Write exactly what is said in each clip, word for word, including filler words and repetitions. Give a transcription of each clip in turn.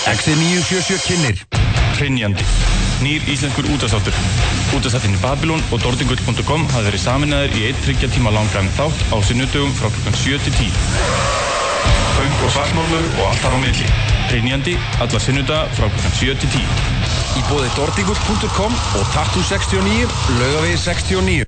X níu sjö sjö kynnir Hrynjandi, nýr íslenskur útvarpsþáttur. Útvarpsþáttirnir Babylon og Dordingull punktur com hafa verið sameinaðir í einn þriggja tíma langan þátt á sunnudögum frá klukkan sjö til tíu. Pönk og svartmálur og allt þar á milli. Hrynjandi, alla sunnudaga frá klukkan sjö til tíu. Í boði Dordingull punktur com og Tattoo sextíu og níu, Laugavegi sextíu og níu.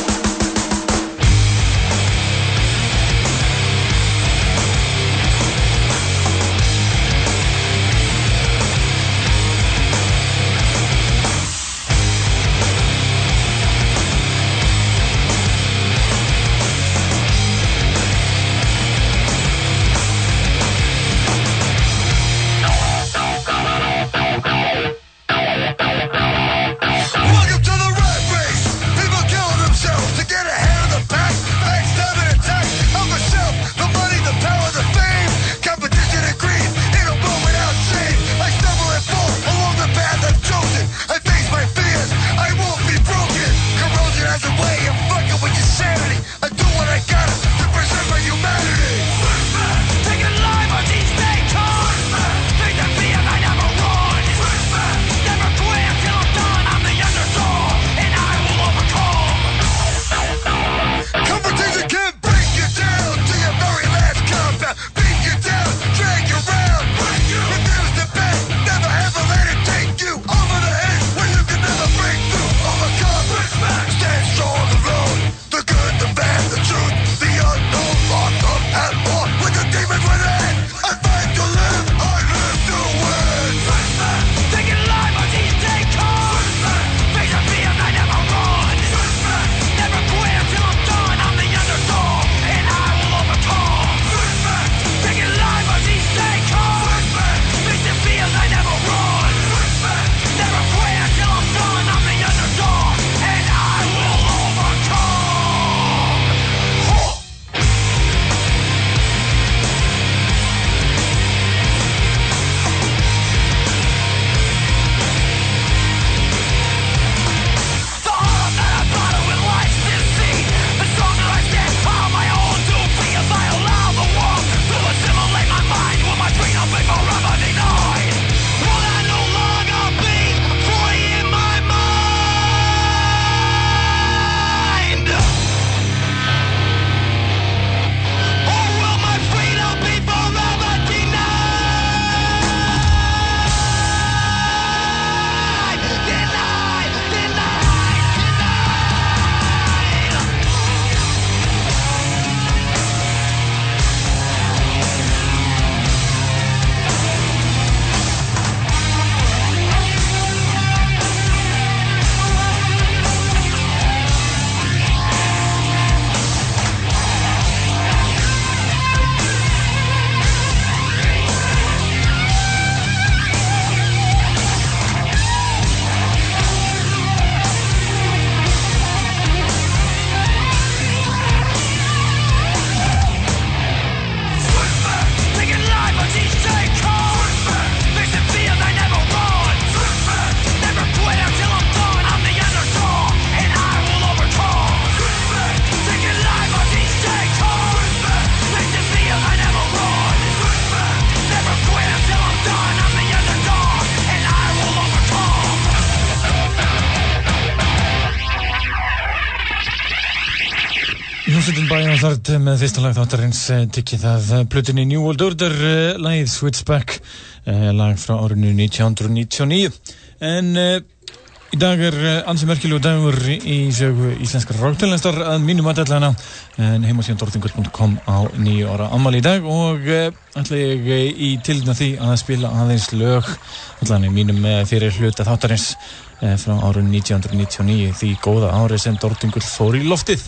Hljómsveitin Biohazard með fyrsta lag þáttarins tyggið það plötunni New World Order, lagið Switchback, lag frá árinu nítján hundruð níutíu og níu. En uh, í dag er ansi merkilegur dagur í sögu íslenskar rocktónlistar að mínum að allana, en heimasíðan Dordingull punktur com á níu ára afmæli í dag og uh, ætla ég uh, í tilefni af því að spila aðeins lög allan í mínum uh, fyrir hluta þáttarins uh, frá árinu nítján hundruð níutíu og níu, því góða ári sem Dordingull fór í loftið.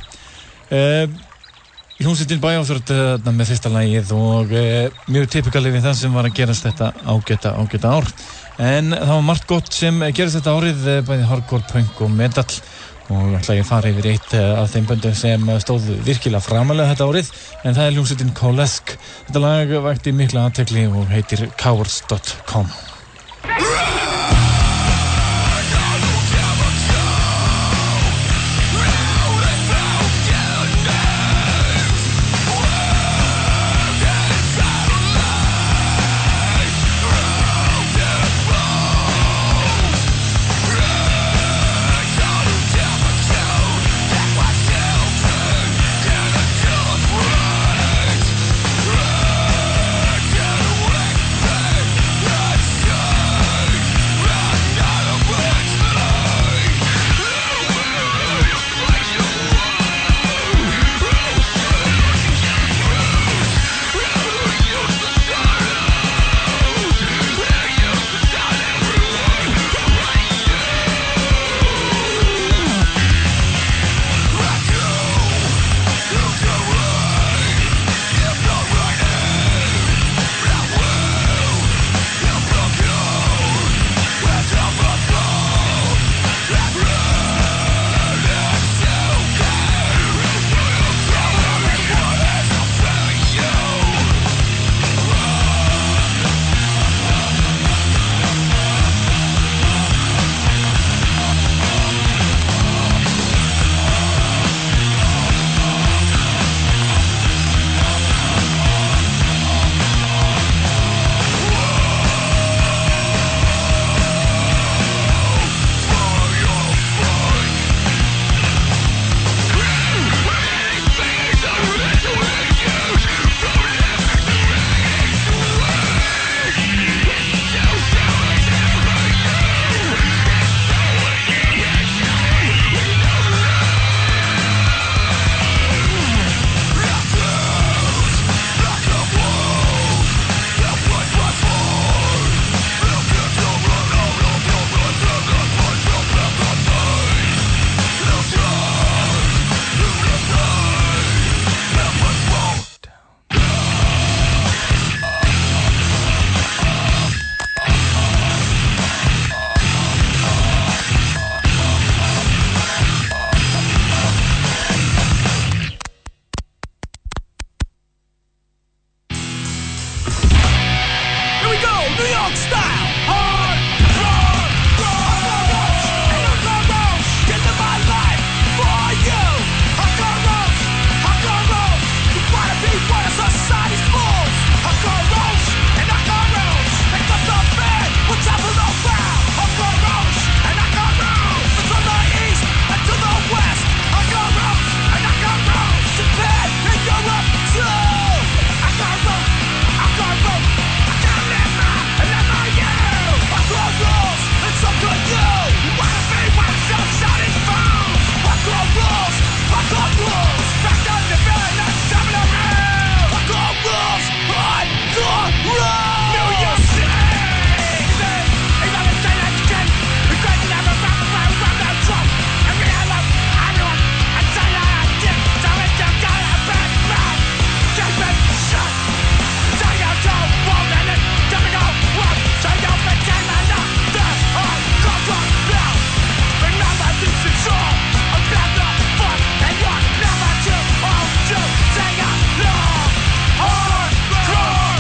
Uh, Hljómsveitin Biohazard uh, með fyrsta lagið og uh, mjög typikalið við það sem var að gerast þetta ágæta, ágæta ár. En það var margt gott sem gerist þetta árið, uh, bæði hardcore, punk og metal, og ætla ég að fara yfir eitt uh, af þeim böndum sem stóð virkilega framalega þetta árið, en það er hljómsveitin Kolesk. Þetta lag vakti mikla athygli og heitir Cowards dot com. New York style. Hard, hard, hard. And I'm gonna roll into my life for you. Hardcore roast, hardcore roast. You wanna be one of society's fools. Hardcore roast and hardcore roast. And from the bed, we'll travel around. Hardcore roast and hardcore roast. From the east and to the west. Hardcore roast and hardcore roast. Japan and Europe too. Hardcore roast, hardcore roast. Hardcore never, never you. Hardcore rules, and so could you. You wanna be one of society's fools. Hardcore rules, hardcore rules. Back on the bed, not jumping around. Hardcore rules, hardcore rules. New York City. It's not a thing that you can. It's crazy to have a rap around, rap down Trump. And we have love, everyone. I tell you I did. Tell me you got a bad mouth. Just been shut. Tell you don't want it. Tell me go walk. Tell you pretend I know the hardcore now. Remember this is all about the fun. And you're never too old to sing along. Hardcore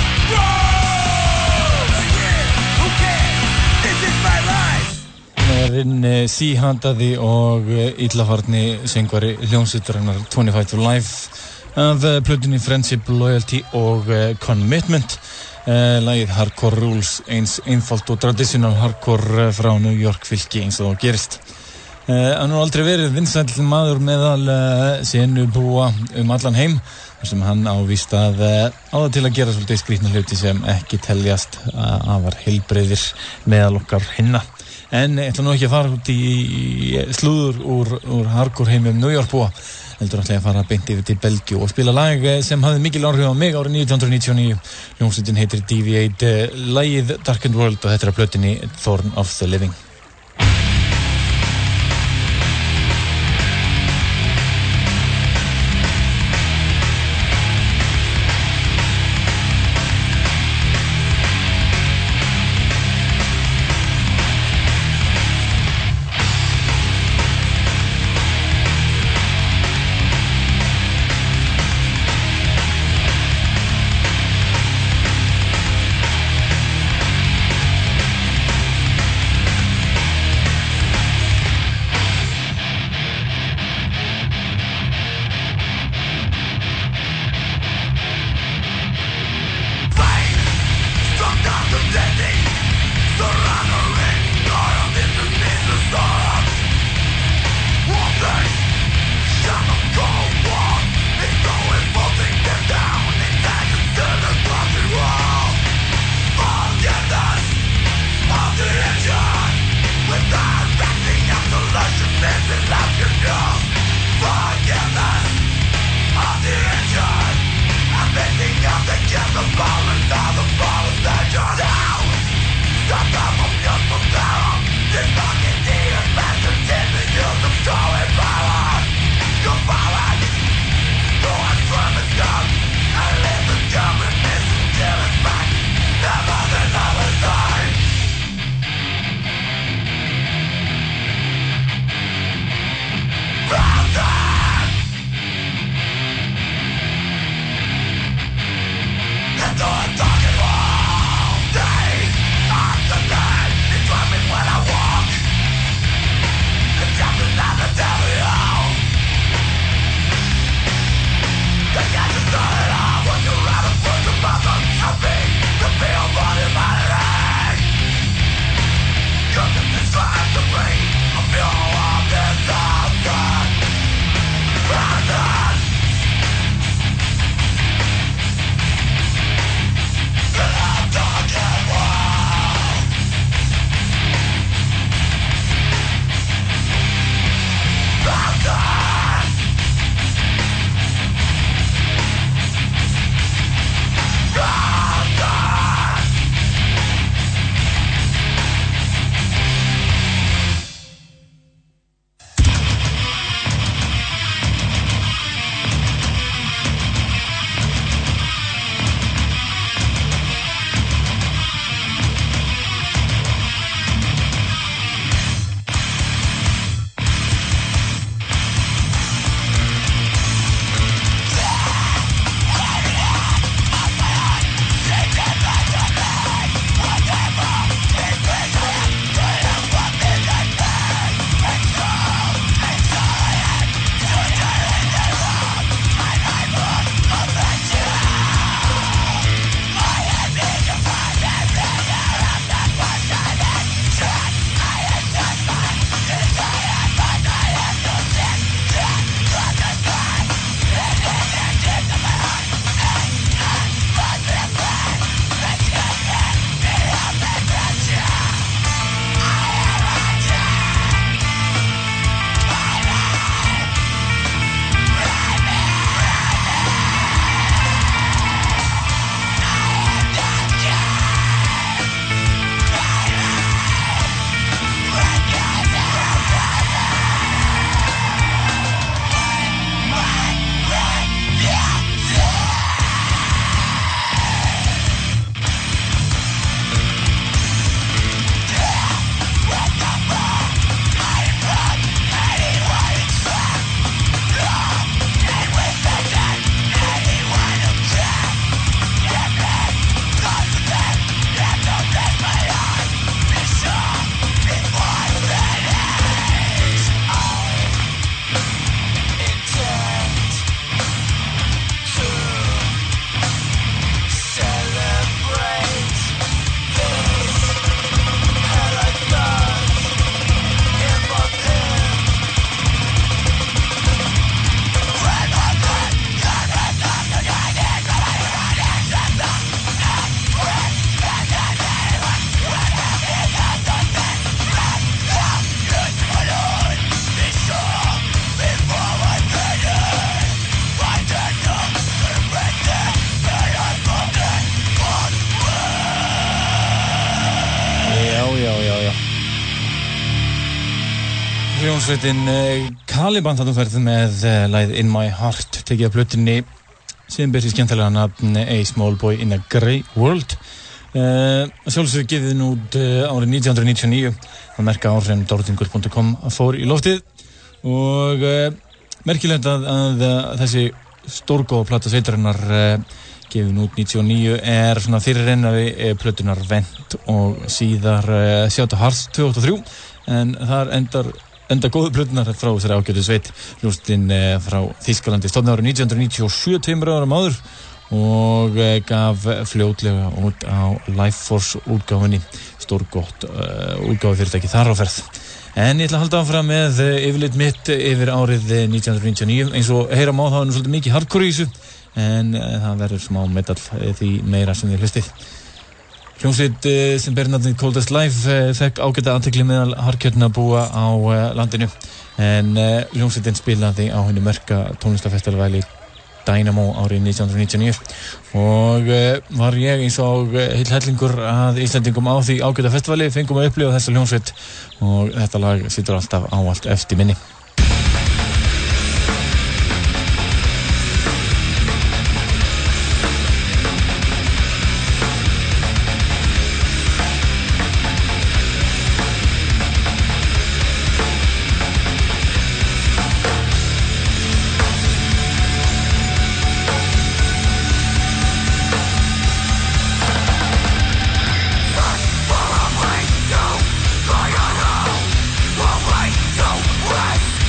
rules. Who cares? This is my life. Hinn síhandaði og illafarni söngvari hljómsveitarinnar twenty-five to Life af plötunni Friendship, Loyalty og Commitment. Lagið Hardcore Rules, eins einfalt og traditional hardcore frá New York fylki eins og gerist. Hann har aldrei verið vinsæll maður meðal senubúa um allan heim, þar sem hann ávist að á það til að gera svolítið skrýtna hluti sem ekki teljast afar heilbrigðir meðal okkar hinna. En ég ætla nú ekki að fara út í slúður úr, úr hardcore heimum New York búa, heldur ætla ég að fara beint yfir til Belgíu og spila lag sem hafði mikil áhrif á mig árið nítján hundruð níutíu og níu. Hljómsveitin heitir Deviate, lagið Darkened World og þetta er af plötunni Thorn of the Living. Hardcore hljómsveitin Caliban þarna ferð með lagið In My Heart tekið af plötunni sem ber sér skemmtilega nafn A Small Boy in a Grey World. Uh, sjálfsög gefið nú út uh, árið nítján hundruð níutíu og níu að merka ár sem Dordingull punktur com fór í loftið og uh, merkilegt að, að, að þessi stórgóða plata sveitarinnar uh, gefið út níutíu og níu er svona fyrirrennaði uh, plötunar Vent og síðar uh, Shout to Hearts tvö þúsund og þrjú en þar endar enda góðu plötunar frá þessari ágætu sveit hljómsveitin uh, frá Þýskalandi stofnaði árið nítján hundruð níutíu og sjö tveimur árum áður og gaf fljótlega út á Life Force útgáfunni stórgott uh, útgáfu fyrirtæki þar á ferð en ég ætla að halda áfram með uh, yfirlit mitt yfir árið nítján hundruð níutíu og níu eins og heyra má þá er nú svolítið mikið hardcore í þessu en uh, það verður smá metal uh, því meira sem þið hlustið hljómsveit uh, sem ber nafnið Coldest Life uh, fekk ágæta athygli meðal harkjörna búa á uh, landinu en uh, hljómsveitin spilaði á henni merka tónlistarfestivalvæli Dynamo árið nítján hundruð níutíu og níu og uh, var ég eins og uh, heill hellingur að Íslendingum á því ágæta festivali fengum að upplifa þessa hljómsveit og þetta lag situr alltaf ávallt eftir minni. Wait,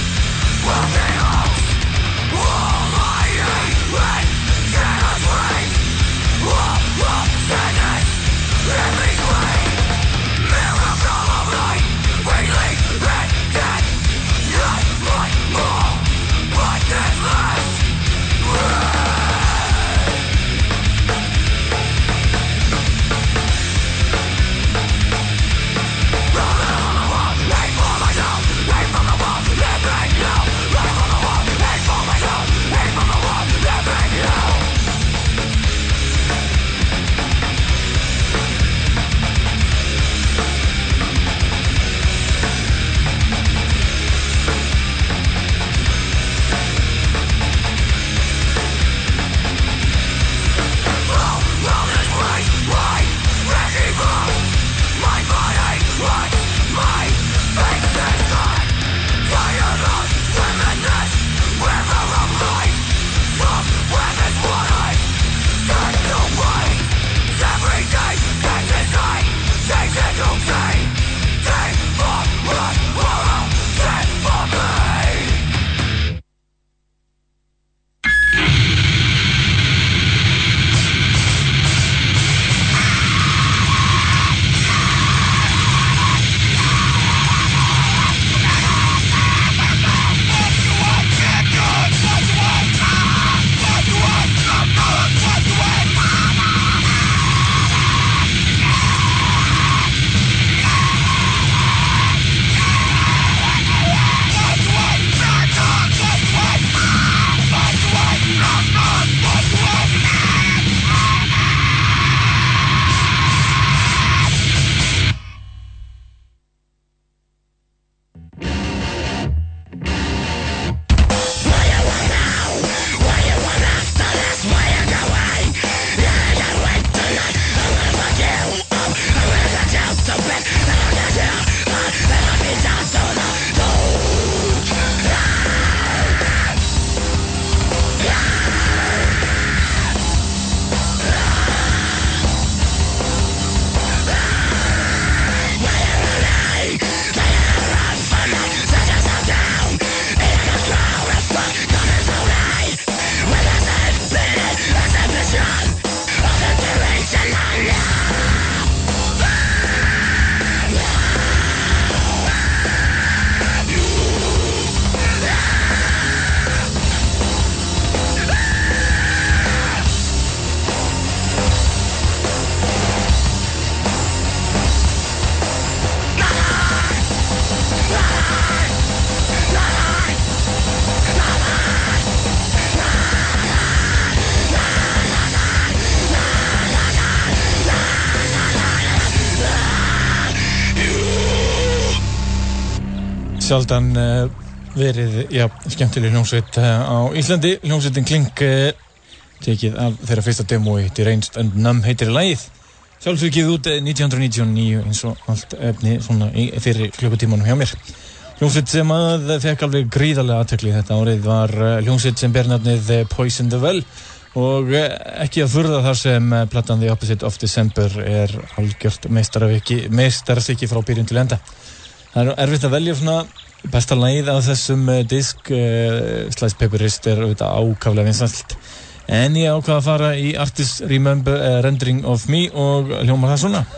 sjaldan uh, verið, já, skemmtileg hljómsveit uh, á Íslandi. Hljómsveitin Kling uh, tekið af þeirra fyrsta demói Deranged and Numb heitir lagið. Sjálfsögð út nítján hundruð níutíu og níu eins og allt efni svona í fyrir klukkutímanum hjá mér. Hljómsveit sem að fekk alveg gríðarlega athygli þetta árið var uh, hljómsveit sem ber nafnið Poison the Well og uh, ekki að furða þar sem uh, platan The Opposite of December er algjört meistarastykki frá byrjun til enda. Það er erfitt að velja svona besta lagið af þessum uh, disk. uh, Slice Paper Wrist er auðvitað ákaflega vinsælt, en ég ákvað að fara í Artist Remember uh, Rendering of Me og hljómar það svona.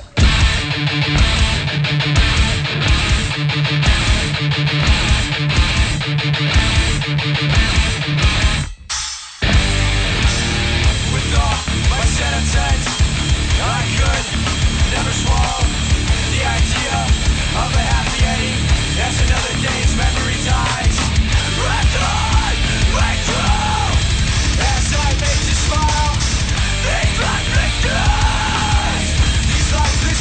These life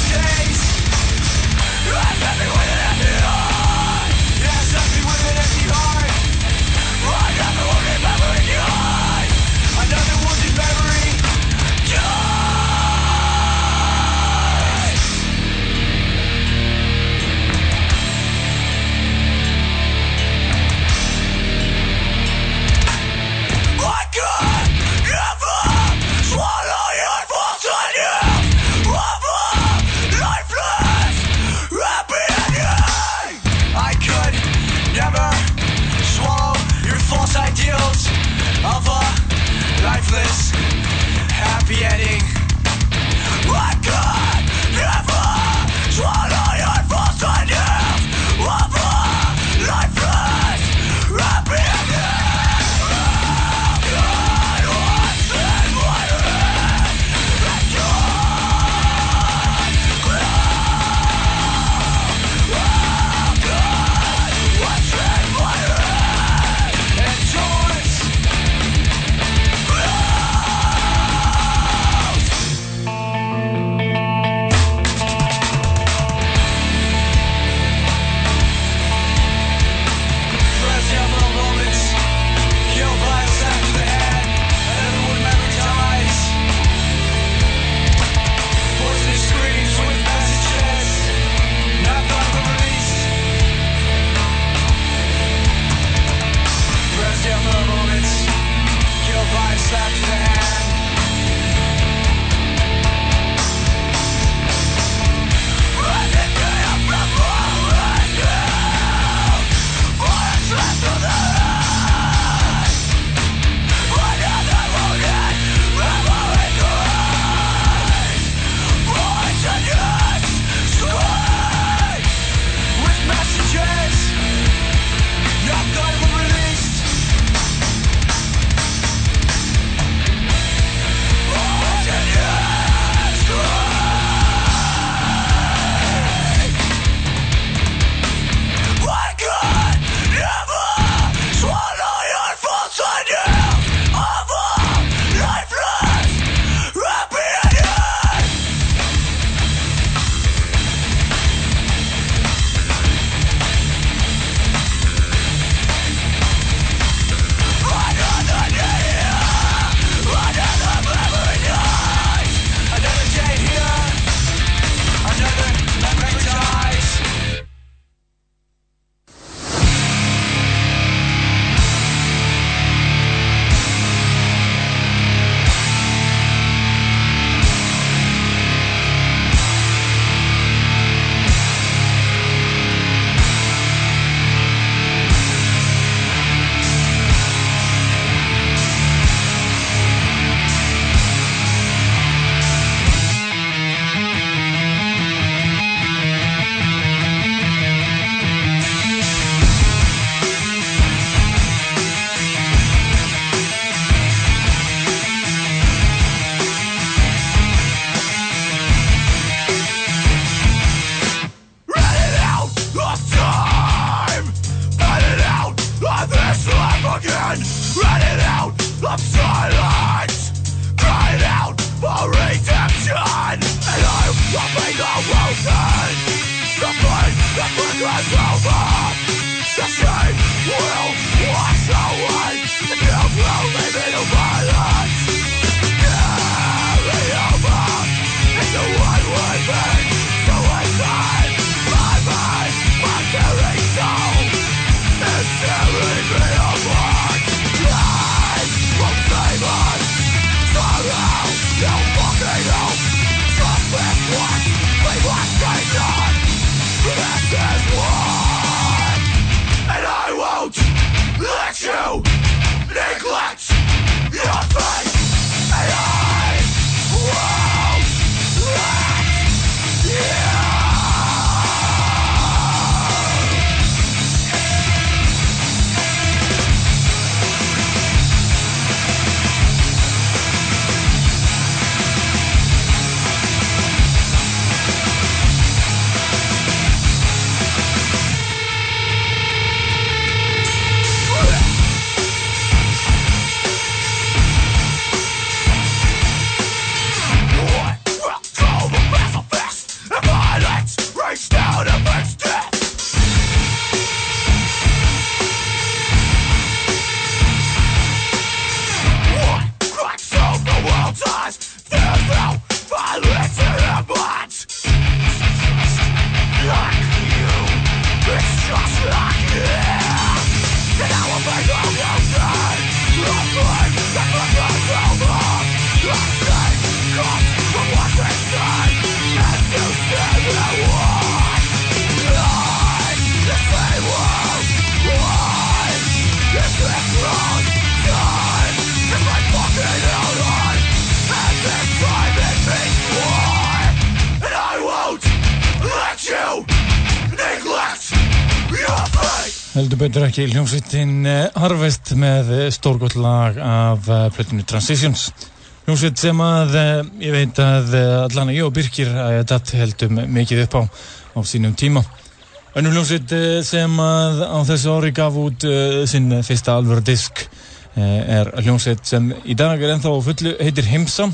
Heldur betur ekki hljómsveitin Harvest með stórgott lag af plötunni Transitions. Hljómsveit sem að ég veit að allan að ég og Birkir að heldum mikið upp á á sínum tíma. Önnur hljómsveit sem að á þessu ári gaf út sinn fyrsta alvöru disk er hljómsveit sem í dag er ennþá á fullu, heitir Himsa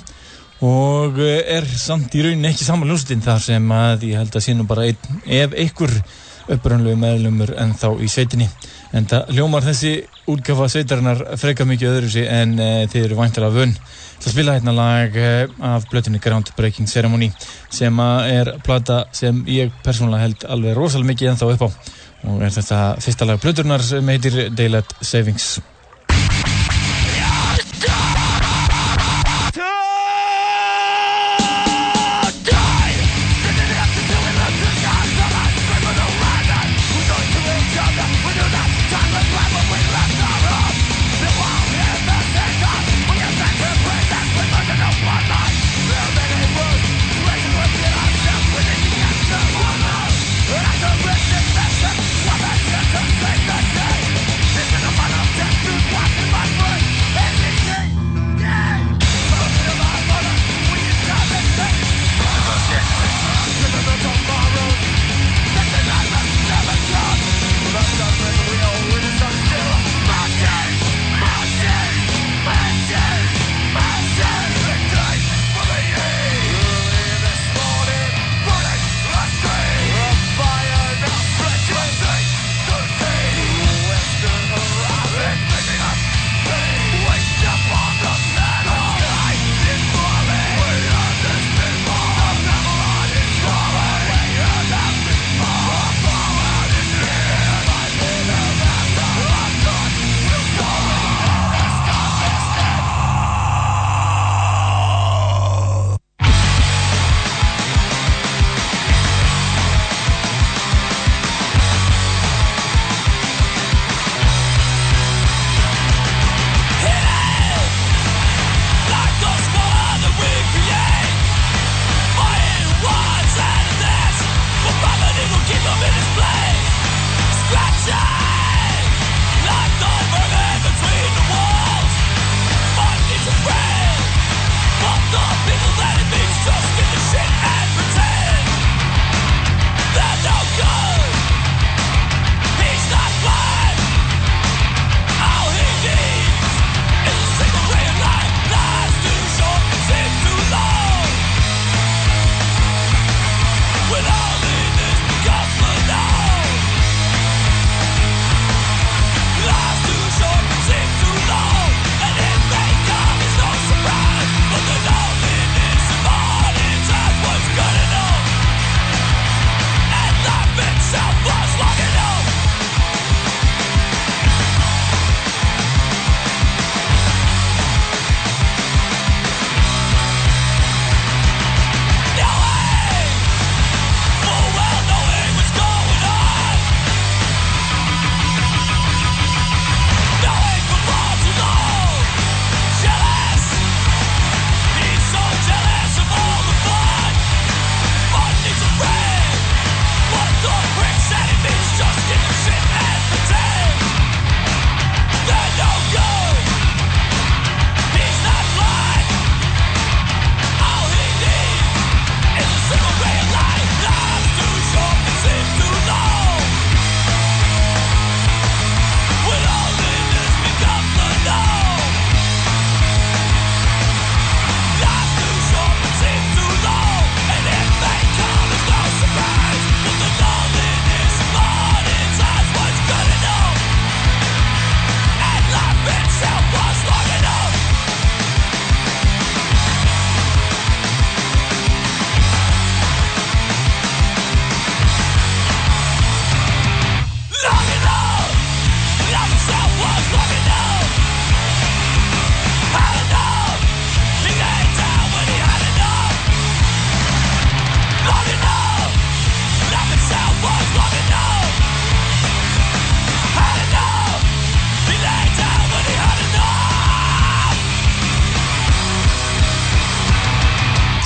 og er samt í rauninni ekki sama hljómsveitin þar sem að ég held að sé nú bara einn, ef einhver upprunalegu meðlumur en þá í sveitinni. En það hljómar þessi útgáfa sveitarinnar freka mikið öðru sig en e, þið eru væntanlega vön. Það spila hérna lag e, af plötunni Groundbreaking Ceremony sem er plata sem ég persónulega held alveg rosalega mikið ennþá upp á og er þetta fyrsta lag plöturnar sem heitir Daylight Savings.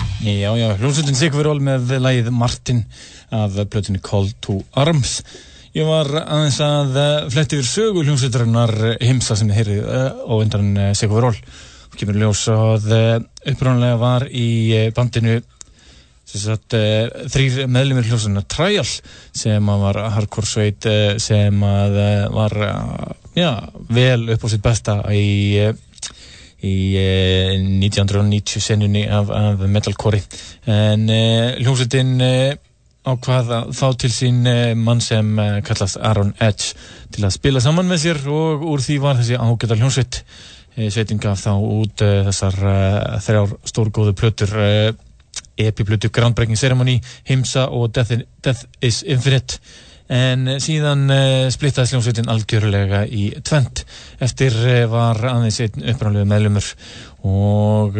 Já, já, hljómsveitin Sigurvol með lagið Martin af plötunni Call to Arms. Ég var aðeins að fletti yfir sögu hljómsveitarinnar Himsa sem þið heyrið á undan Sigur Ról. Og kemur ljós að upprunalega var í bandinu sem sagt þrír meðlimir hljómsveitarinnar Trial sem var hardcore sveit sem að var já, vel upp á sitt besta í í nítján níutíu senunni af, af metalcore en hljómsveitin ákvað að fá til sín mann sem kallast Aaron Edge til að spila saman með sér og úr því var þessi ágæta hljómsveit. Sveitin gaf þá út þessar þrjár stórgóðu plötur, E P-plötu Groundbreaking Ceremony, Himsa og Death, Death is Infinite en síðan splittaðist hljómsveitin algjörlega í tvent. Eftir var aðeins einn upprunalegur meðlimur og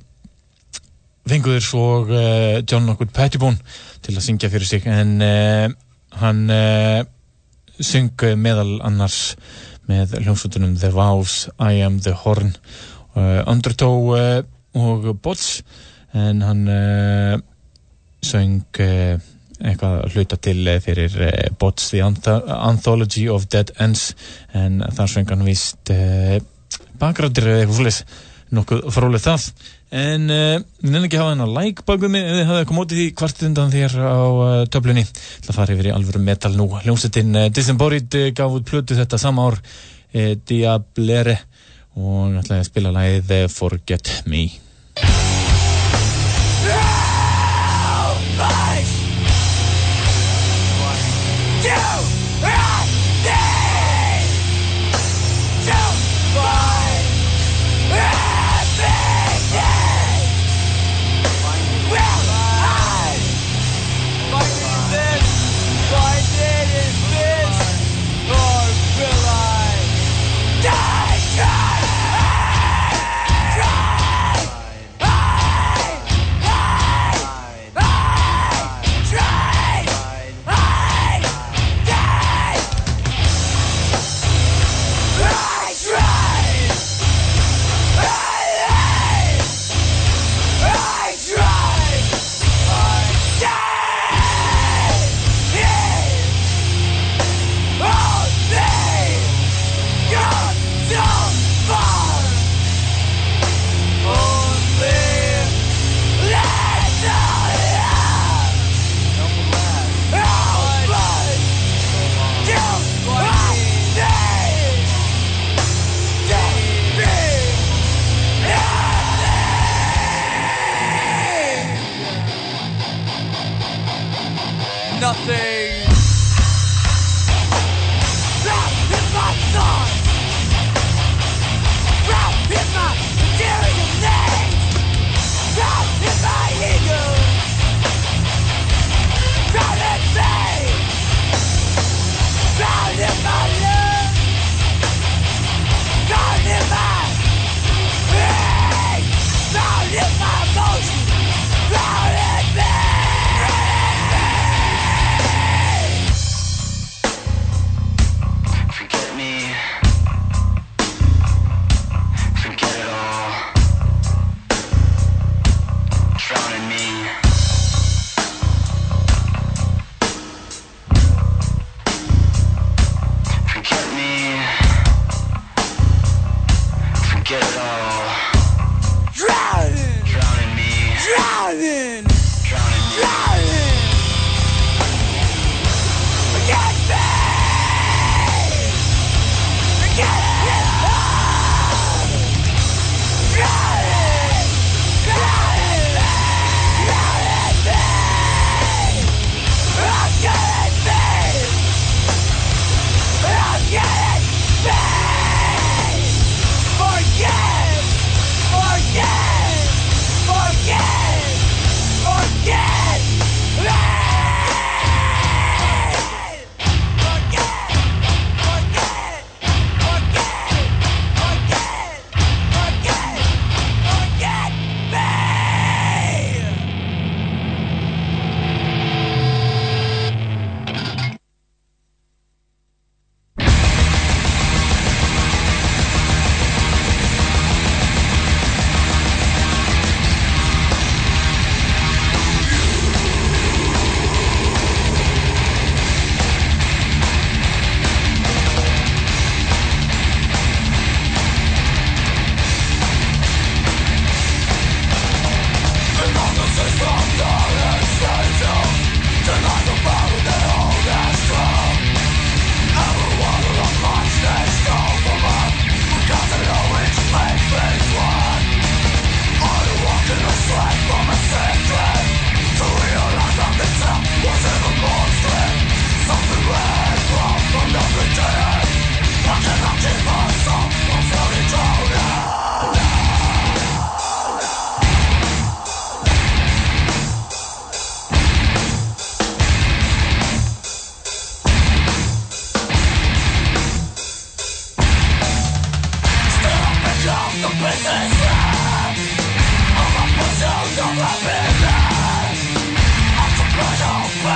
fenguður svo John Knockwood Pettibone til að syngja fyrir sig en uh, hann uh, syng meðal annars með hljómsveitunum The Vows, I Am the Horn, uh, Undertow uh, og Bots en hann uh, söng uh, eitthvað hluta til fyrir uh, Bots The Anth- Anthology of Dead Ends en þar söng hann víst uh, bakgrátir eða eitthvað svoleiðis, nokkuð fróðlegt það. En uh, ég nefnir ekki að hafa hennar like bak við mig ef þið hafið komið út í því kvartið undan þér á uh, töflunni til að fara yfir í alvöru metal nú. Hljómsveitin uh, Disembodied uh, gaf út plötu þetta sama ár uh, Diablere og ætlaði að spila lagið uh, Forget Me. Forget it all.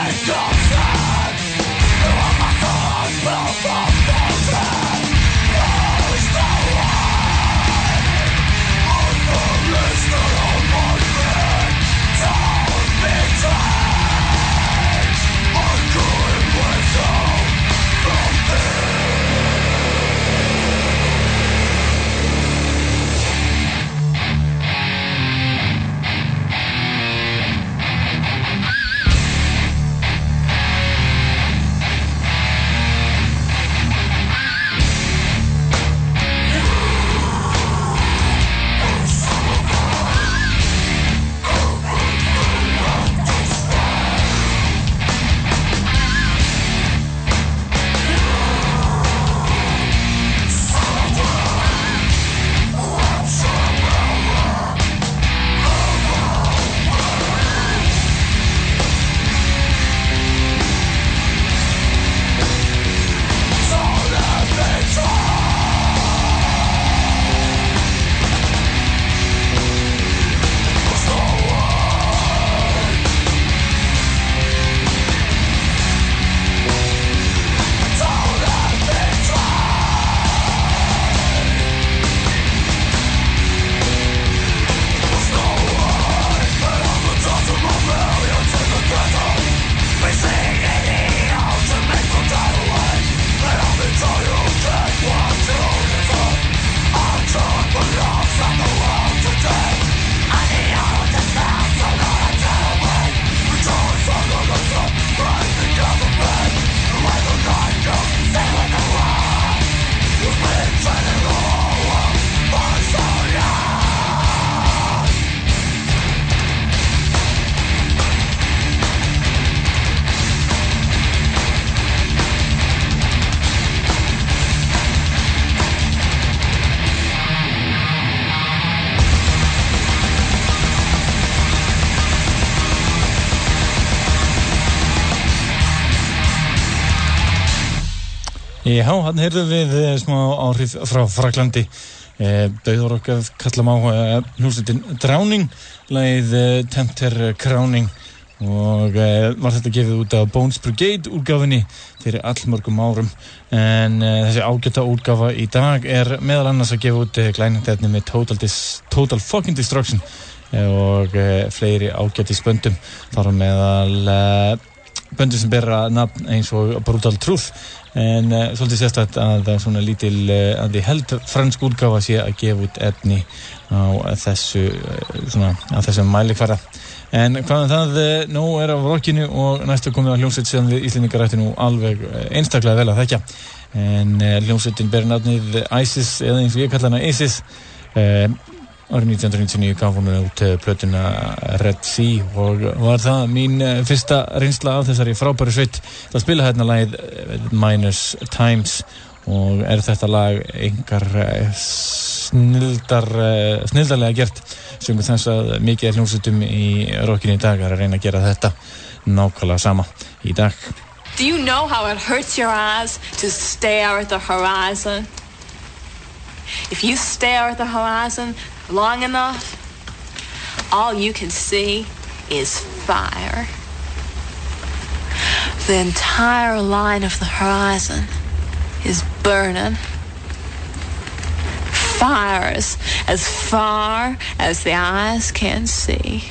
Já, hann heyrðum við eh, smá áhrif frá Fraklandi. Eh, Dauður okkar kallum á eh, hljómsveitin Drowning, lagið eh, Tempter Crowning, og eh, var þetta gefið út af Bones Brigade útgáfinni fyrir allmörgum árum. En eh, þessi ágæta útgáfa í dag er meðal annars að gefa út eh, glænindefni með Total, Dis- Total Fucking Destruction eh, og eh, fleiri ágætis böndum. Þar á meðal eh, böndum sem bera nafn eins og Brutal Truth. En uh, svolítið sérstætt að það svona lítil uh, að ég held fransk útgáfa sé að gefa út efni á þessu uh, svona á þessum mælikvarða. En hvaðan það uh, nú er á rockinu og næstu komið á hljómsveit sem við Íslendingar ætti nú alveg uh, einstaklega vel að þekkja. En uh, hljómsveitin ber nafnið ISIS, eða eins og ég kalla hana ISIS. Uh, árið nítján hundruð níutíu og níu gaf hún út plötuna Red Sea og var það mín fyrsta reynsla af þessari frábæru sveit. Það spila hérna lagið Minus Times og er þetta lag engar snildar, snildarlega gert. Söngu þess að mikið er hljómsveitum í rockinu í dag er að reyna að gera þetta nákvæmlega sama í dag. Do you know how it hurts your eyes to stare at the horizon? If you stare at the horizon long enough, all you can see is fire. The entire line of the horizon is burning. Fires as far as the eyes can see.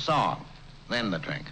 song, then the drink.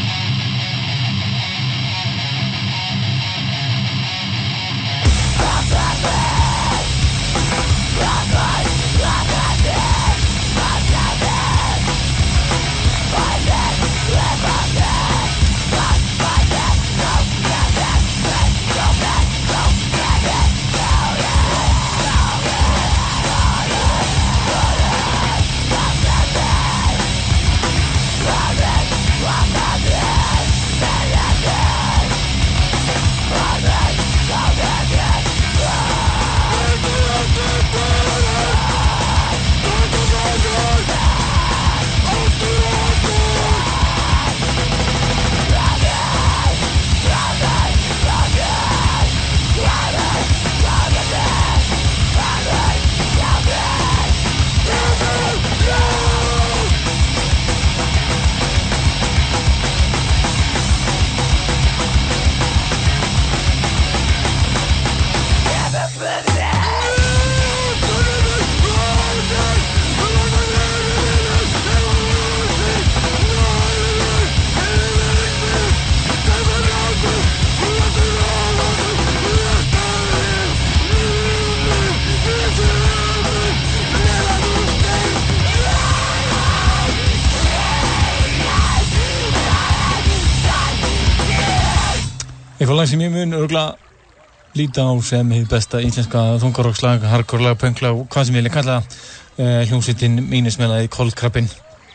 Eitthvað lag sem ég mun örgulega líta á sem hið besta íslenska þungarrockslag, hardcore-lag, punk-lag, hvað sem ég vil kalla uh, hljómsveitin Mínusmelaði Kolkrabbinn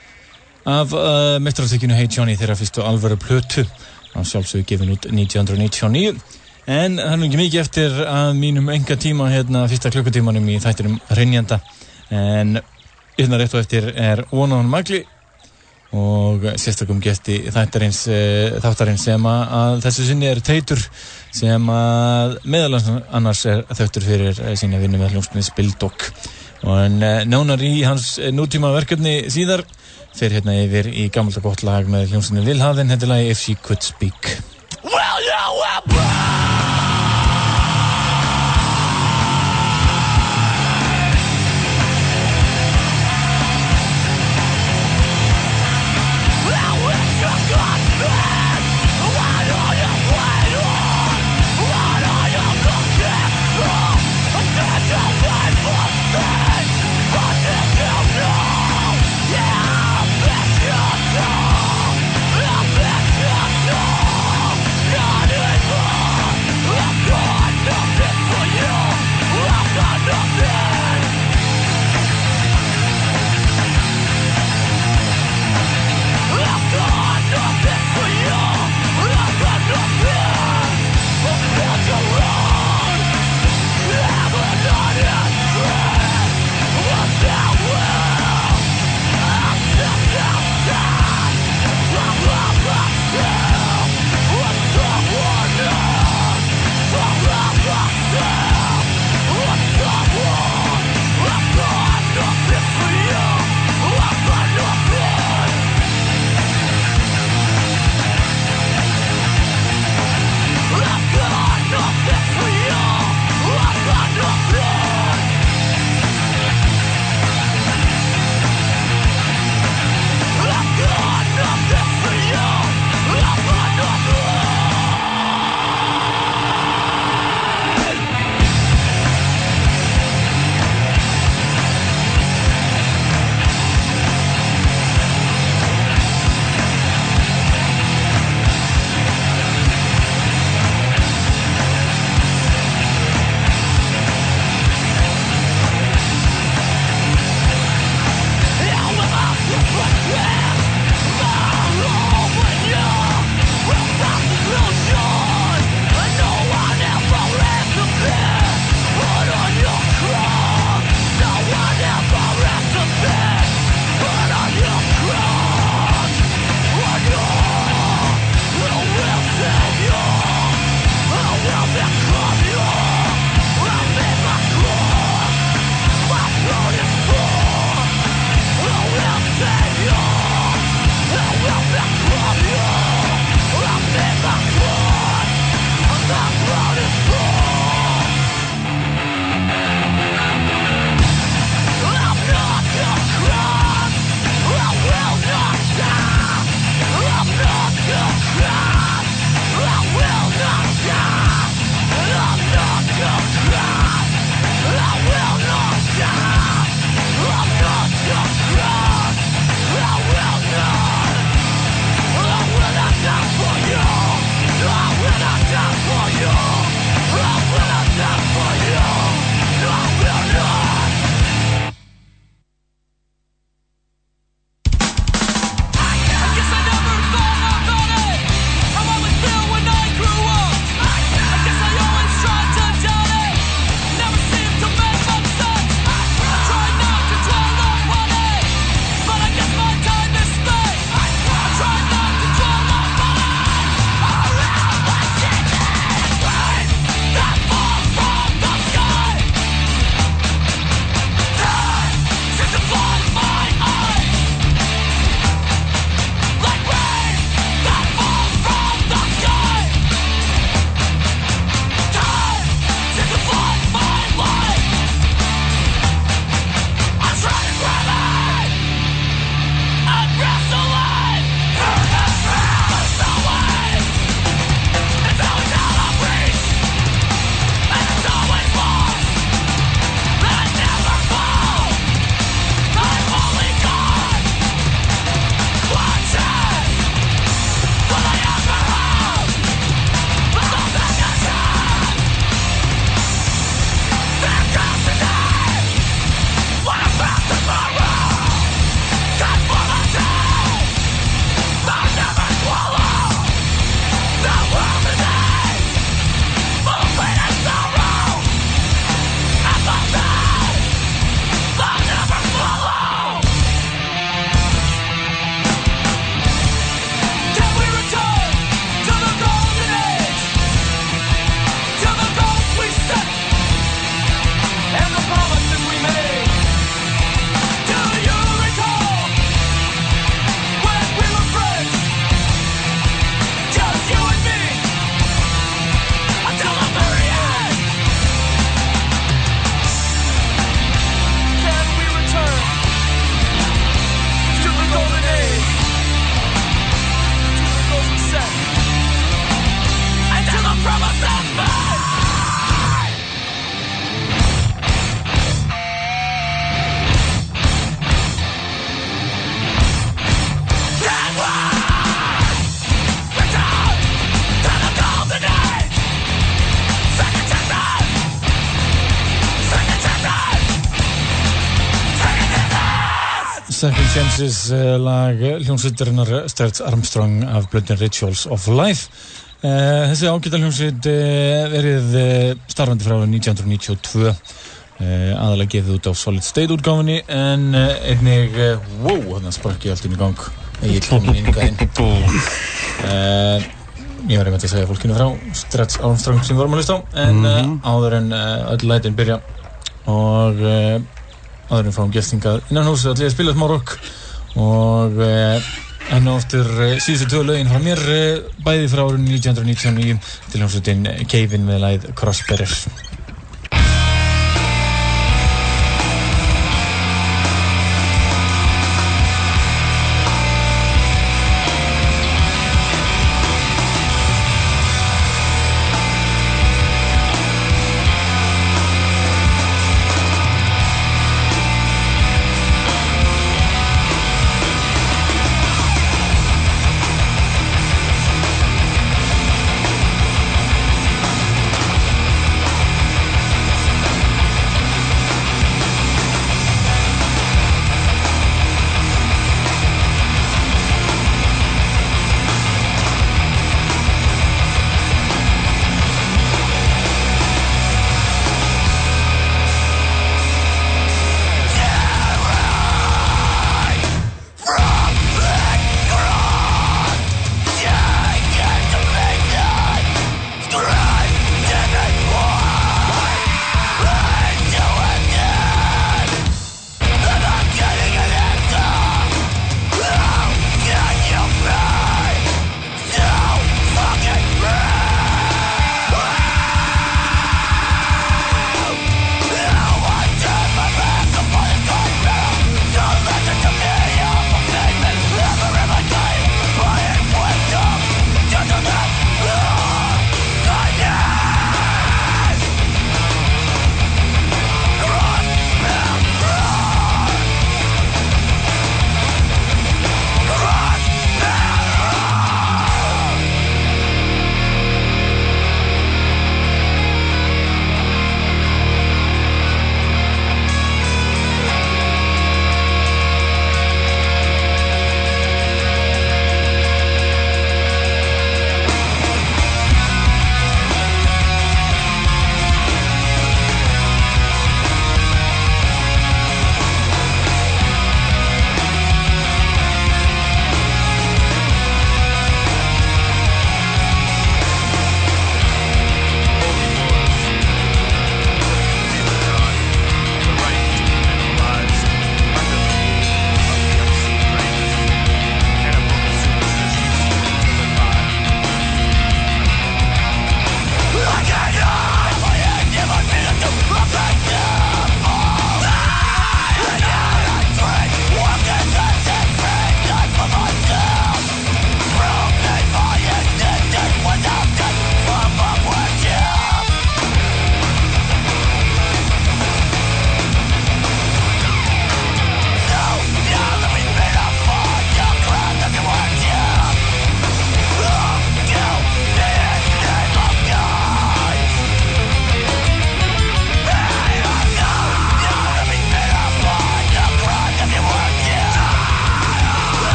af uh, meistarastykinu Hey Johnny, þeirra fyrstu alvöru plötu, hann sjálfsögðu gefin út nítján hundruð níutíu og níu. En það er nú ekki mikið eftir að mínum enga tíma hérna fyrsta klukkutímanum í þættinum Hrynjanda, en hérna rétt og eftir er Vonan Magli og sérstakum gesti þáttarins, þáttarins sem að þessu sinni er Teitur sem að meðal annars er þögtur fyrir sína vinnu með hljómsveitinni Spildog og nánar í hans nútíma verkefni síðar fer hérna yfir í gamalt og gott lag með hljómsveitinni Vilhafinn, þetta er lagi If She Could Speak. Well, you were Yeah, I bet you so. I bet you so. Second Chances uh, lag hljómsveitarinnar Stretch Armstrong af plötunni Rituals of Life. Uh, þessi ágæta hljómsveit uh, verið uh, starfandi frá nítján hundruð níutíu og tvö, uh, aðalega gefið út á Solid State útgáfunni, en uh, einnig, uh, wow, þannig að sparki allt inn í gang, Egill komin inn í gæðin. Uh, ég var einmitt að segja fólkinu frá Stretch Armstrong sem við vorum að hlusta á, en uh, áður en uh, öll lætin byrja og uh, áður en fáum gestingað innan hús að liða að spila smá rock og uh, enn og aftur uh, síðustu tvö lögin frá mér, uh, bæði frá árinu nítján hundruð níutíu og níu til hljómsveitin Cave-In með lagið Crossbearer. We'll be right back.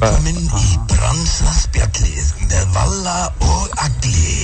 Velkomin í Bransaspjallið með Valla og Agli.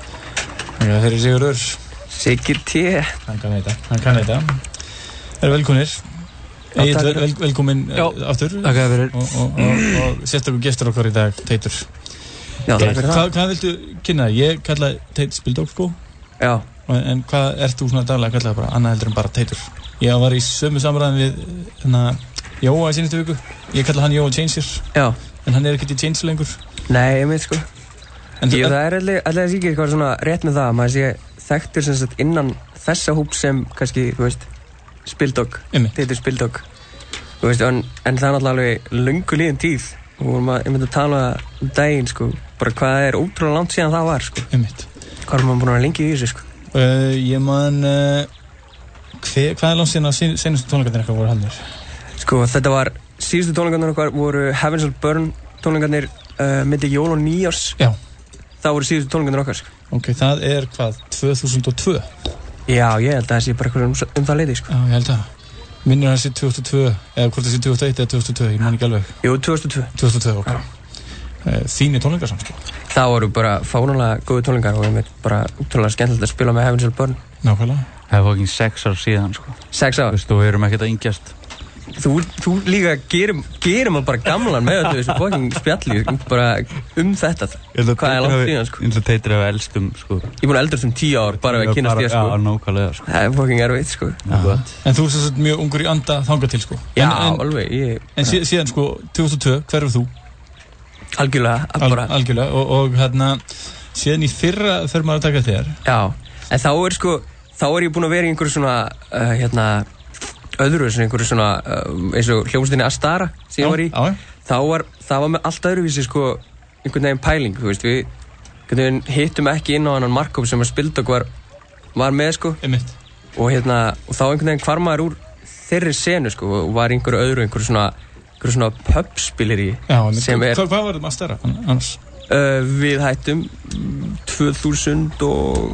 Já, þeir eru Sigurður. Siggi T. Hann kann þetta, hann kann þetta. Það eru velkomnir. Egil, vel, vel, velkomin Já. aftur. Takk fyrir. Og, og, og, og sérstakur gestur okkar í dag, Teitur. Já, takk fyrir það. Hvað, hvað viltu kynna? Ég kalla Teit Spildók, sko. Já. En hvað ert þú svona daglega að kalla það bara annað heldur en bara Teitur? Ég var í sömu samræðum við hérna Jóa í sínustu viku. Ég kalla hann Jóa Changer. Já. En hann er ekkert í Change lengur. Nei, ég veit sko. En Ég, það er allir að síkja eitthvað svona rétt með það. Maður sé þekktur sem sagt innan þessa hóp sem kannski, þú veist, Spildók. Teitur Spildók. Þú veist, en, en það er náttúrulega alveg löngu liðin tíð. Og maður, ég myndi að tala um daginn, sko. Bara hvað er ótrúlega langt síðan það var, sko. Einmitt. Hvað er maður búin að vera lengi í þessu, sko? Uh, ég man... Uh, hver, hvað er langt síðan að senustu tónleikarnir eitthvað voru haldnir? Sko, þetta var, síðustu tónleikarnir okkar voru Heavens Will Burn tónleikarnir uh, milli jól og nýjárs. Já. Það voru síðustu tónleikarnir okkar, sko. Ok, það er hvað, tvö þúsund og tvö? Já, ég held að það sé bara eitthvað um, um það leiti, sko. Já, ég held að. Minnir það sé tvö þúsund og tvö, eða hvort það sé tvö þúsund og eitt eða tvö þúsund og tvö, ég man ekki alveg. Jú, tvö þúsund og tvö. tvö þúsund og tvö, ok. Ja. Þínir tónleikar samt, sko. Það voru bara fánulega góðu tónleikar og ég veit bara útrúlega skemmtilegt að spila með Heavens Will Burn. Nákvæmlega. Það var ekki sex ár síðan, sko. Sex ár? Þú veist, þú erum ekkert að yngjast. Þú, þú líka gerir, gerir maður bara gamlan með þetta þessu fucking spjalli bara um þetta. Hvað er langt síðan, sko. Eins og Teitur hefur elst um, sko. Ég er búin að eldast um tíu ár bara við að kynast þér, sko. Já, nákvæmlega, sko. Það er fucking erfitt, sko. En þú ert svo mjög ungur í anda þangað til, sko. Já, en, en, alveg. Ég, en síðan, síðan, sko, tvö þúsund og tvö, hver er þú? Algjörlega, Al, bara. Algjörlega, og, og hérna, síðan í fyrra fer maður að taka þér. Já, en þá er, sko, þá er ég búin að vera í einhverju svona, uh, hérna, öðru, svona einhverju svona, uh, eins og hljómsveitinni Astara, sem ég var í. Já, þá var, það var með allt öðruvísi, sko, einhvern veginn pæling, þú veist, við, einhvern veginn hittum ekki inn á annan Markov sem að Spildók var, var með, sko. Einmitt. Og hérna, og þá einhvern veginn hvarf maður úr þeirri senu, sko, og var einhverju öðru, einhverju svona, einhverju svona pubspileri. Já, sem er... Hvað, hvað var þetta með Astara, annars? Uh, við hættum tvö þúsund og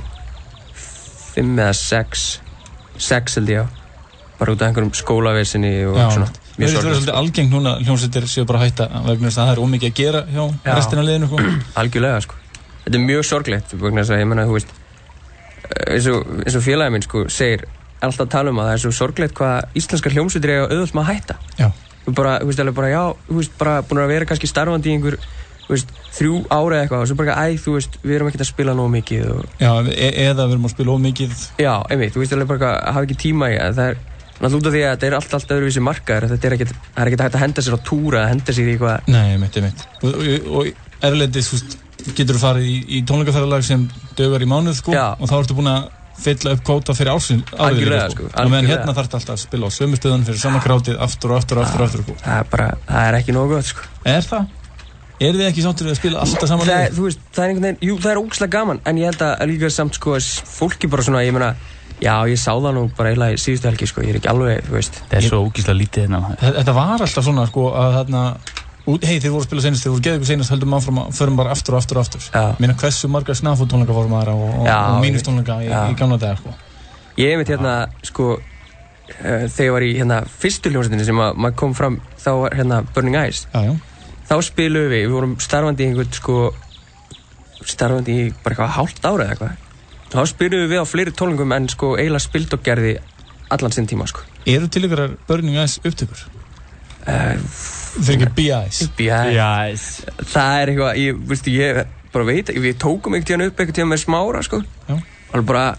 fimm eða sex, sex held ég á. Bara út af einhverjum skólavesinni og Já, svona. Mjög sorglega. Það er svolítið algengt núna, hljómsveitir séu bara að hætta vegna þess að það er ómikið að gera hjá Já. restina af liðinu, sko. Algjörlega, sko. Þetta er mjög sorglegt, vegna þess að ég menna, þú veist, eins og, eins og félagi minn, sko, segir alltaf að tala um að það er svo sorglegt hvað íslenskar hljómsveitir eiga auðvelt með að hætta. Já. Þú bara, þú veist, alveg bara, já, þú veist, bara búin að vera kannski starfandi í einhver, þú veist, þrjú ára eitthvað og svo bara, æ, þú veist, við erum ekkert að spila nóg mikið og... Já, e eða við erum að spila ómikið. Já, einmitt, þú veist, alveg bara að hafa ekki tíma í það er náttúrulega út af því að þetta er allt, allt öðruvísi markaður, þetta er ekkert, það er ekkert hægt að henda sér á túra, að henda sér í eitthvað... Nei, einmitt, einmitt. Og, og, og erlendis, þú veist, getur þú farið í, í tónleikaferðalag sem dögar í mánuð, sko, Já. og þá ertu búin að fylla upp kvóta fyrir ásinn algjörlega, sko. Og meðan hérna þarf þetta alltaf að spila á sömu stöðun fyrir sama krátið aftur og aftur og aftur og aftur, sko. Það er bara, það er ekki nógu gott, sko. Er það? Er þið ekki sáttir við að spila alltaf saman liði? Þú veist, það er einhvern veginn, jú, það er ógeðslega gaman, en ég held að líka samt, sko, fólki bara svona, ég meina, já, ég sá það nú bara eiginlega í síðustu helgi, sko, ég er ekki alveg, þú veist. Það er svo ógeðslega lítið hérna. Þetta var alltaf svona, sko, að þarna, hei, þeir voru að spila senast, þeir voru geðið ykkur senast, höldum áfram að förum bara aftur og aftur og aftur. Já. Minna hversu marga snafóttónleika vorum aðra og, og, og mínustónleika í, í gamla daga, sko. Ég hef mitt hérna, sko, uh, þegar ég var í hérna fyrstu hljómsveitinni sem að maður kom fram, þá var hérna Burning Eyes. Já, já. Þá spiluðum við, við vorum starfandi í einhvern, sko, starfandi í bara eitthvað hálft ára eða eitthvað. Þá spiluðum við á fleiri tónleikum en, sko, eiginlega Spildók gerði allan sinn tíma, sko. Eru til ykkur Burning Eyes upptökur? Uh, Það er ekki B-Eyes? B-Eyes. Það er eitthvað, ég, veistu, ég bara veit, við tókum einhvern tíðan upp einhvern tíðan með Smára, sko. Já. Alveg bara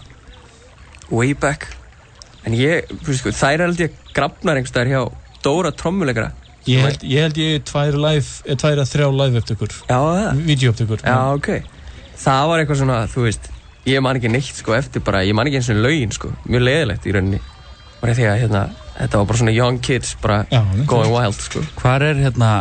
way back. En ég, veistu, það er held ég grafnar einhverstaðar hjá Dóra trommuleikara. Ég held ég, held ég tvær live, tvær að þrjá live upptökur. Já, það? Vídeóupptökur. Já, ok. Það var eitthvað svona, þú veist, ég man ekki neitt, sko, eftir bara, ég man ekki eins og lögin, sko. Mjög leiðilegt í rauninni. Bara því að, hérna, þetta var bara svona young kids, bara Já, going wild, sko. Hvar er, hérna,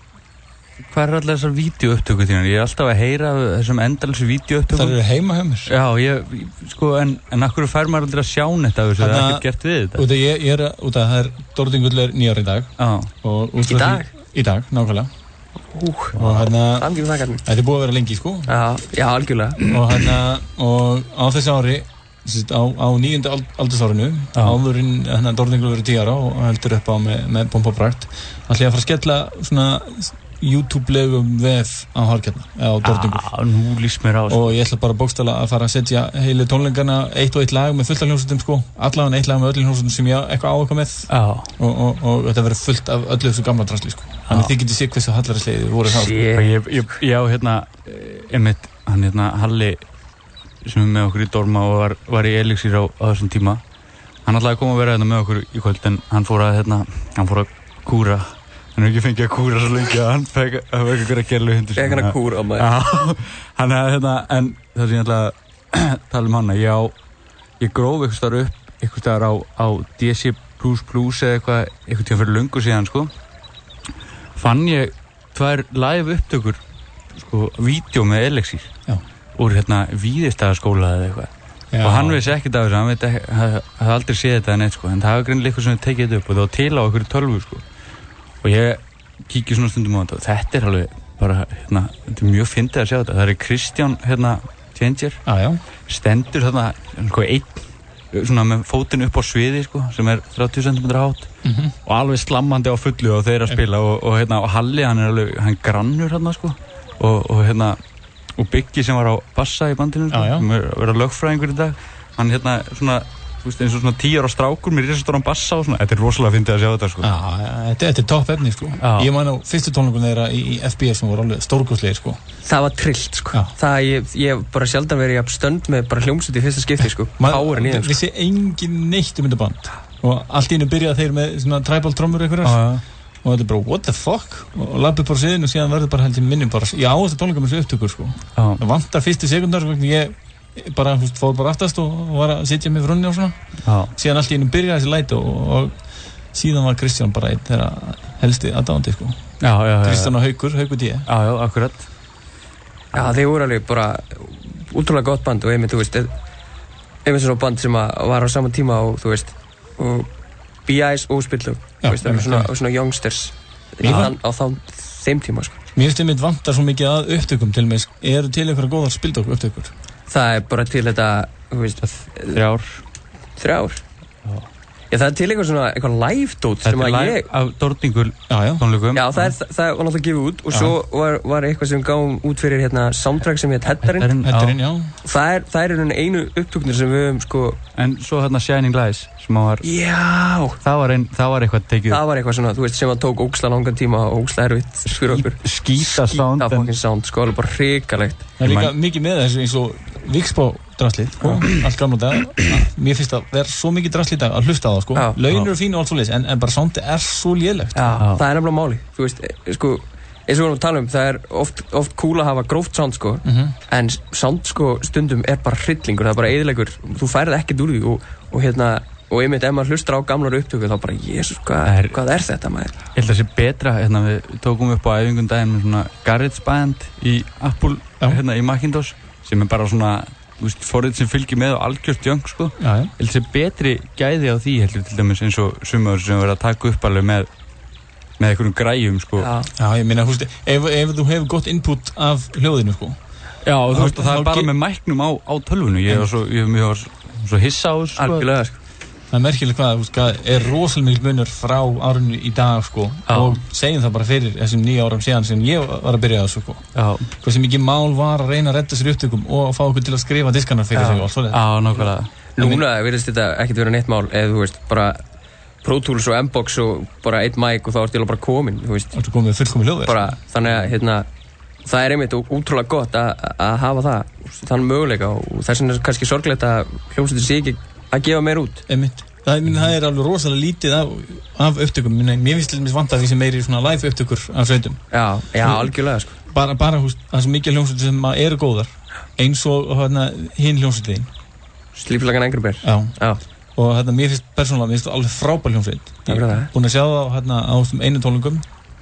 hvar er allar þessar vídeóupptökur þínar? Ég er alltaf að heyra þessum endalessu vídeóupptökum. Það eru heima hjá mér. Já, ég, sko, en, en akkur fær maður aldrei að sjá netta af þessu, það er ekkert gert við þetta. Út af ég, ég er, út af það er Dórdingull er nýjar í dag. Já. Og út í dag? Í dag, nákvæmlega. Ú, og hérna, þetta er búið að vera lengi, sko. Já, já, algjörlega. Og hérna, og á þessi ári, á, á níunda aldursárinu, áðurinn hérna Dórdingull verið tíu ára og heldur upp á með, með pomp og prakt, ætla ég að fara að skella svona YouTube-legum vef á Hárkjarnar eða á Dortingur. Já, nú líst mér á og ég ætla bara bókstaflega að fara að setja heilu tónleikana eitt og eitt lag með fullt af hljómsveitum sko, allavega eitt lag með öllum hljómsveitum sem ég eitthvað á eitthvað með og, og, og þetta verður fullt af öllu þessu gamla drasli sko. Þannig þið getið séð hversu hallaræslegið voru þá. Ég, ég, ég á hérna einmitt, hann hérna Halli sem er með okkur í Dorma og var, var í Elixir á, á þessum tíma. Hann ætlaði að koma að vera hérna með okkur í kvöld en hann fór að hérna, hann fór að kúra. Hann hefði ekki fengið að kúra svo lengi að hann fekk að vera ykkur að gerlu hundur. Fekk hann að kúra á maður. Já, hann hefði hérna, en það sem ég ætla að tala um hana, ég á, ég gróf eitthvað starf upp, eitthvað starf á, á D C plus plus eða eitthvað, eitthvað tíma fyrir löngu síðan, sko. Fann ég tvær live upptökur, sko, vídeo með Elixir. Já. Úr hérna Víðistaðaskóla eða eitthvað. Já. Og hann vissi ekkert af þessu, hann veit ekki, hafði aldrei séð þetta neitt, sko, en það var greinilega eitthvað sem við tekið þetta upp og það var til á okkur tölvu, sko. Og ég kíkja svona stundum á þetta og þetta er alveg bara, hérna, þetta er mjög fyndið að sjá þetta. Það er Kristján, hérna, Changer, ah, já. Stendur þarna, sko, einn, svona með fótinn upp á sviði, sko, sem er þrjátíu sentimetra hátt mm -hmm. og alveg slammandi á fullu og þeir að spila og, og, hérna, og Halli, hann er alveg, hann grannur hérna, sko, og, og hérna, og Biggi sem var á bassa í bandinu, sko, ah, sem er að vera lögfræðingur í dag, hann, hérna, svona, þú veist, eins og svona tíu ára strákur með risastóran bassa og svona, þetta er rosalega fyndið að sjá þetta, sko. Já, þetta, þetta er topp efni, sko. Já. Ég man á fyrstu tónleikunum þeirra í, í F B S sem voru alveg stórkostlegir, sko. Það var trillt, sko. Já. Það, ég, ég bara sjaldan verið jafn stönd með bara hljómsveit í fyrsta skipti, sko. Powerin í þeim, sko. Vissi engin neitt um þetta band. Og allt í einu byrjaði þeir með svona tribal trommur einhverjar. Já, já. Og þetta er bara, what the fuck? Og labbi bara síðan og síðan verður bara held ég minnum bara, ég áherslu tónleika með þessu upptökur, sko. Já. Það vantar fyrstu sekundar, sko, ég bara, húst, fór bara aftast og, og var að sitja með frunni og svona. Já. Síðan allt í einu byrjaði þessi læti og, og síðan var Kristján bara einn þeirra helsti aðdáandi, sko. Já, já, já. Kristján og Haukur, Haukur D. Já, já, akkurat. Já, þeir voru alveg bara útrúlega gott band og einmitt, þú veist, einmitt svona band sem var á sama tíma og, þú veist, og B-Eyes og Spillug, þú veist, það var svona, svona youngsters þann, á þá, þeim tíma, sko. Mér finnst einmitt vantar svo mikið að upptökum til mig, eru til einhverja góðar Spillug upptökur? Það er bara til þetta, þú veist, þrjár. Þrjár? Já. Já, það er til eitthvað svona, eitthvað live-dót sem að ég... Þetta er live af Dortingur tónleikum. Já, það, er, það var náttúrulega gefið út og já. Svo var, var eitthvað sem gáum út fyrir hérna soundtrack sem heit Heddarinn. Heddarinn, já. Það er, það er einu upptöknir sem við höfum, sko... En svo hérna Shining Lies, sem var... Já! Það var, ein, það var eitthvað tekið... Það var eitthvað svona, þú veist, sem að tók óksla langan tíma og óksla erfitt fyrir okkur. Skýta sound. Skýta fucking sound, sko, alveg bara hrikalegt. Það er líka mikið með þessu eins og Víxbó-draslið, sko, allt gamla dag. Mér finnst að vera svo mikið drasl í dag að hlusta á það, sko. Laun eru fín og allt svo leiðis, en, en bara soundið er svo lélegt. Já, já, það er nefnilega máli. Þú veist, sko, eins og við vorum að tala um, það er oft, oft cool að hafa gróft sound, sko, mm -hmm. en sound, sko, stundum er bara hryllingur, það er bara eyðilegur, þú færð ekkert úr því og, og hérna, og einmitt ef maður hlustar á gamlar upptöku þá bara, jésus, hvað er, hvað er þetta, maður? Ég held að það sé betra, hérna, við tókum upp á æfingum daginn með svona GarageBand í Apple, já. Hérna, í Macintosh, sem er bara svona, þú veist, forrið sem fylgir með og algjört jönk, sko. Já, já. Ég held að það sé betri gæði á því, heldur til dæmis eins og sumar sem verður að taka upp alveg með með einhverjum græjum, sko. Já, já ég meina, þú veist, ef, ef þú hefur gott input af hljóðinu, sko. Já, og þú veist, það er bara með mæknum á, á tölvunu. Ég var svo, ég, ég var svo hissa á þessu, sko. Algjörlega, sko. Það er merkilega hvað, þú veist, hvað er rosalega mikil munur frá árinu í dag, sko, já. Og segjum það bara fyrir þessum nýja árum síðan sem ég var að byrja þessu, sko. Já. Hvað sem mikið mál var að reyna að redda sér upptökum og fá okkur til að skrifa diskarnar fyrir sig og allt svoleiðis. Já, nákvæmlega. Núna virðist þetta ekkert vera neitt mál eða, þú veist, bara Pro Tools og M-Box og bara eitt mic og þá ertu bara komin, þú veist. Ertu komin með fullkomin hljóðverk. Bara, þannig að, hérna, það er einmitt útrúlega gott að hafa það, þann möguleika og þess vegna er kannski sorglegt að hljómsveitir sé ekki að gefa meir út. Einmitt. Það, minn, það er alveg rosalega lítið af, af upptökum. Mér finnst til dæmis vanta því sem meiri svona live upptökur af sveitum. Já, já, algjörlega, sko. Bara, bara, húst, það er svo mikið hljómsveitir sem eru góðar, eins og hérna hinn hljómsveitin. Sleeping Angry Bear. Já. Já. Og hérna, mér finnst persónulega, mér finnst alveg frábær hljómsveit. Ég er búin að sjá það á, hérna, á einu tónleikum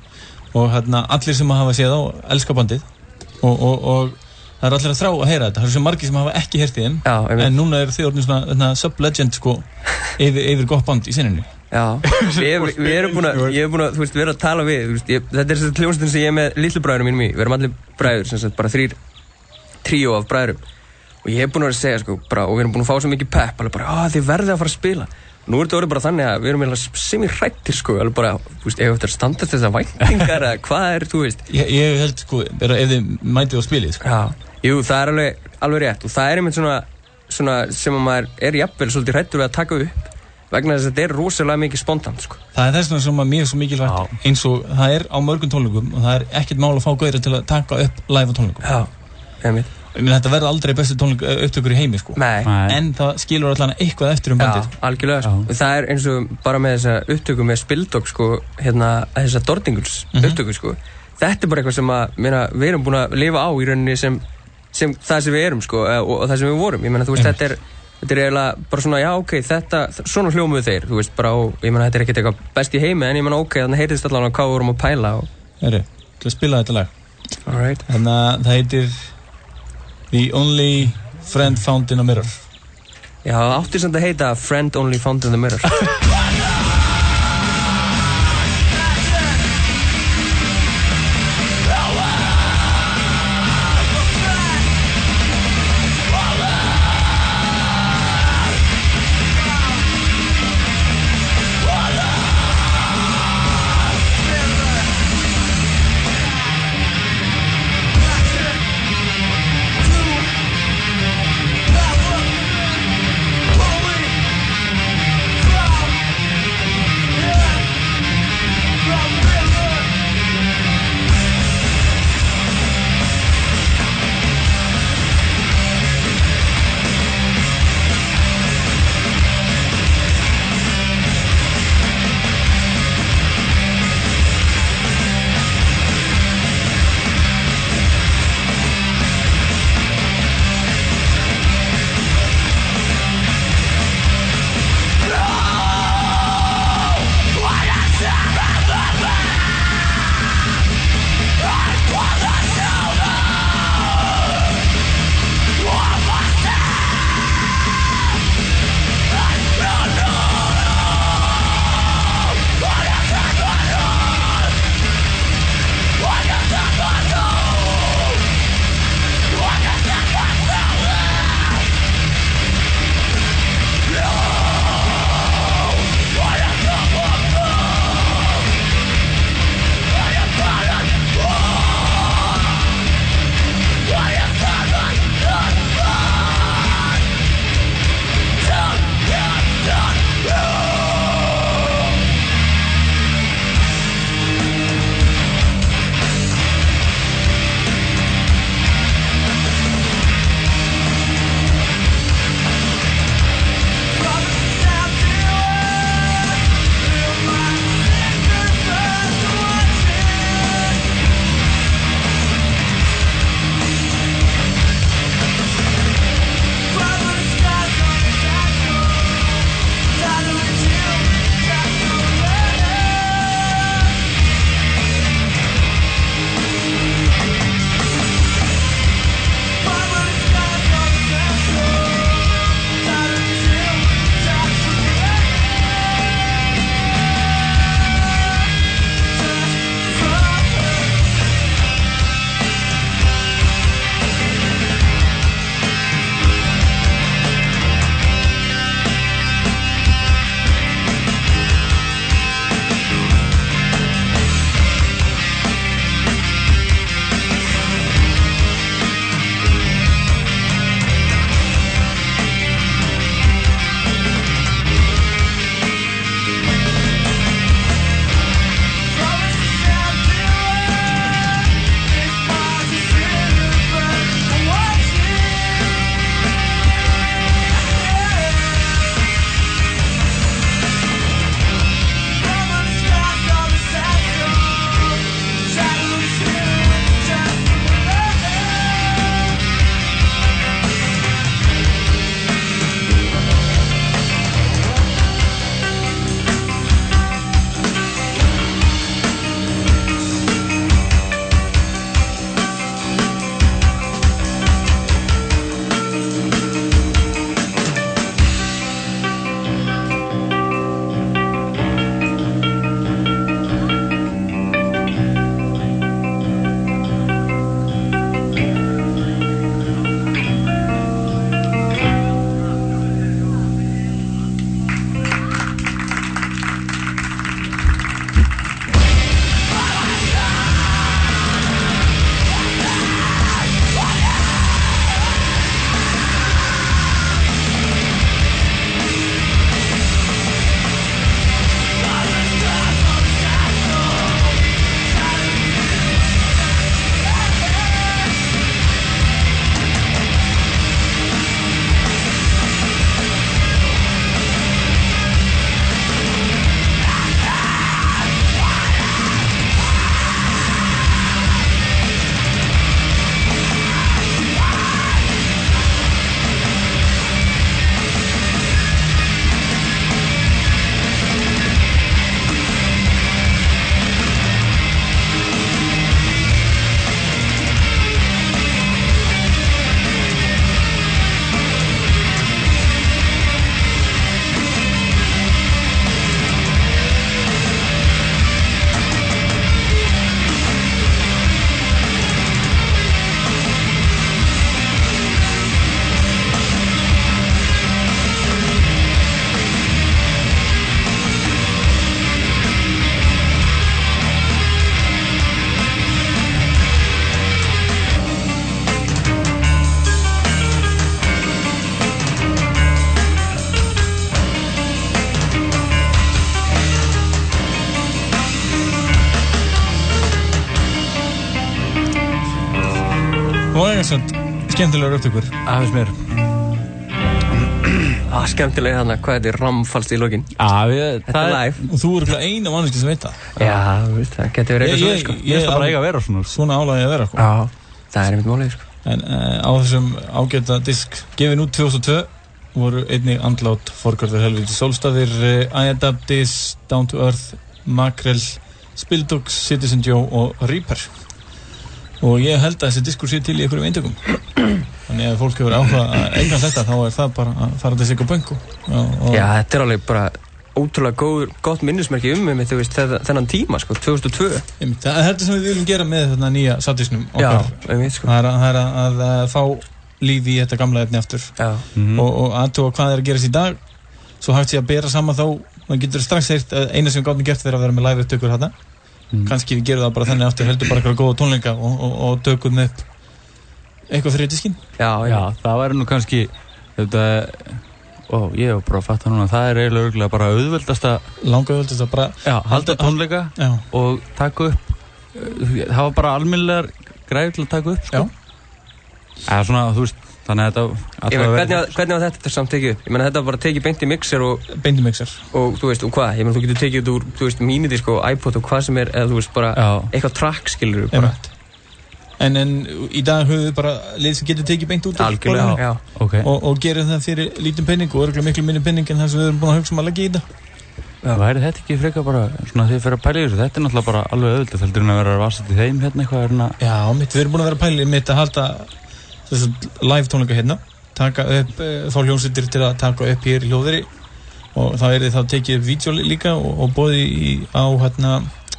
og hérna, allir sem hafa séð á elska bandið og, og, og það er allir að þrá að heyra þetta. Það eru svo margir sem hafa ekki heyrt í þeim. Já, en núna eru þið orðin svona, svona sub-legend, sko, yfir, yfir gott band í sinninni. Já, við, við erum búin að, ég er búin að, þú veist, vera að tala við, þú veist, ég, þetta er þess að hljómsveitin sem ég er með litlu bræðurum mínum í. Við erum allir bræður, sem sagt, bara þrýr tríó af bræðurum. Og ég er búin að vera að segja, sko, bara, og við erum búin að fá svo mikið pepp, alveg bara, að þið verðið að fara að spila. Nú er þetta orðið bara þannig að við erum eiginlega semi-hrættir sko, alveg bara, þú veist, ef þetta er standast þessar væntingar eða hvað er, þú veist. Ég, ég held sko, bara ef þið mætið á spilið sko. Já, jú, það er alveg, alveg rétt og það er einmitt svona, svona sem að maður er jafnvel svolítið hrættur við að taka upp vegna þess að þetta er rosalega mikið spontant sko. Það er þess vegna sem að mér er svo mikilvægt eins og það er á mörgum tónleikum og það er ekkert mál að fá gauðra til að taka upp live á tónleikum. Já, einmitt. Ég meina þetta verða aldrei bestu tónleik upptökur í heimi sko. Nei. En það skilur allan eitthvað eftir um bandið. Já, algjörlega sko. Það er eins og bara með þessa upptöku með Spildog sko, hérna þessa Dordinguls mm -hmm. upptöku sko. Þetta er bara eitthvað sem að, meina, við erum búin að lifa á í rauninni sem, sem það sem við erum sko og, og það sem við vorum. Ég meina þú veist þetta er, þetta er eiginlega bara svona já ok, þetta, svona hljómuðu þeir, þú veist bara og ég meina þetta er ekkert eitthvað best í heimi en ég meina ok, þannig heyrðist allan á hvað við vorum að pæla og... Heri, til að spila þetta lag. Alright. Þannig að það heitir The Only Friend Found in a Mirror. Já, það átti samt að heita Friend Only Found in the Mirror. og eiga samt skemmtilegar upptökur. Aðeins mér. Ah, skemmtilega þarna, hvað þetta er ramfalst í lokin. Já, við, Þetta er live. Og þú eru eina manneskja sem veit það. Já, þú veist, það getur verið eitthvað svona, sko. Ég veist það bara eiga að vera svona. Svona álægi að vera, sko. Já, það er einmitt málið, sko. En uh, á þessum ágæta disk gefin út tvö þúsund og tvö voru einnig andlát Forgarður helviti sólstafir, uh, I-Adaptis, Down to Earth, Makrel, Spildogs, Citizen Joe og Reaper. Og ég held að þessi diskur sé til í einhverjum eintökum. Þannig að ef fólk hefur áhuga að eignast þetta, þá er það bara að fara til sig á Böngu. Já, þetta er alveg bara ótrúlega góð, gott minnismerki um mig, þú veist, þennan tíma, sko, tvö þúsund og tvö. Einmitt, það er þetta sem við viljum gera með þarna nýja sattísnum okkar. Já, einmitt, sko. Það er að, það er að, að, að fá líf í þetta gamla efni aftur. Já. Mm-hmm. Og, og aðtúa hvað er að gerast í dag, svo hægt ég að bera saman þá, maður getur strax heyrt að eina sem við gátum gert er að vera með live upptökur þarna. Mm. Kannski við gerum það bara þannig aftur, heldur bara eitthvað góða tónleika og, og, og tökum upp eitthvað fyrir diskinn. Já, já, það væri nú kannski þetta, ó, ég hef bara að fatta núna, það er eiginlega örgulega bara auðveldasta langa auðveldasta bara já, halda tónleika já. Og taka upp það var bara almennilegar græður til að taka upp, sko. Já, svona, þú veist, þannig að þetta Ég meina, hvernig, hvernig var þetta samt tekið upp? Ég meina, þetta var bara tekið beint í mixer og beint í mixer og þú veist, og hvað? Ég meina, þú getur tekið þetta úr, þú veist, minidisk og iPod og hvað sem er, eða þú veist, bara já. Eitthvað track, skilur við bara. En, en í dag höfum við bara lið sem getur tekið beint út algjörlega, já. Okay. og, og gerum það fyrir lítinn penning og örgulega miklu minni penning en það sem við erum búin að hugsa um að leggja í þetta. Já, væri þetta ekki frekar bara, svona því að fyrir að pæla í þessu, þetta er náttúrulega bara alveg auðvitað, heldur en að vera að vasast í þeim hérna eitthvað er hérna. Já, mitt, við erum búin að vera að pæla í mitt að halda þessu live tónleika hérna, taka upp, fá hljómsveitir til að taka upp hér í hljóðveri og það er þá tekið upp vídeo líka og, og boði í, á hérna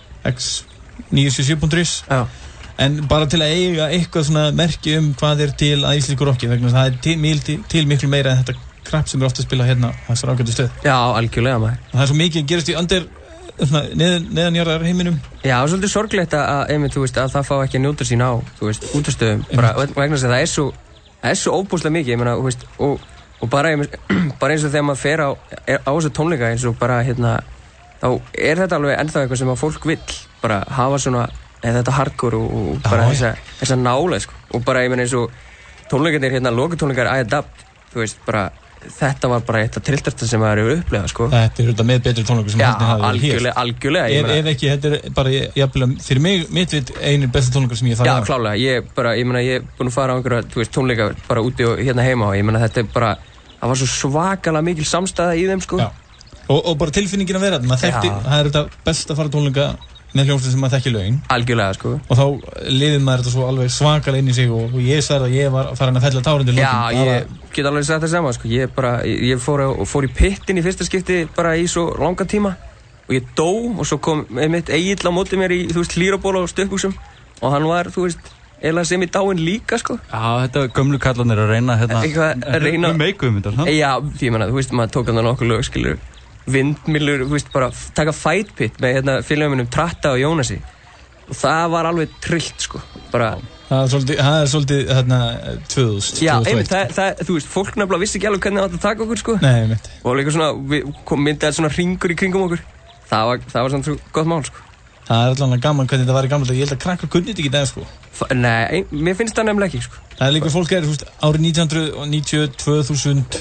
X níu sjö sjö punktur is. Já. En bara til að eiga eitthvað svona merki um hvað er til að íslensku rocki vegna það er til, til, til miklu meira en þetta krapp sem er ofta að spila hérna þessar ágættu stöð. Já, algjörlega maður. Það er svo mikið gerast í andir svona neðan, neðanjarðar heiminum. Já, og svolítið sorglegt að, einmitt, þú veist, að það fá ekki að njóta sín á, þú veist, útastöðum. Bara vegna þess að það er svo, það er svo óbúslega mikið, ég meina, þú veist, og, og bara, bara eins og þegar maður fer á, er, á þessu tónleika eins og bara, hérna, þá er þetta alveg ennþá eitthvað sem að fólk vill bara hafa svona, eða þetta hardcore og, og bara Já, þessa, þessa nála, sko. Og bara, ég meina, eins og tónleikarnir, hérna, lokatónleikar I-Adapt, þú veist, bara, þetta var bara eitt af trilltasta sem maður hefur upplegað, sko. Þetta er þetta með betri tónleikur sem haldin hafi verið hér. Já, algjörlega, ef, ef ekki, þetta er bara, jafnvel, fyrir mig, mitt vit, einu bestu tónleikar sem ég farið á. Já, klálega, ég bara, ég meina, ég er búinn að fara á einhverja, þú veist, tónleika bara úti og hérna heima og ég meina, þetta er bara, það var svo svakalega mikil samstæða í þeim, sko. Já, og, og bara tilfinningin að vera, maður þekkti, það er þetta best að fara tónleika með hljómsveit sem maður þekki lögin. Algjörlega, sko. Og þá liðið maður þetta svo alveg svakalega inn í sig og, og ég sagði að ég var farin að fella tárin til Já, lokin. ég get alveg sagt það sama, sko. Ég bara, ég, ég fór, á, fór í pittin í fyrsta skipti bara í svo langan tíma og ég dó og svo kom mitt Egill á móti mér í, þú veist, hlýraból og stökkbuxum og hann var, þú veist, eiginlega sem í dáin líka, sko. Já, þetta gömlu kallarnir að reyna hérna. Eitthvað að reyna. Við meikum þetta, svona. Já, því ég menna, þú veist, maður tók hann nokkuð lög, skilur, vindmillur, þú veist, bara taka fight pit með hérna félagum minnum Tratta og Jónasi. Og það var alveg trillt, sko, bara. Það er svolítið, það er svolítið, hérna, tvö þúsund. Já, einmitt, það, það, þú veist, fólk nefnilega vissi ekki alveg hvernig það átti að taka okkur, sko. Nei, einmitt. Og líka svona, við kom myndið svona hringur í kringum okkur. Það var, það var svona gott mál, sko. Það er allavega gaman hvernig þetta var í gamla dag. Ég held að krakkar kunni þetta ekki í dag, sko. F nei, mér finnst það nefnilega ekki, sko. Það er líka fólk er, þú veist, árið nítján hundruð níutíu, tvö þúsund,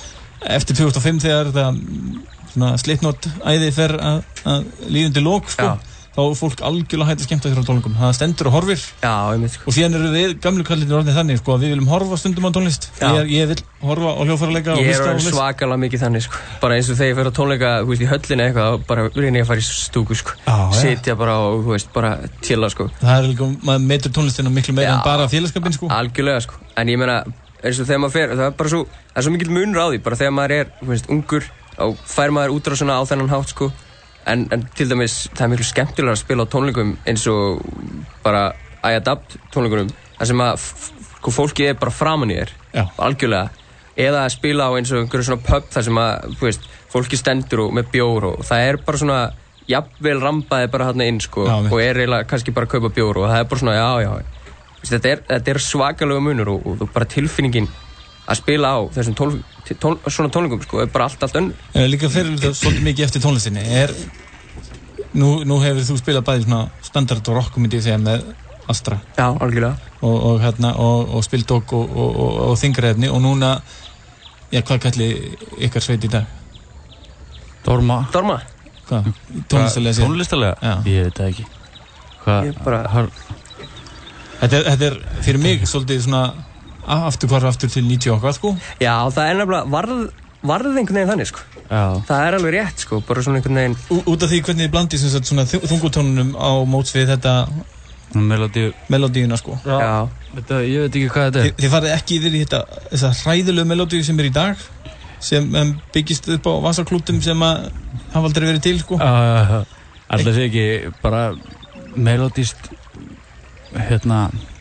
eftir tvö þúsund og fimm þegar það, svona, Slipknot æði fer að, að líðundi lok, sko. Já. Þá er fólk algjörlega hægt að skemmta sér á tónleikum. Það stendur og horfir. Já, einmitt, sko. Og síðan eru við gamlu kallinir orðnir þannig, sko, að við viljum horfa stundum á tónlist. Ég, ég vil horfa á hljóðfæraleika og Ég hlusta á er tónlist. svakalega mikið þannig, sko. Bara eins og þegar ég fer á tónleika, þú veist, í höllinni eitthvað, bara reyni ég að fara í stúku, sko. Já, já. Sitja bara og, þú veist, bara chilla, sko. Það er líka, maður metur tónlistina miklu meira Já. en bara félagskapinn, sko. Algjörlega, sko. En ég meina, eins og þegar maður fer, það er bara svo, það er svo mikill munur á því, bara þegar maður er, þú veist, ungur, og fær maður útrásina á þennan hátt, sko. En, en til dæmis, það er miklu skemmtilega að spila á tónleikum eins og bara I-Adapt tónleikunum, þar sem að sko, fólki er bara framan í þér, Já. algjörlega. Eða að spila á eins og einhverju svona pub þar sem að, þú veist, fólki stendur og með bjór og það er bara svona, jafnvel rambaði bara hérna inn, sko, Já, og er eiginlega kannski bara að kaupa bjór og það er bara svona, já, já. Vist, þetta, er, þetta er svakalega munur og, og bara tilfinningin að spila á þessum tól, tól, svona tónleikum, sko, er bara allt, allt önn. Líka fyrir þetta svolítið mikið eftir tónlistinni er, nú, nú hefur þú spilað bæði svona standard og rock, myndi ég segja, með Astra. Já, algjörlega. Og, og hérna, og, og Spildog og, og, og, og þingraefni og núna, já, hvað kalli ykkar sveit í dag? Dorma. Dorma? Hvað? Tónlistarlega sér? Tónlistarlega? Já. Ég veit það ekki. Hvað? Ég bara... Har... Þetta er, þetta er fyrir mig svolítið svona aftur hvar aftur til níutíu og hvað, sko? Já, það er nefnilega varð, varð einhvern veginn þannig, sko. Já. Það er alveg rétt, sko, bara svona einhvern veginn... Ú, út af því hvernig þið blandið sem sagt svona þungutónunum á móts við þetta... Melodíu. Melodíuna, sko. Já. Já. Þetta, ég veit ekki hvað þetta er. Þið, þið farið ekki yfir í þetta, þessa hræðilegu melodíu sem er í dag, sem um, byggist upp á vasaklútum sem að hafa aldrei verið til, sko. Já, alltaf sé ekki bara melodíst, hérna,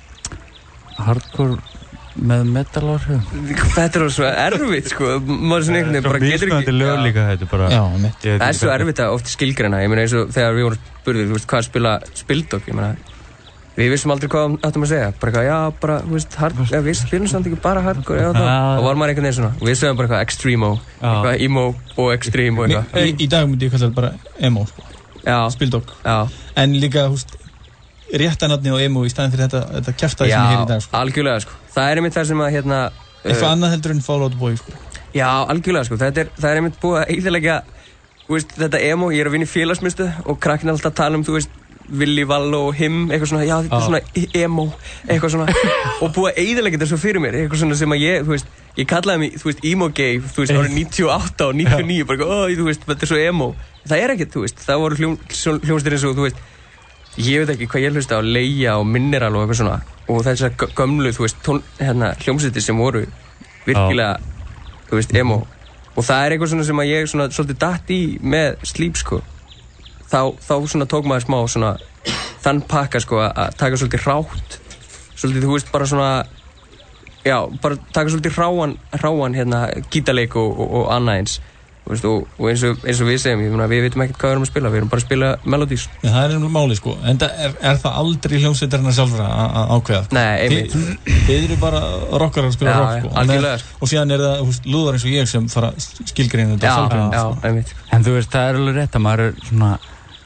hardcore með metal-áhrif. Þetta er svo erfitt, sko. Maður svona einhvern veginn bara getur ekki... Þetta er lög líka, þetta er bara... Já, mitt. Það er svo erfitt að oft skilgreina. Ég meina eins og þegar við vorum spurðir, þú veist, hvað spila Spildog, ég meina... Við vissum aldrei hvað áttum að segja. Bara eitthvað, já, bara, þú veist, hardcore... Já, við spilum samt ekki bara hardcore, já, það. Og var maður einhvern veginn svona. Og við sögum bara eitthvað extremo, eitthvað emo og extreme og eitthvað. Í, í dag myndi ég kalla þetta bara emo, sko. Já. Spildog. Já. En líka, þú veist, réttanatni og emo í staðin fyrir þetta, þetta kjaftaði sem ég heyr í dag, sko. Já, algjörlega, sko. Það er einmitt það sem að, hérna... Eitthvað uh, annað heldur en Fall Out Boy, sko. Já, algjörlega, sko. Þetta er, það er einmitt búið að eyðileggja, þú veist, þetta emo, ég er að vinna í félagsmiðstöð og krakkinn er alltaf að tala um, þú veist, Willy Vallo og Him, eitthvað svona, já, þetta er svona emo, eitthvað svona, og búið að eyðileggja þetta svo fyrir mér, eitthvað svona sem að ég, þú veist, ég kallaði mig, þú veist, emo gay, þú veist, árið níutíu og átta og níutíu og níu, bara, ó, þú veist, þetta er svo emo. Það er ekkert, þú veist, það voru hljóm, hljómsveitir eins og, þú veist, ég veit ekki hvað ég hlusta á, Leia og Mineral og eitthvað svona, og þessar gömlu, þú veist, tón, hérna, hljómsveitir sem voru virkilega, þú veist, emo. Og það er eitthvað svona sem að ég svona svolítið datt í með Sleep, sko. Þá, þá svona tók maður smá svona þann pakka, sko, að taka svolítið hrátt, svolítið, þú veist, bara svona, já, bara taka svolítið hráan, hráan, hérna, gítarleik og, og, og annað eins. Veist, og, og eins, og, eins og við segjum, ég, við veitum ekkert hvað við erum að spila, við erum bara að spila melodís. Ja, það er einhver máli, sko, en er, er það aldrei hljómsveitarna sjálfra að ákveða? Nei, einmitt. Þið, þið eru bara rockarar að spila já, rock, sko. Algjörlega. Og síðan er það, þú veist, lúðar eins og ég sem fara skilgreina þetta sjálfgreina. Já, já, einmitt. En þú veist, það er alveg rétt að maður er svona,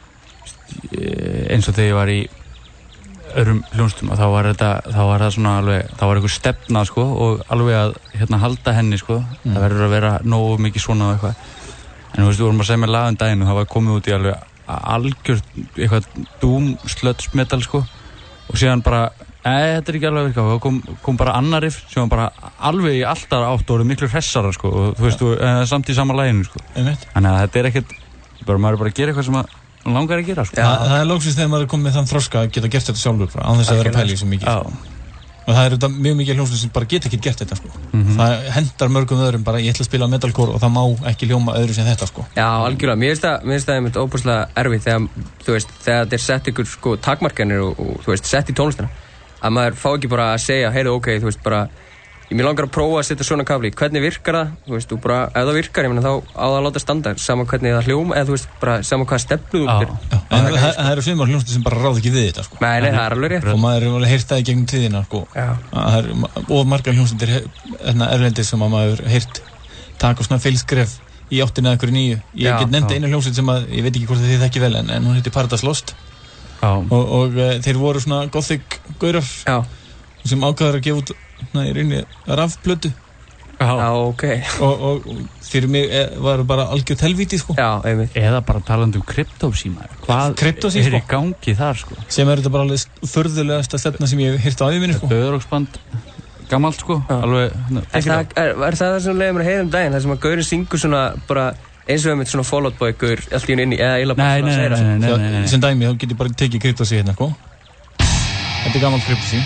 eins og þegar ég var í öðrum hljómsveitum og þá var þetta, þá var það svona alveg, þá var einhver stefna, sko, og alveg að, hérna, halda henni, sko. Mm. Það verður að vera nógu mikið svona og eitthvað. En þú veist, við vorum að segja með lagum daginn og það var komið út í alveg algjört eitthvað doom sludge metal, sko, og síðan bara, ei, þetta er ekki alveg virkað, og kom, kom bara annar riff sem var bara alveg í alltaf átt og voru miklu hressara, sko, og þú veist, ja. þú, samt í sama laginu, sko. Þannig að þetta er ekkert, bara maður er bara að gera eitthvað sem að langar að gera, sko. Já, það er lóksins þegar maður er komið með þann þroska að geta gert þetta sjálfur, bara, án þess að vera pæli svo mikið, sko. Og það er þetta mjög mikið hljómsveit sem bara geta ekki gert þetta, sko. Mm-hmm. Það hendar mörgum öðrum bara, ég ætla að spila metalcore og það má ekki hljóma öðru sem þetta, sko. Já, algjörlega. Mér finnst það, mér finnst það einmitt óbúslega erfitt þegar, þú veist, þegar þetta er sett ykkur, sko, takmarkanir og, og, þú veist, sett í tónlistina. Að maður fá ekki bara að segja, heyrðu, ok, þú veist, bara, ég mér langar að prófa að setja svona kafli. Hvernig virkar það? Þú veist, þú bara, ef það virkar, ég meina, þá á það að láta standa, sama hvernig það hljóma, eða þú veist, bara, sama hvað stefnu þú byrjar. En það eru svimar hljómsveitir sem bara ráð ekki við þetta, sko. Nei, nei, það er alveg rétt. Og maður er alveg heyrt það í gegnum tíðina, sko. Það er of margar hljómsveitir erlendis sem að maður heyrt taka svona feilskref í áttina eða einhverju nýju. Ég get nefnt einu hljómsveit sem að, ég veit ekki hvort þið þekki vel, en, en hún heitir Paradise Lost. Og, og uh, þeir voru svona gothic gaurar sem ákvaðar að gefa út í rauninni rafplötu. Já, ok. Og, og, og fyrir mig var bara algjört helvíti, sko. Já, einmitt. Eða bara talandi um kryptósíma. Hvað kryptósí, er sko? í gangi þar, sko? Sem er þetta bara alveg förðulegasta stefna sem ég hef heyrt á ævi minni, sko. Döðróksband, gammalt, sko. Alveg, er það, er, er það það sem leiði mér að heyra um daginn? Það sem að gaurinn syngur svona bara eins og einmitt svona Fall Out Boy gaur allt í hún inni, eða eiginlega bara svona að segja það. Nei, nei, nei, nei. Sem dæmi, þá get ég bara tekið kryptósí hérna, sko. Þetta er gammalt kryptósí.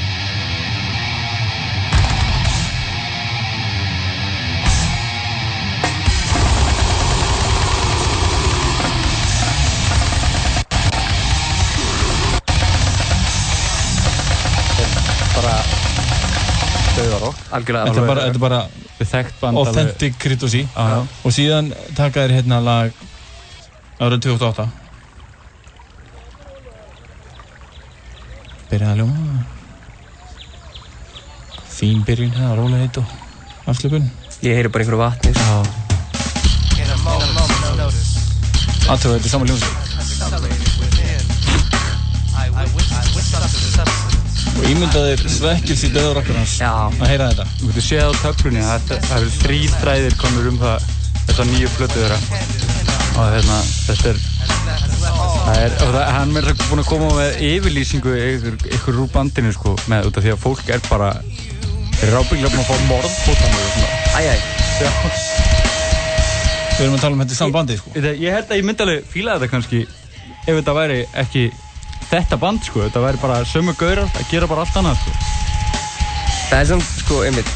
Algjörlega. Þetta er bara, þetta er bara band, authentic kryptósí. Og síðan taka þér hérna lag árið tvö þúsund og átta. Byrjaði að ljóma. Fín byrjun hérna, rólegheit og afslöpun. Ég heyri bara einhverju vatni. Aðtöðu, þetta er saman hljómsveit. ímyndaðir svekkils í döðurokkarans að heyra þetta. Þú getur séð á töflunni að það eru þrír þræðir komnir um það þessa nýju plötu þeirra og hérna, þetta er það er, og það, hann er búinn að koma með yfirlýsingu ykkur, ykkur úr bandinu sko, með út af því að fólk er bara þeir eru ábyggilega búinn að fá morðbótanir og svona. Æj, æj. Já. Við erum að tala um þetta í saman bandi sko. Ég held að ég myndi alveg fíla þetta kannski ef þetta væri ekki þetta band sko, þetta væri bara sömu gaurar að gera bara allt annað sko. Það er samt sko, einmitt.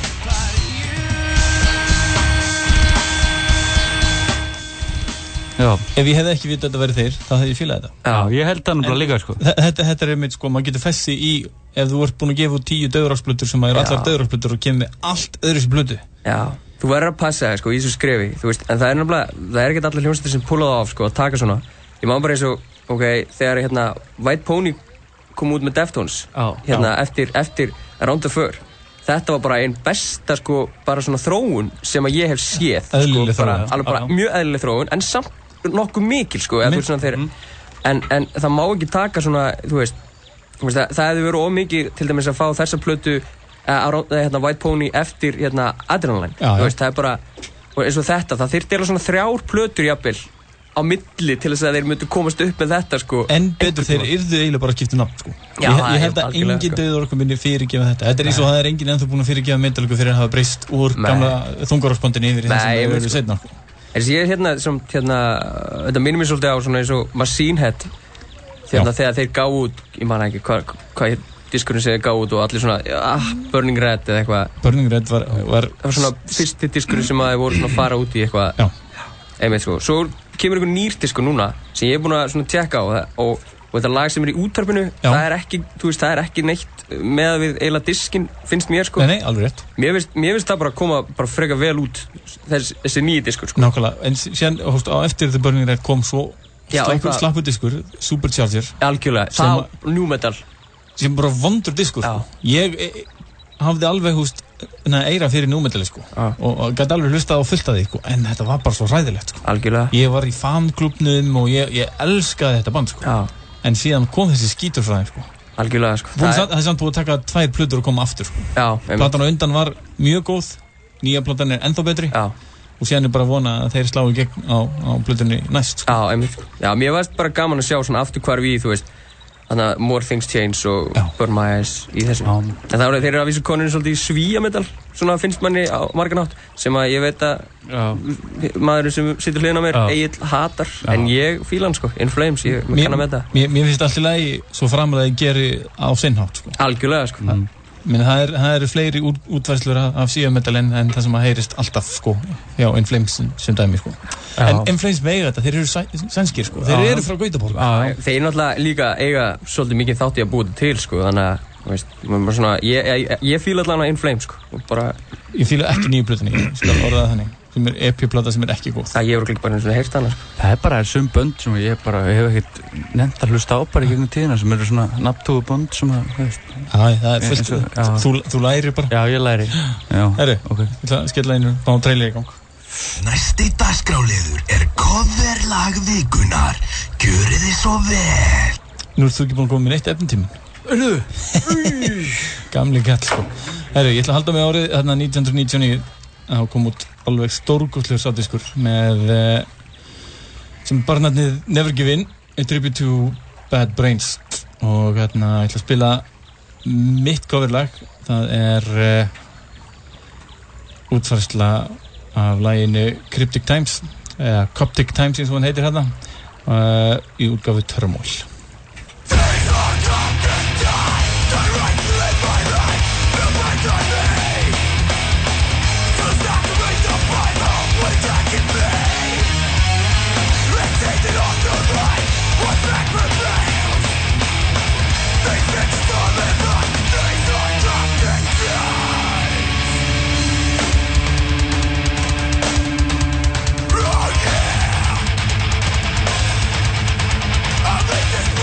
Já. Ef ég hefði ekki vitað að þetta væri þeir, þá hefði ég fílað þetta. Já, ég held það náttúrulega líka sko. Þetta, þetta er einmitt sko, maður getur fessi í ef þú ert búinn að gefa út tíu döðurásplötur sem eru allar döðurásplötur og kemur með allt öðru sem plötu. Já, þú verður að passa það sko í þessu skrefi, þú veist, en það er náttúrulega, það er ekkert allir hljómsveitir sem pulla það af sko að taka svona. Ég má bara eins og, ok, þegar hérna White Pony kom út með Deftones, já, hérna já. eftir, eftir Around the Fur. Þetta var bara einn besta sko, bara svona þróun sem að ég hef séð. Eðlileg sko, bara, þróun. alveg bara mjög eðlileg þróun, en samt nokkuð mikil sko, eða þú veist svona þeir, mm. en, en það má ekki taka svona, þú veist, þú veist það, það hefði verið ómikið til dæmis að fá þessa plötu uh, hérna, White Pony eftir hérna Adrenaline, já, þú veist, það er bara eins og þetta, það þyrfti alveg svona þrjár plötur jafnvel á milli til þess að þeir myndu komast upp með þetta sko. En betur þeir yrðu eiginlega bara að skipta nafn sko. Já, ég, ég held að algjörlega, engin sko. döðurokkur myndir fyrirgefa þetta. Þetta er eins og það er engin ennþá búinn að fyrirgefa Metallica fyrir að hafa breyst úr Nei. gamla þungarásbandinu yfir í það sem Nei, þau eru sko. seinna. Þess ég er hérna, sem, hérna, þetta minnir mér svolítið á svona eins og Machine Head hérna, þegar þeir gáðu út, ég man ekki hvað hva diskurinn sem þeir gáðu út og allir svona, ah, Burning Red eða eitthvað. Burning Red var, var... Það var svona fyrsti diskurinn sem að þeir voru svona að fara út í eitthvað. Já. Einmitt sko. Svo kemur einhver nýr diskur núna sem ég er búinn að svona tjekka á og, og, og þetta lag sem er í útvarpinu, það er ekki, þú veist, það er ekki neitt með að við eiginlega diskinn finnst mér sko. Nei, nei, alveg rétt. Mér finnst, mér finnst það bara að koma bara freka vel út þess, þessi nýji diskur sko. Nákvæmlega, en síðan, hóst, á eftir The Burning Red kom svo slappu, slappu diskur, Supercharger. Algjörlega, það New Metal. Sem bara vondur diskur sko. Ég e, hafði alveg, húst, eira fyrir New Metal sko. Og, og gæti alveg hlustað á fullt af því sko. En þetta var bara svo hræðilegt sko. Algjörlega. Ég var í fanklubnum og ég, ég elskaði þetta band sko. Já. En síðan kom þessi skítur frá þeim sko. Algjörlega sko. Það er, það er samt búið að taka tvær plötur og koma aftur sko. Já. Platan á undan var mjög góð, nýja platan er ennþá betri. Já. Og síðan er bara að vona að þeir slá í gegn á, á plötunni næst sko. Já, einmitt. Já, mér varst bara gaman að sjá svona aftur hvar við, þú veist, þannig að More Things Change og Já. Burn My Eyes í þessu. Já. En það var þeir eru að vísu konunni svolítið í svíametal, svona finnst manni á margan hátt, sem að ég veit að Já. maðurinn sem situr hliðin á mér, Egill hatar, Já. En ég fíla hann sko, In Flames, ég kann að með það. Mér, mér finnst allt í lagi svo framlega að ég geri á sinn hátt sko. Algjörlega sko. Mm. Meni, það, er, það eru fleiri út, útfærslur af, af síðametal en, en það sem að heyrist alltaf sko, já, In Flames sem, sem dæmi sko. En In Flames með eiga þetta, þeir eru sæ, sænskir sko, þeir eru frá Gautaborg. Þeir náttúrulega líka eiga svolítið mikið þátt í að búa þetta til sko, þannig að, þú veist, svona, ég, ég, ég fíla allavega In Flames sko, og bara... Ég fíla ekki nýju plötunni, ég skal orða það þannig, sem er E P-plata sem er ekki góð. Það ég hefur ekki bara eins og heyrt hana sko. Það er bara sum bönd sem ég bara, ég hef ekkert nefnt að hlusta á bara í gegnum tíðina sem eru svona nafntóðu bönd sem að, veist. Já, það er fullt, þú, þú lærir bara. Já, ég læri. Já, herri, ok. Ég ætla að skella einu, fá trailer í gang. Næsti dagskráliður er coverlag vikunar. Gjörið þið svo vel. Nú ert þú ekki búin að koma með neitt efntíminn. Ölu! Gamli kall, sko. Herri, ég ætla að halda mig árið, þarna nítján hundruð níutíu og níu. Það kom út alveg stórkostlegur sátdiskur með uh, sem barnarnið Never Give In, A Tribute to Bad Brains. Og hérna, ég ætla að spila mitt coverlag. Það er uh, útfærsla af laginu Cryptic Times, eða Coptic Times eins og hann heitir hérna, uh, í útgáfu Turmoil. This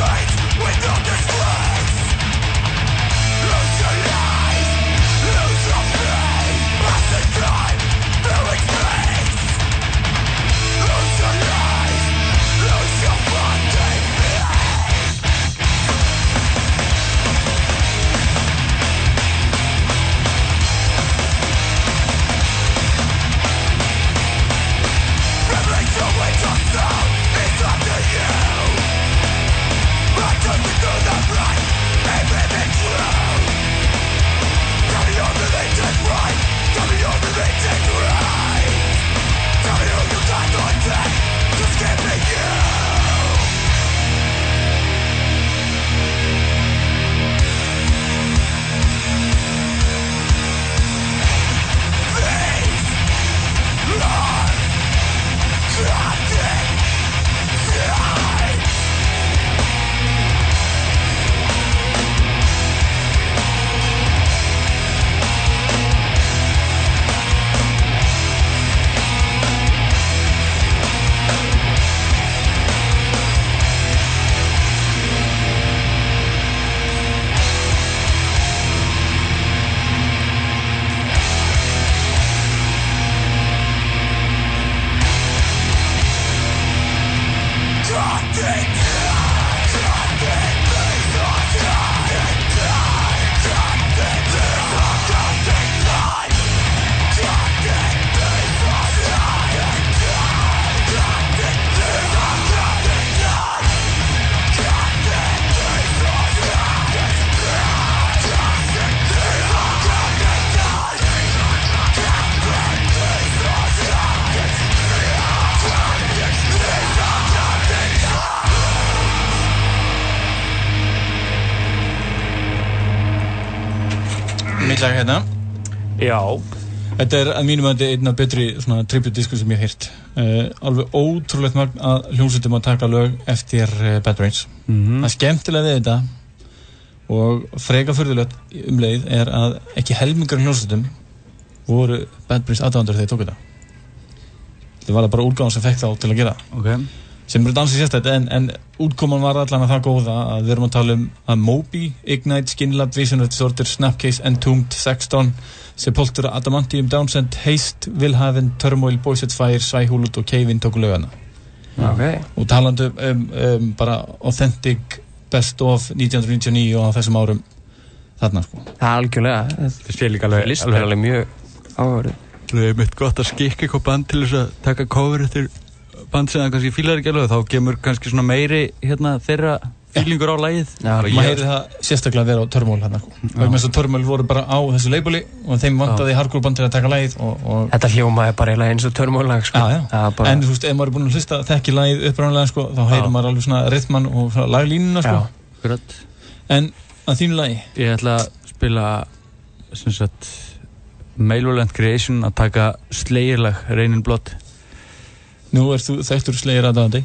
mitt lag hérna. Já. Þetta er að mínum að þetta er einn af betri svona tribute-diskum sem ég hef heyrt. Uh, alveg ótrúlegt magn að hljómsveitum að taka lög eftir uh, Bad Brains. Mm-hmm. Það er skemmtilega við þetta og freka furðulegt um leið er að ekki helmingur hljómsveitum voru Bad Brains aðdáendur þegar þeir tóku þetta. Þetta var bara útgáðan sem fekk þá til að gera. Okay. Sem er dansið sérstætt, en, en útkoman var allan að það góða að við erum að tala um að Moby, Ignite, Skinlab, Vision of Disorder, Snapcase, Entombed, Sexton, Sepultura, Adamantium, Downsend, Haste, Willhaven, Turmoil, Boys at Fire, Sæhúlut og Cave-In tóku lögana. Okay. Og talandi um, um bara authentic best of nítján hundruð níutíu og níu og á þessum árum þarna sko. Það er algjörlega. Það sé líka alveg, listin er alveg mjög áhverju. Það er mitt gott að skikka eitthvað band til þess að taka cover eftir band sem það kannski fílar ekki alveg, þá kemur kannski svona meiri hérna þeirra fílingur á lagið. Já, maður heyri það sérstaklega vera á Turmoil hérna. Vegna þess að Turmoil voru bara á þessu labeli og þeim vantaði hardcore band til að taka lagið og, og... Þetta hljómaði bara eiginlega eins og Turmoil lag sko. Já, já. Bara... En þú veist, ef maður er búin að hlusta þekki lagið uppræðanlega sko, þá heyrir maður alveg svona rytman og laglínuna sko. Já, akkurat. En að þínu lagi? Ég ætla að spila sem sagt Malevolent Creation að taka Slayer-lag Raining Blood. Nú ert þú þekktur Slayer aðdáandi.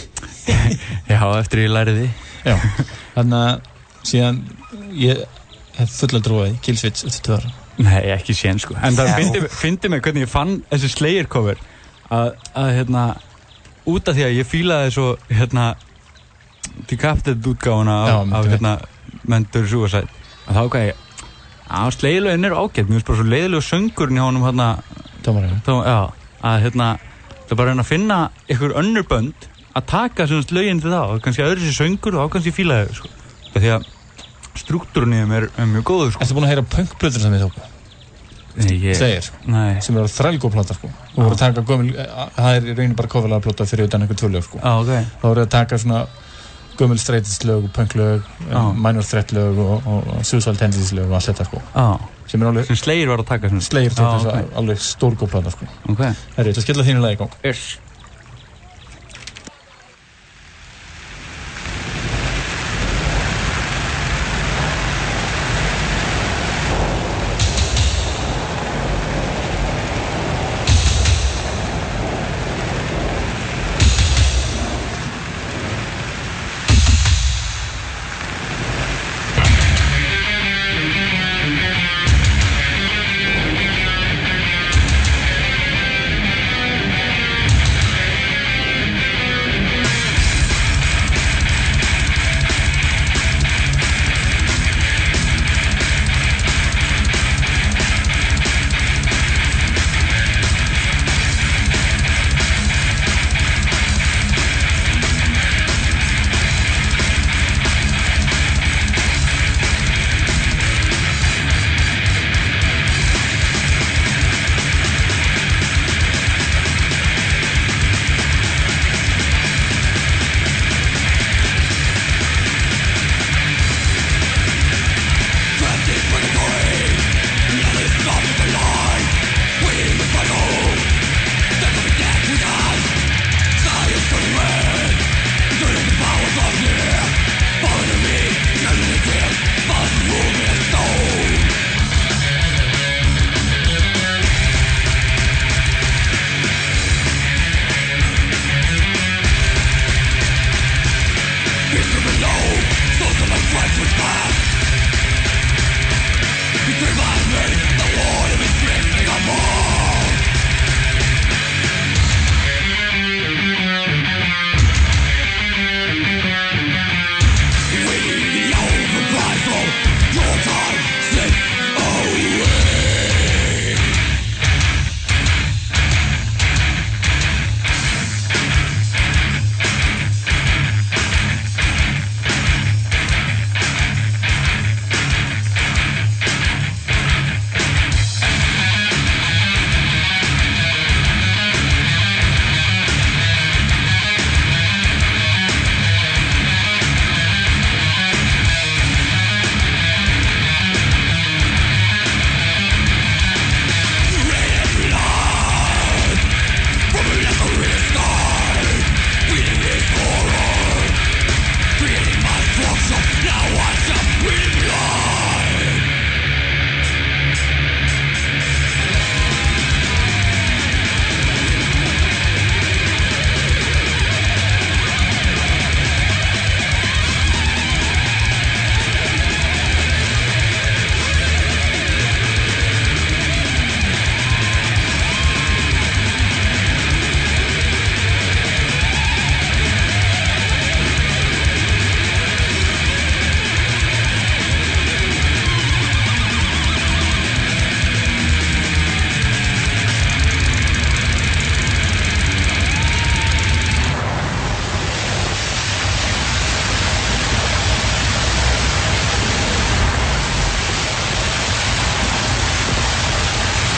Já, eftir ég læri því. Já, þannig að síðan ég hef fulla trúið Killswitch eftir tvö ára. Nei, ekki sén sko. En það fyndi, fyndi mig hvernig ég fann þessi Slayer cover að, að hérna, út af því að ég fílaði svo hérna Decapitated útgáfuna af, af hérna Mentor Suicide. Að þá hvað ég, að Slayer-lögin eru ágætt, mér finnst bara svo leiðilegu söngurinn í honum hérna. Tómarinn. Já, að hérna það er bara að finna einhver önnur bönd að taka svona lögin til það og kannski öðru sér söngur og þá kannski fílaði þau sko. Því að struktúrun í þeim er, er mjög góður sko. Ertu búin að heyra punk-plötur sem þið tóku? Nei, ég... Segir sko. Nei. Sem eru þrælgóð plata sko. Þú voru að taka gömul, það er í rauninni bara coverlega plata fyrir utan einhver tvöljög sko. Ah, ok. Þá voru að taka svona gömul straightist-lög, punk-lög, ah. minor threat-lög og, og, og suicidal tendencies-lög og allt þetta sko. Ah. Sem er alveg... Sem Slayer var að taka svona. Slayer tók ah, þess okay. að alveg stórgóð plata sko. Ok. Herri, þetta skella þínu lagi í gang. Yes.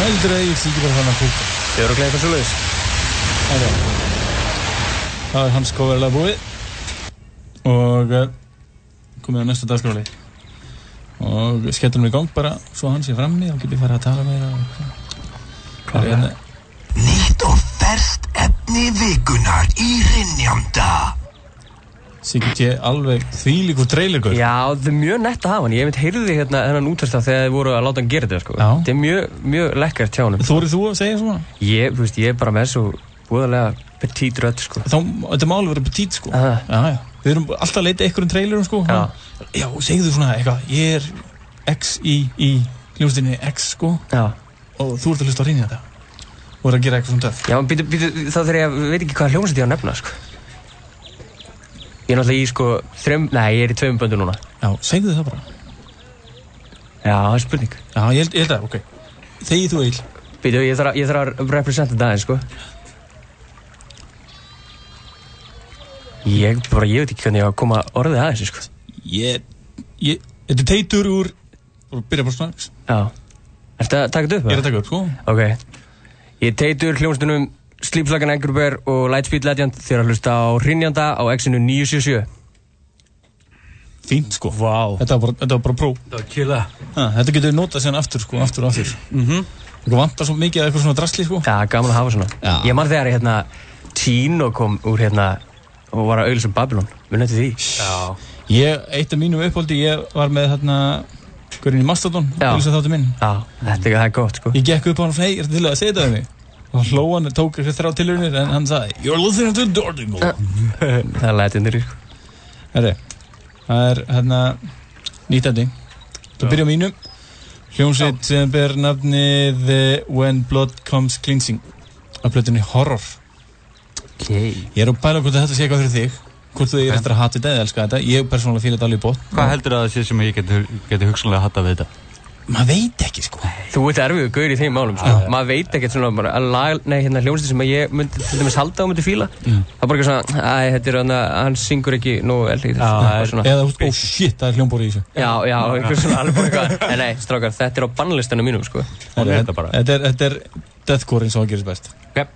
Heldur að ég sé ekki bara þannig að kúka. Þið eru að gleyða eitthvað svo leiðis. Það er Það er hans góðverðilega búið. Og uh, komið á næsta dagskráli. Og skellum við í gang bara, svo hann sé frammi og getur farið að tala meira. Hvað er hérna? Nýtt og ferskt efni vikunar í Hrynjanda. Siggi T. alveg þvílíkur trailergur. Já, það er mjög nett að hafa hann. Ég veit heyrði hérna þennan útvarstað þegar þið voru að láta hann gera þetta, sko. Já. Þetta er mjög, mjög lekkert hjá honum. Þórið þú að segja svona? Ég, þú veist, ég er bara með svo búðarlega petít rödd, sko. Þá, þetta má alveg vera petít, sko. Aha. Já, já. Við erum alltaf að leita einhverjum trailerum, sko. Já. Já, segðu svona eitthvað. Ég er X í, í hljómsveitinni X, sko. Já. Og þú ert að hlusta á Hrynjanda. Og er að gera eitthvað svona töff. Já, býtu, býtu, þá þegar ég veit ekki hvað hljómsveit ég á að nefna, sko. Ég er náttúrulega í, sko, þrem, nei, ég er í tveim böndum núna. Já, segðu það bara. Já, það er spurning. Já, ég held, ég held að, ok. Þegi þú Egill. Býtu, ég þarf að, ég þarf að representa þetta aðeins, sko. Ég bara, ég veit ekki hvernig ég á að koma orðið aðeins, sko. Ég, ég, þetta er Teitur úr, og byrja bara strax. Já. Ertu að taka þetta upp? Ég er að taka upp, sko. Ok. Ég er Teitur, hljómsveitunum Sleep Like an Angry Bear og Lightspeed Legend. Þið eru að hlusta á Hrynjanda á X-inu níu sjö sjö. Fínt, sko. Vá. Þetta var bara, þetta var bara próf. Það var killa. Ha, þetta getur við notað síðan aftur, sko, aftur og aftur. Mhm. Það vantar svo mikið að eitthvað svona drasli, sko. Já, gaman að hafa svona. Já. Ég man þegar hérna Tino kom úr hérna og var að auglýsa Babylon. Munið eftir því? Já. Ég, eitt af mínum uppáldi, ég var með þarna hverjum í Mastodon, Já. auglýsa þáttu minn. Já, þetta er, það er gott, sko. Ég gekk upp á hann og hei, er þetta til að segja þetta við mig? Og hló hann, tók eitthvað þrjá tilhörnir, en hann sagði You're listening to Dortingle. Það er legendir, sko. Herri, það er hérna nýtt efni. Það byrja á mínum. Hljómsveit sem ber nafnið When Blood Comes Cleansing af plötunni Horror. Ok. Ég er að pæla hvort þetta sé eitthvað fyrir þig. Hvort þú er eftir að hata þetta eða elska þetta. Ég persónulega fíla þetta alveg í botn. Hvað heldur það að sé sem ég geti, geti hugsanlega hatta við þetta? Maður veit ekki, sko. Þú ert erfiður gaur í þeim málum, sko. Já, já. Maður veit ekkert svona bara að lag, nei, hérna hljómsveit sem að ég myndi til dæmis halda og myndi fíla. Mm. Það er bara eitthvað svona, æ, þetta er hann að hann syngur ekki nógu vel. Já, það er svona. Eða, oh shit, það er hljómbor í þessu. Já, já, eitthvað svona alveg bara eitthvað. En nei, strákar, þetta er á bannlistanum mínum, sko. Þetta er bara. Þetta er, þetta er deathcore eins og það gerist best. Ok.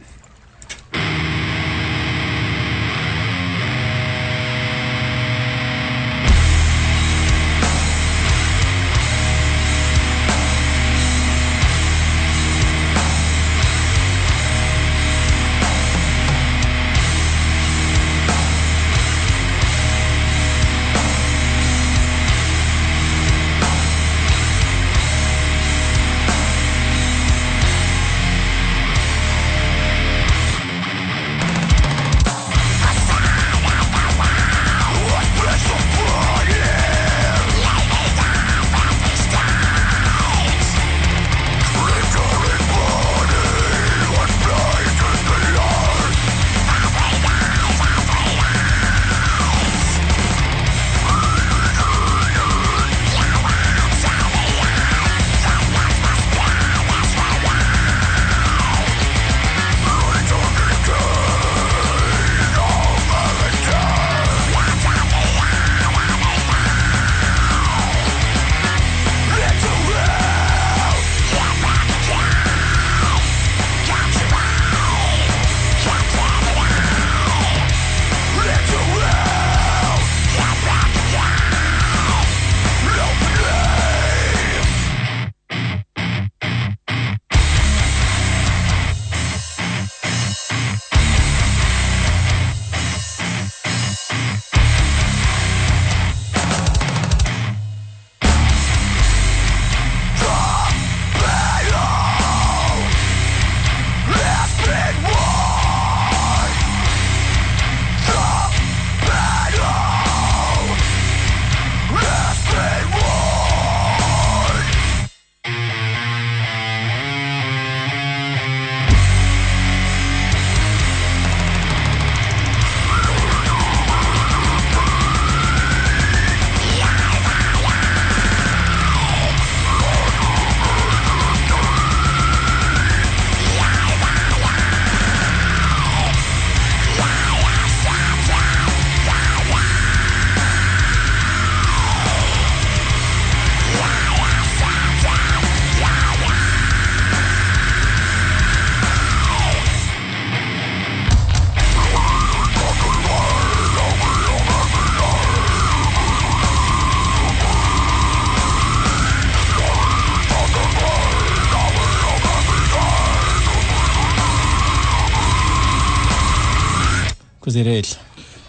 Hvað þér Egill?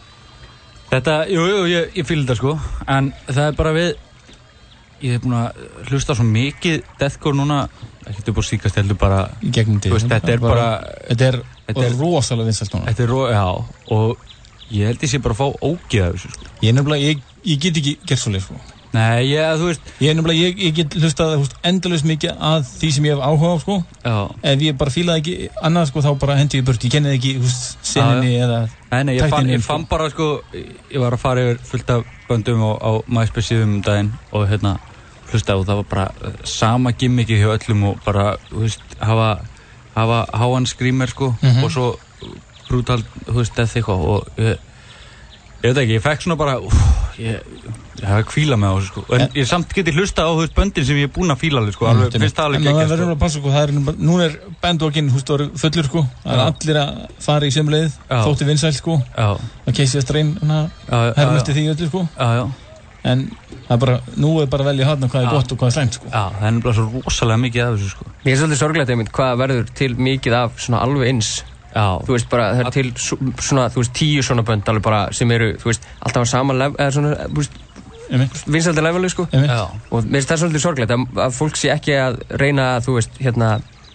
Þetta, jú, jú, ég, ég fíl þetta sko, en það er bara við, ég hef búin að hlusta svo mikið deathcore núna, ekkert upp á síkast heldur bara, í gegnum tíð, þetta er bara, þetta er, þetta er rosalega vinsælt núna. Þetta er, ro, já, og ég held ég sé bara að fá ógeð af þessu sko. Ég nefnilega, ég, ég get ekki gert svoleið sko. Nei, ég, þú veist, ég nefnilega, ég, ég get hlustað endalaust mikið að því sem ég hef áhuga á sko. Já. Ef ég bara fílaði ekki annað sko, þá bara hendi ég burt, ég kennið ekki, þú veist, seninni eða Nei, nei, ég fann, ég fann bara sko, ég var að fara yfir fullt af böndum á, á MySpace síðum um daginn og hérna hlusta og það var bara sama gimmiki hjá öllum og bara, þú veist, hafa hafa háan screamer sko Mhm. og svo brutal, þú veist, death eitthvað og ég, ég veit ekki, ég fekk svona bara úf, ég, ég hef að kvíla mig á þessu sko en ég samt geti hlusta á þú veist böndin sem ég er búinn að fíla alveg sko, alveg, finnst það alveg geggjað sko. En það sko. verður að passa sko, það er nú bara, nú er bandwalkin, þú veist, það eru fullur sko, það er Já. allir að fara í sömu leið, Já. þótti vinsæl sko, Já. að Casey Strain, hana, Já, já, herm já. eftir því öllu sko. Já, já. En það er bara, nú er bara að velja hana hvað er Já. gott og hvað er slæmt sko. Já, það er nefnilega svo rosalega mikið af þessu sko. Ég er svolítið sorglegt einmitt hvað verður til mikið af svona alveg eins. Já. Þú veist bara, það er til svo- svona, þú veist, tíu svona bönd alveg bara sem eru, þú veist, alltaf á sama level, eða svona, þú veist, vinsældi leveli sko. Já. Og mér finnst það svolítið sorglegt að, að fólk sé ekki að reyna að, þú veist, hérna,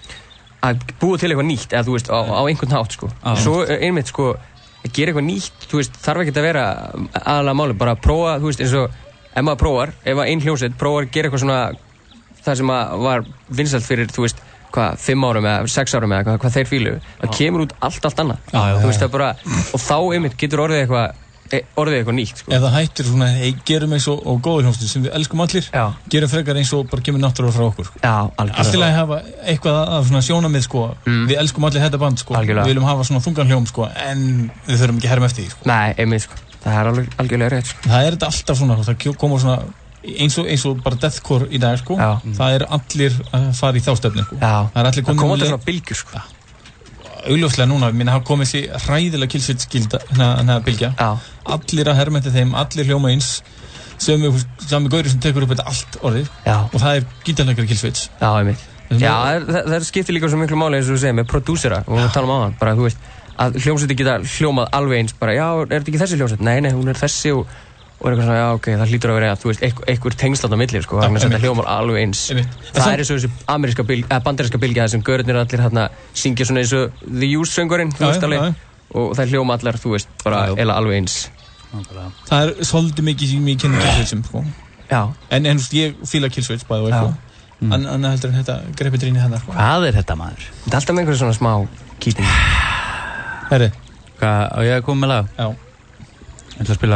að búa til eitthvað nýtt, eða þú veist, á, á einhvern hátt sko. Já. Svo er einmitt sko, að gera eitthvað nýtt, þú veist, þarf ekki að vera aðalega máli, bara að prófa, þú veist, eins og ef maður prófar, ef að ein hljómsveit prófar að gera eitthvað svona það sem að var vinsælt fyrir, þú veist, hvað, fimm árum eða sex árum eða hvað, hvað þeir fílu, það kemur út allt, allt annað. Já, já, þú já. veist, það bara, og þá einmitt getur orðið eitthvað, e, orðið eitthvað nýtt, sko. Ef það hættir svona, hey, gerum eins og, og góður hljómsveit sem við elskum allir, Já. gerum frekar eins og bara kemur náttúrulega frá okkur sko. Já, algjörlega. Allt í lagi að hafa eitthvað af svona sjónamið sko, við elskum allir þetta band sko, Algjörlega. við viljum hafa svona þungan hljóm sko, en við þurfum ekki að herma eftir því sko. Nei, einmitt, sko. Það er alveg, algjörlega rétt, sko. Það er þetta alltaf svona, það koma svona eins og, eins og bara deathcore í dag sko, Já. það er allir að fara í þá stefnu sko. Já. Það er allir Það komin koma með þetta leið- svona bylgjur, sko. augljóslega núna, minna hafa komið sér hræðilega killsveit hérna bylgja, Já. allir að herma eftir þeim, allir hljóma eins, sami, sami gauri sem tekur upp þetta allt orðið Já. og það er gítarleikari killsveits. Já, einmitt. Já, það, það, það skiptir líka svo miklu máli eins og þú segir með prodúsera og við talum á hann, bara þú veist að hljómsveitir geta hljómað alveg eins bara, já, er þetta ekki þessi hljómsveit? Nei, nei, hún er þessi og, og er eitthvað svona, já, ok, það hlýtur að vera þú veist, einhver, einhver tengslat á milli, sko, vegna þess að þetta hljómar alveg eins. Það er eins og þessi ameríska bylg, eða bandaríska bylgja þessum gaurarnir allir hérna syngja svona eins og The Used söngurinn, þú Já, veist já, alveg, já. og það hljóma allar, þú veist, bara eila alveg eins. Það er svolítið mikið sem ég kynna killsveitsum sko. Já. En, en þú veist, ég fíla killsveits bæði og eitthvað. En en heldur en þetta greipið rýni hennar sko. Hvað er þetta maður? Þetta er alltaf með einhverju svona smá kýting. Herri. Hvað, á ég að koma með lag? Já. Ég ætla að spila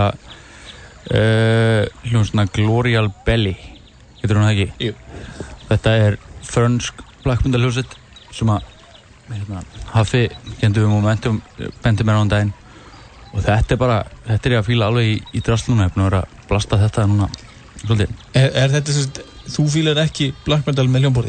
uh, hljómsveitna Glorial Belly. Getur hún það ekki? Jú. Þetta er frönsk blackmetal hljómsveit sem að hérna, Hafi kenndi við Momentum bendi mér á um daginn og þetta er bara, þetta er ég að fíla alveg í, í draslunum, ég er búin að vera að blasta þetta núna svolítið. Er, er þetta svo, þú fílar ekki black metal með hljómborði?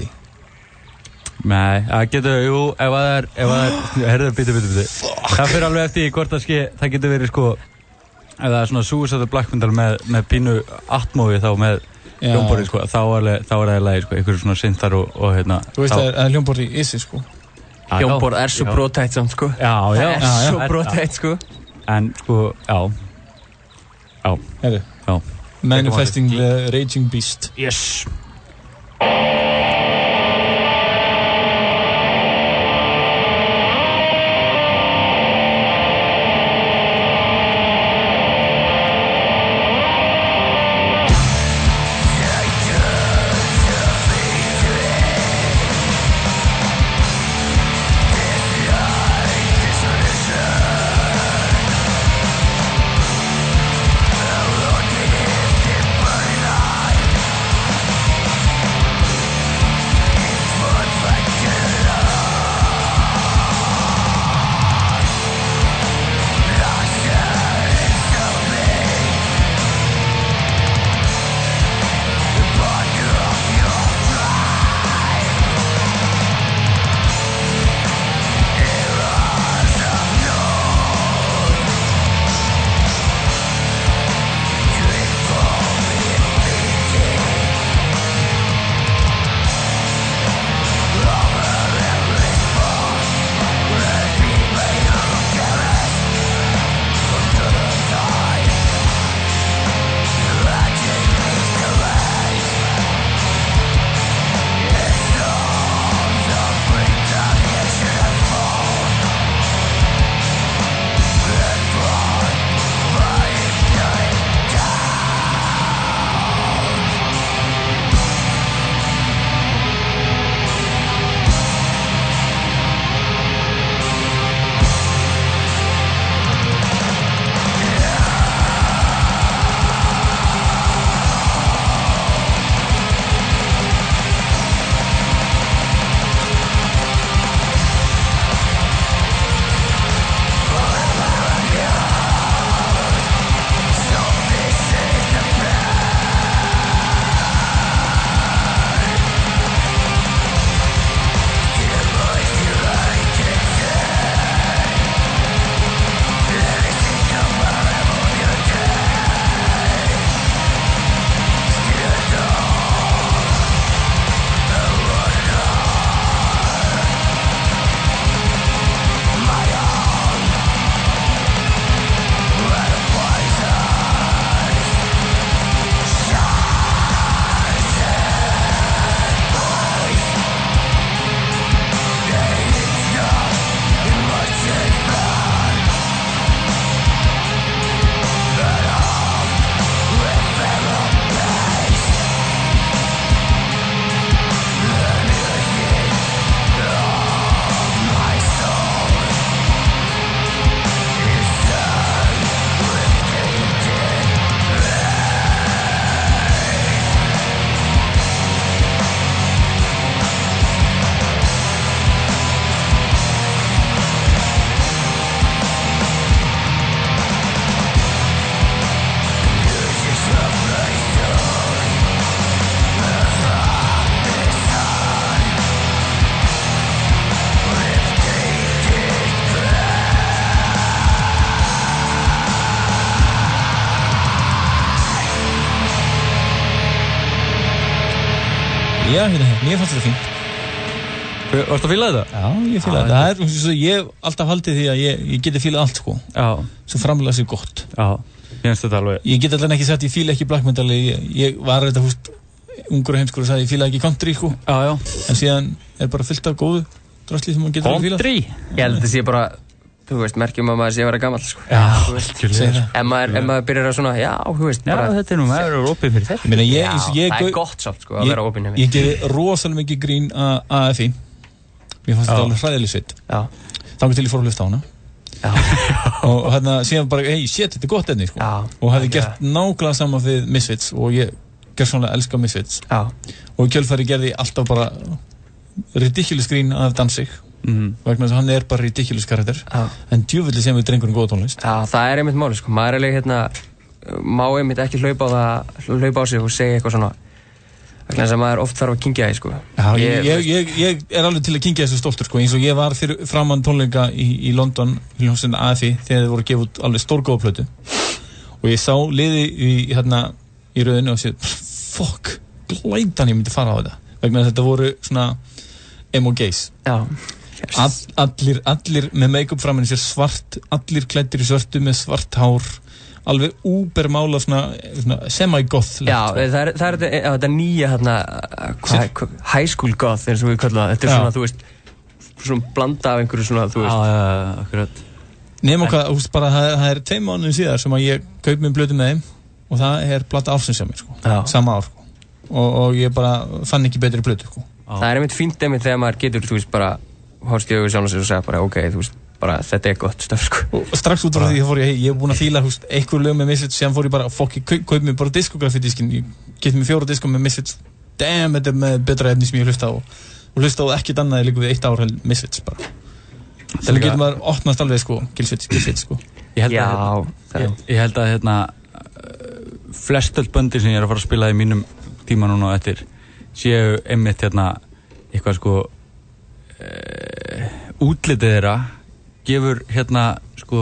Nei, það getur, jú, ef það er, ef það er, herðu, bitu, bitu, bitu. Það fyrir alveg eftir í hvort það ske, það getur verið sko, ef það er svona suicide black metal með, með pínu atmói þá með hljómborði sko, þá er, þá er það í lagi sko, einhverju svona synthar og, og hérna. Þú veist að, að hljómborði er issi sko. Hljómborð er svo brotætt samt sko. Já, já. Það er svo brotætt sko. En sko, já. Já. Herri. Já. Manifesting the Raging Beast. Yes. Look at it, burning eye. Já, hérna, mér fannst þetta fínt. Varstu að fíla þetta? Já, ég fíla þetta. Það er svo ég hef alltaf haldið því að ég, ég geti fílað allt, sko. Já. Svo framlega sér gott. Já, ég finnst þetta alveg. Ég get allan ekki sagt, ég fíla ekki black metal. Ég, ég var þetta, húst, ungur og heimskur og sagði, ég fíla ekki country, sko. Já, já. En síðan er bara fullt af góðu drasli sem maður getur að fíla. Country? Ég held að þetta sé bara, þú veist, merkjum að maður sé að vera gamall, sko. Já, skilur. Ef maður, ef maður byrjar að svona, já, þú veist, bara... Já, þetta er nú, maður er opið fyrir þetta. Meina, ég, Já, ég, það er ég, gott samt, sko, að vera opinn Ég gefi rosalega mikið grín að A F I. Mér fannst þetta alveg hræðileg sveit. Já. Þannig til ég fór að hlusta á hana. Já. Og hérna síðan bara, hey, shit, þetta er gott enni, sko. Já. Og hefði gert nákvæmlega saman við Misfits og ég gerðsvonlega elska Misfits. Já. Og í kjölfari gerði ég alltaf bara ridiculous grín af Danzig. Mhm. Vegna þess að hann er bara ridiculous karakter. Já. En djúvillig sem við drengurinn góða tónlist. Já, það er einmitt máli, sko. Maður er eiginlega, hérna, má einmitt ekki hlaupa á það, hlaupa á sig og segja eitthvað svona. Vegna þess að maður oft þarf að kyngja því, sko. Já, ég, ég, ég, ég er alveg til að kyngja þessu stoltur, sko. Eins og ég var fyrir framan tónleika í, í London, í hljómsveitinni A F I, þegar þið voru að gefa út alveg stórgóða plötu. Og ég sá liði í, hérna, í röðinu og séð, fuck, glætan ég myndi fara á þetta. Vegna þess að þetta voru svona emo gays. Já. All, allir, allir með make-up framan í sér svart, allir klæddir í svörtu með svart hár, alveg úbermála svona, svona semi-goth. Já, það er, það er þetta, já, þetta nýja hérna, hvað, hva, high school goth eins og við kallum það. Þetta er Já. svona, þú veist, svona blanda af einhverju svona, þú veist. Já, já, já, akkurat. Nefnum hvað, þú veist bara, það, það er tveim mánuðin síðar sem að ég kaup mér blötu með þeim og það er plata ársins hjá mér, sko. Já. Sama ár, sko. Og, og ég bara fann ekki betri blötu, sko. Það er einmitt fínt einmitt þegar maður getur, þú veist, bara horfst í augu sjálfan sig og segja bara, ok, þú veist, bara þetta er gott stöf, sko. Og strax út frá því fór ég, hey, ég hef búin að fíla, þú veist, einhver lög með Misfits, síðan fór ég bara, fokk, ég kaup, kaup mér bara diskografídískin, ég get mér fjóra diskar með Misfits, damn, þetta er með betra efni sem ég hlusta á, og hlusta á ekkert annað líka við eitt ár held Misfits bara. Þannig getur maður opnast alveg, sko, Gilsvits, Gilsvits, sko. Ég held Já, að, það ég, ég held að hérna, flestöld böndi sem ég er að fara að spila í mínum tíma núna og eftir séu einmitt hérna eitthvað sko uh, útlitið þeirra gefur hérna sko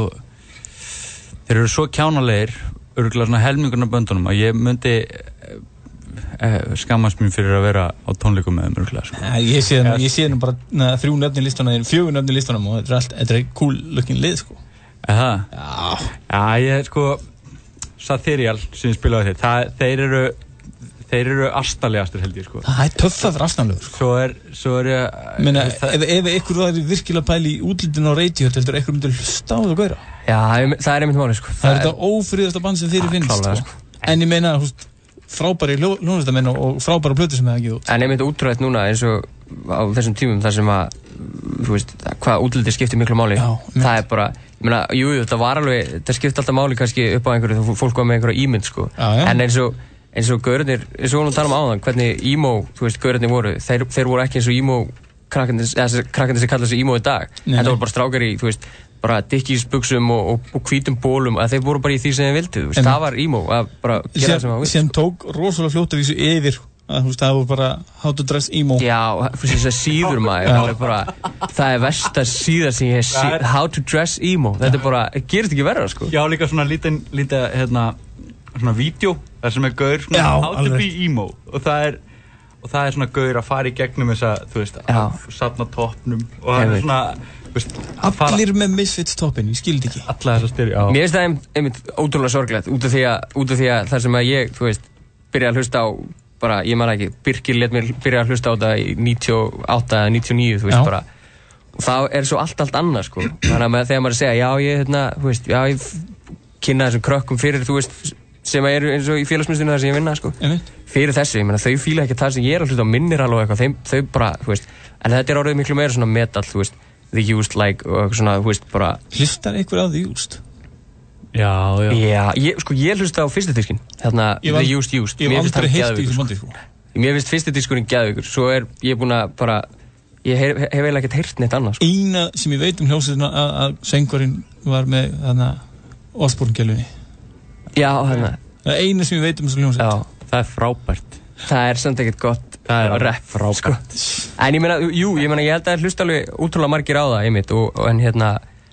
þeir eru svo kjánalegir örugglega svona helmingurinn af böndunum að ég myndi uh, uh, skammast mér fyrir að vera á tónleikum með þeim örugglega sko. Ja, ég sé nú, ég sé nú bara na, þrjú nöfni listunum, fjögur nöfni listunum og þetta er allt, þetta er cool looking lið, sko. Eða? Já. Já, ég sko Satherial sem ég spilaði þeir, það, þeir eru þeir eru astalegastir held ég, sko. Það er töff að vera astalegur, sko. Svo er, svo er ég... Meina, ef, ef ykkur væri virkilega pæli í útlitinu á Radiohead, heldur ykkur myndir hlusta á það að gauðra? Já, það er einmitt máli, sko. Það, það er þetta ófriðasta band sem þeirri finnst, klálega, sko. En ég meina, húst, frábæri hljónlistamenn og frábæra plötur sem það ekki út. En einmitt útrætt núna eins og á þessum tímum þar sem að, þú veist, hvað útlitið skiptir miklu máli. Já, það er bara, ég meina, jú, þetta var alveg, þetta skipti alltaf máli kannski upp á einhverju, fólk var með einhverja ímynd, sko. Já, já. En eins og, eins og gaurarnir, eins og við vorum að tala um áðan, hvernig emo, þú veist, gaurarnir voru, þeir, þeir voru ekki eins og emo krakkarnir, eða krakkarnir sem kalla sig emo í dag. Nei, þetta nei. voru bara strákar í, þú veist, bara Dickies buxum og, og, og hvítum bólum, að þeir voru bara í því sem þeir vildu, þú veist, En- það var emo, að bara gera það sem það Síðan tók rosalega fljótt af þessu yfir, að þú veist, það voru bara how to dress emo. Já, fyrir þess að síður maður, Já. alveg bara, það er versta síða sem ég hef síð, how to dress emo, þetta er bara, gerist ekki verra, sko. Já, líka svona lítið, lítið, hérna, svona vídeo, þar sem er gaur, svona, Já, how to alveg. be emo, og það er, og það er svona gaur að fara í gegnum þessa, þú veist, Já. að safna toppnum, og það er Einmitt. svona, þú veist, að fara Allir með Misfits toppin, ég skildi ekki. alla þessa styrir, já. Mér finnst það einmitt, einmitt ótrúlega sorglegt, út af því að, út af því að þar sem að ég, þú veist, byrja að hlusta á, bara, ég man ekki, Birkir let mér byrja að hlusta á þetta í níutíu og átta eða níutíu og níu, þú veist, Já. bara, og það er svo allt, allt annað, sko. Þannig að með, þegar maður er að segja, já, ég, hérna, þú veist, já, ég f- kynna þessum krökkum fyrir, þú veist, sem eru eins og í félagsmyndstunum þar sem ég vinna, sko. Einmitt. Fyrir þessu, ég meina, þau fíla ekki það sem ég er að hlusta á minnir alveg eitthvað, þeim, þau bara, þú veist, en þetta er orðið miklu meira svona metal, þú veist, The Used like, og eitthvað svona, þú veist, bara, Hlustar einhver á The Used? Já, já. já, ég, sko, ég hlusta á fyrstu diskinn, hérna, Ég The var- Used Used, Ég mér hef finnst aldrei hann heilt í geðveikur, þessum sko. bandi, sko. Mér finnst fyrstu diskurinn geðveikur, svo er ég búinn að bara, ég hef, hef eiginlega ekkert heyrt neitt annað, sko. Eina sem ég veit um hljómsveitina að, að söngvarinn var með þarna Osborne-gælunni. Já, hérna, Það er eina sem ég veit um þessu hljómsveit. já, Það er frábært. það er samt ekkert gott Það er rap, frábært. sko. En ég meina, jú, ég meina, ég held að það hlusta alveg útrúlega margir á það, einmitt, og, og en hérna,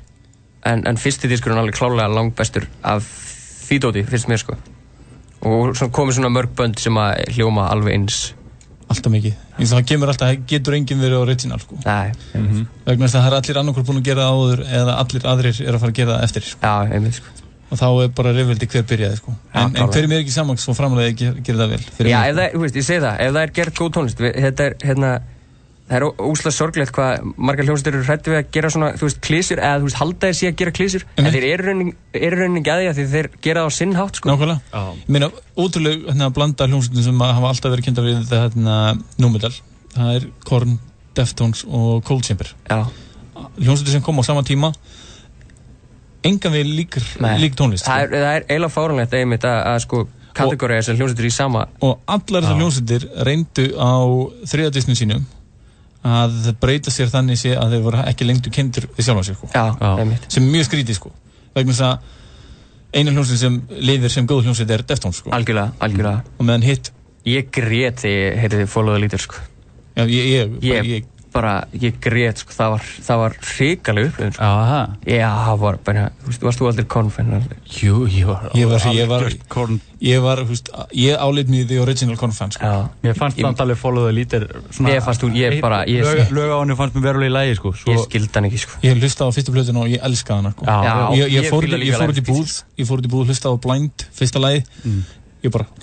en, en fyrsti diskurinn alveg klárlega langbestur af því dóti, finnst mér, sko. Og svona komið svona mörg bönd sem að hljóma alveg eins alltaf mikið. Eins og það kemur alltaf, getur enginn verið original, sko. Nei. Mm-hmm. Vegna þess að það er allir annarkur búin að gera það áður eða allir aðrir er að fara að gera það eftir, sko. Já, einmitt, sko. Og þá er bara rifveldi hver byrjaði, sko. En, en hver er mér ekki saman svo framlega að gera það vel? Já, ef það, þú veist, ég segi það, ef það er gert góð tónlist, við, þetta er, hérna, það er óslega sorglegt hvað margar hljómsveitir eru hræddir við að gera svona, þú veist, klísur, eða þú veist, halda þeir sig að gera klísur, en þeir eru rauninni, eru rauninni ekki að því að þeir gera það á sinn hátt, sko. Nákvæmlega. Já. Ég meina, ótrúlega, hérna, blanda hljómsveitin sem hafa alltaf verið kynntar við þetta, hérna, númetal. Það er Korn, Deftones og Cold Chamber. Já. Hljómsveitir sem kom á sama tíma, engan við líkar, lík tónlist. Það er, það er eiginlega fáránlegt einmitt að, að sko, kategóriða þessar hljómsveitir í sama. Og allar þessar hljómsveitir reyndu á þriðja disknum sínum að breyta sér þannig sé að þeir voru ekki lengtu kenndir við sjálfa sér, sko. Já, einmitt. Sem er mjög skrítið, sko. Vegna þess að einu hljómsveit sem lifir sem góð hljómsveit er Deftones, sko. Algjörlega, algjörlega. Og meðan hitt. Ég grét þegar ég heyrði Follow the Leader, sko. Já, ég, ég, ég, ég bara, ég grét, sko. Það var, það var hrikaleg upplifun, sko. Aha. Já, það var bara, þú veist, varst þú aldrei Korn-fan? Jú, ég var, ég var, ég var, Korn. Ég var, þú veist, ég áleit mig the original Korn-fan, sko. Já. Mér fannst það alveg Follow the Leader, svona. Ég fannst þú, ég bara, ég... Lög, lög á henni fannst mér verulega í lagi, sko. Svo, ég skildi hann ekki, sko. Ég hlustaði á fyrstu plötuna og ég elskaði hana, sko. Já, já. Ég, ég fór ég fór út í búð, ég fór út í búð, hlustaði á Blind, fyrsta lagi. Mm. Ég bara,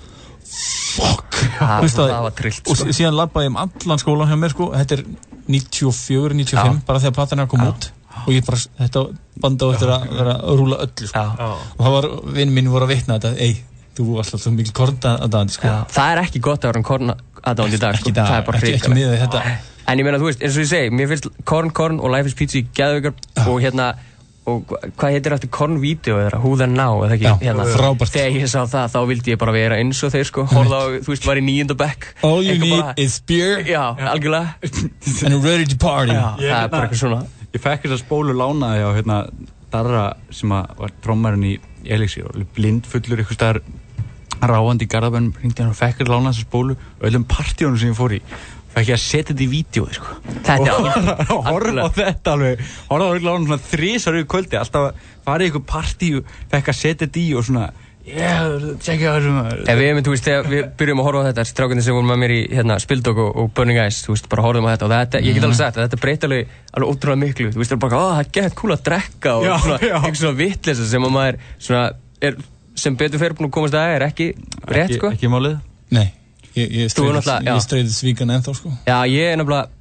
fuck. Það var trillt, sko. Og síðan labbaði ég um allan skólan hjá mér, sko. Þetta er níutíu og fjögur, níutíu og fimm, bara þegar platan er að koma út. Og ég bara, þetta banda á eftir að vera að rúla öllu, sko. Og það var, vinn minn voru að vitna þetta, ei, þú varst alltaf mikil Korn-aðdáandi, sko. Já, það er ekki gott að vera en Korn-aðdáandi í dag, sko. Ekki dag, það er bara ekki, ekki miðað þetta. En ég meina, þú veist, eins og ég segi, mér finnst Korn, Korn og Life is Pizza í geðveikar og hérna, og hvað heitir eftir Korn-vídeó þeirra, Who Then Now, eða ekki? Já, hérna, frábært. Þegar ég sá það, þá vildi ég bara vera eins og þeir, sko, horfa á, þú veist, var í níunda bekk. All you need bara, is beer. Já, algjörlega. And ready to party. Já, það er bara eitthvað svona. Ég fekk þess að spólu lánaði á, hérna, Darra sem var trommarinn í Elixir og blindfullur eitthvað staðar ráandi í Garðabænum, hringdi hann og fekk þess að lána þessa spólu og öllum partíunum sem ég fór í fekk ég að setja þetta í vídeói, sko. Þetta er og horfa á þetta alveg, horfa á lána svona þrisar yfir kvöldi, alltaf farið í eitthvað partí og fekk að setja þetta í og svona, yeah, tjekkja þessum. Ef við einmitt, þú veist, þegar við byrjum að horfa á þetta, strákarnir sem voru með mér í, hérna, Spildog og, og Burning Eyes, þú veist, bara horfum á þetta og þetta, ég get alveg sagt að þetta breytti alveg, alveg ótrúlega miklu, þú veist, það er bara, ó, það er gett cool að drekka og já, svona, já. eitthvað svona vitleysa sem að maður, svona, er, sem betur fyrir búin að komast að er ekki rétt, sko. Ekki málið? Nei, ég, ég streytið svíkan ennþá, sko. Já, ég er nefnilega,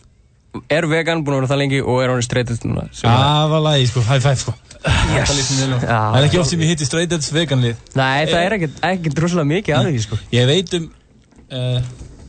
er vegan, búin að vera það lengi og er honum streytið núna. Aðalagi, sko, high five, sko. Yes. Það er ekki oft sem ég hitti straight edge veganlið. Nei, það er ekkert ekkert rosalega mikið að því, sko. Ég veit um uh,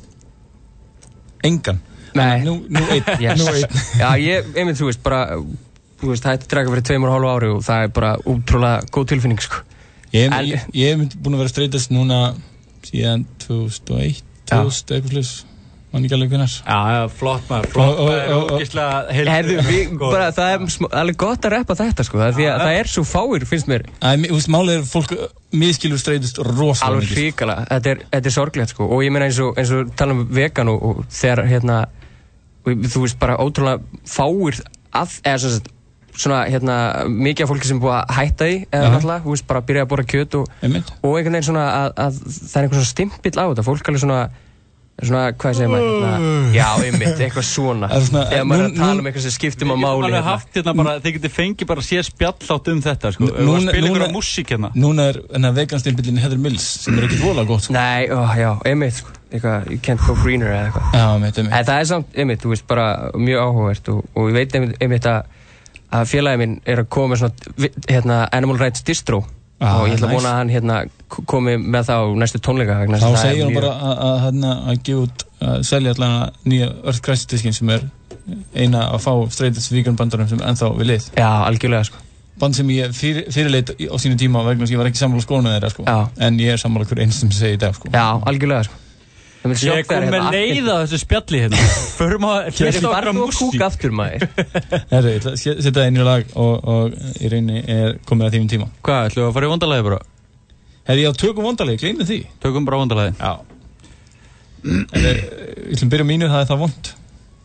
engan. Nei. Nú, nú einn. Yes. Nú einn. Já, ég, einmitt, þú veist, bara, þú veist, hætti að draka fyrir tveimur og hálfu ári og það er bara útrúlega góð tilfinning, sko. Ég hef ég, ég búin að vera straight edge núna síðan tvö þúsund og eitt, tvö þúsund eitthvað sluss. Man ekki alveg hvernar. Já, já, flott maður, flott maður, ógislega heil... Herðu, við, bara, það er sm- alveg gott að reppa þetta, sko, það er því að það er svo fáir, finnst mér. Æ, þú veist, málið er fólk miskilur streitust rosalega. Alveg hrikalega, þetta er, þetta er sorglegt, sko, og ég meina eins og, eins og tala um vegan og, og þegar, hérna, þú veist, bara ótrúlega fáir að, eða svo að, svona, hérna, mikið af fólki sem er búið að hætta því, eða náttúrulega, þú veist, bara að byrja að borða kjöt og, og einhvern veginn svona að, að það er einhvern svona stimpill á þetta, fólk alveg svona svona, hvað segir maður, hérna, já, einmitt, eitthvað svona, þegar maður er að tala um eitthvað sem skiptir maður máli. Ég hef alveg haft hérna bara, þið getið fengið bara að sé spjallátt um þetta, sko, og spila ykkur á músík hérna. Núna er hérna veganstimpillin Heather Mills, sem er ekkert voðalega gott, sko. Nei, ó, já, einmitt, sko, eitthvað, you can't go greener eða eitthvað. Já, einmitt, einmitt. En það er samt, einmitt, þú veist, bara mjög áhugavert og, og ég veit einmitt, einmitt að, að félagi minn er að koma með svona, hérna, Animal Rights Distro. Ah, og ég ætla að vona að hann hérna komi með það á næstu tónleika. Þá segir hann bara að, að, að, að gefa út, að selja allavega nýja Earth Crisis diskinn sem er eina að fá streitast vegan bandarum sem er ennþá við lið. Já, algjörlega, sko. Band sem ég fyr, fyrirleit á sínu tíma vegna þess að ég var ekki sammála skóna þeirra, sko. Já. En ég er sammála hver einstum sem segir í dag, sko. Já, algjörlega, sko. Ég er komið með leið á þessu spjalli hérna. Förum að hlusta okkar músík. Kúk aftur, maður. Herru, ég ætla að setja það inn í lag og, og í rauninni er komið að þínum tíma. Hvað, ætlum við að fara í Vondalagi bara? Herri, já, tökum Vondalagi, gleymið því. Tökum bara Vondalagi. Já. Herri, ég ætlum að byrja á mínu, það er það vond.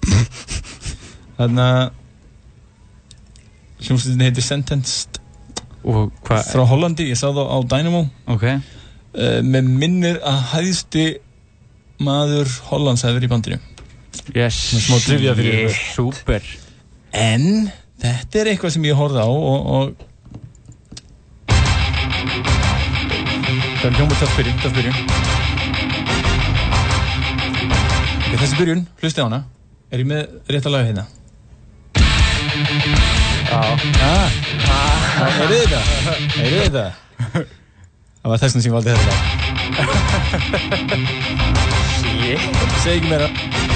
Þannig að hljómsveitin heitir Sentenced. Og hvað? Frá Hollandi, ég sá það á Dynamo. Ok. Uh, með minnir að hæðsti maður Hollands hefur verið í bandinu. Yes. Smá trivia fyrir ykkur. Súper. En þetta er eitthvað sem ég horfði á og, og... Það er hljómað töff byrjun, töff byrjun. Þessi byrjun, hlustið á hana. Er ég með rétt að laga hérna? Já. Ah, ah. Er þið þetta? Er þið þetta? Það var þessum sem ég valdi þetta lag. Shit. Segi ekki meira.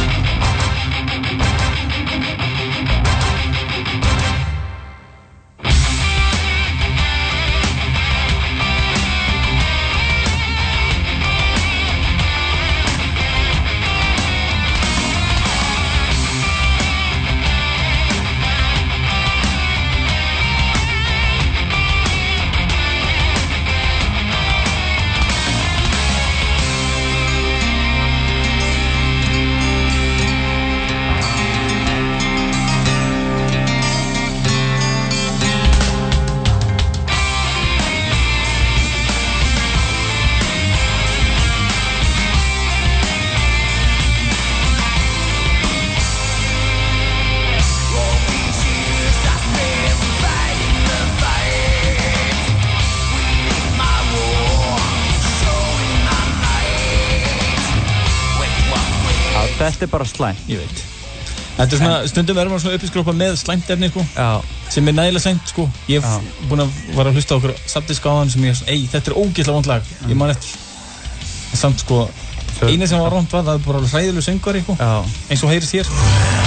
Þetta er bara slæmt. Ég veit. Þetta er svona, stundum er maður svona uppiskrópa með slæmt efni, sko. Já. Sem er nægilega slæmt, sko. Ég hef búin að var að hlusta á okkur samt á hann sem ég, ei, þetta er ógeðslega vond lag. Ég man eftir. Samt, sko, eina sem var vond var, það er bara hræðilegur söngvari, sko. Já. Eins og heyrist hér.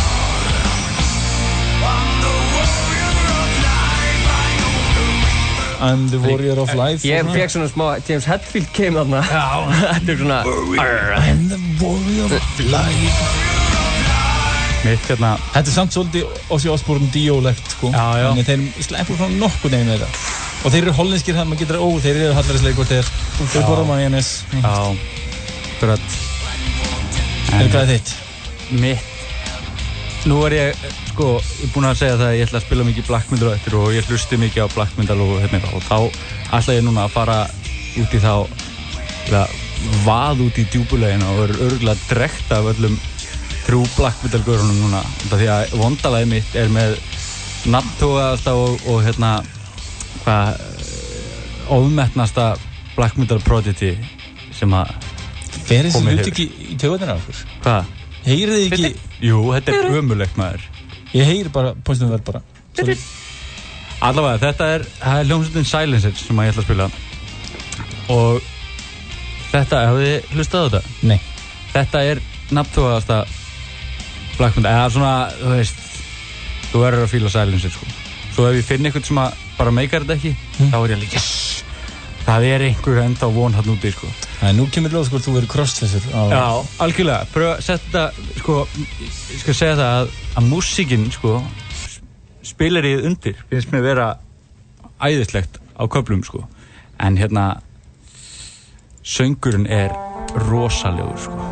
I'm the warrior of life. Ég fekk svona smá, James Hetfield came þarna. Já. Þetta er svona... I'm the warrior of life. Mitt hérna... Þetta er samt svolítið Ozzy Osbourne Dio-legt, sko. Já, já. Þannig þeir sleppur frá nokkuð neginn með þetta. Og þeir eru hollenskir, þannig að maður getur að, ó, þeir eru hallærislegur hvort þeir. Þeir borða majónes. Já. Akkurat. En hvað er þitt? Mitt. Nú er ég, sko, ég er búinn að segja það að ég ætla að spila mikið black metal á eftir og ég hlusti mikið á black metal og hérna eitthvað og þá ætla ég núna að fara út í þá, eða vað út í djúpulegina og er örugglega drekkt af öllum trú black metal görunum núna. Því að vondalagið mitt er með nafntogaðasta og, og hérna, hvað, ofmetnasta black metal prodigy sem að fer þessi hlut ekki í töðunar á okkur? Hvað? Heyrið þið ekki? Jú, þetta er ömurlegt maður. Ég heyri bara, postum verð bara. Sorry. Allavega, þetta er, það er hljómsveitin Silencer sem ég ætla að spila. Og þetta, hafið þið hlustað á þetta? Nei. Þetta er nafntogaðasta black metal, eða svona, þú veist, þú verður að fíla Silencer, sko. Svo ef ég finn eitthvað sem að bara meikar þetta ekki, mm. þá er ég alveg, yes! Það er einhver enda von hann úti, sko. Það er nú kemur ljóð, sko, þú verður crossfessur á... Já, algjörlega. Pröfa að setja þetta, sko, ég skal segja það að, að músíkin, sko, spilarið undir, finnst mér vera æðislegt á köflum, sko. En hérna, söngurinn er rosalegur, sko.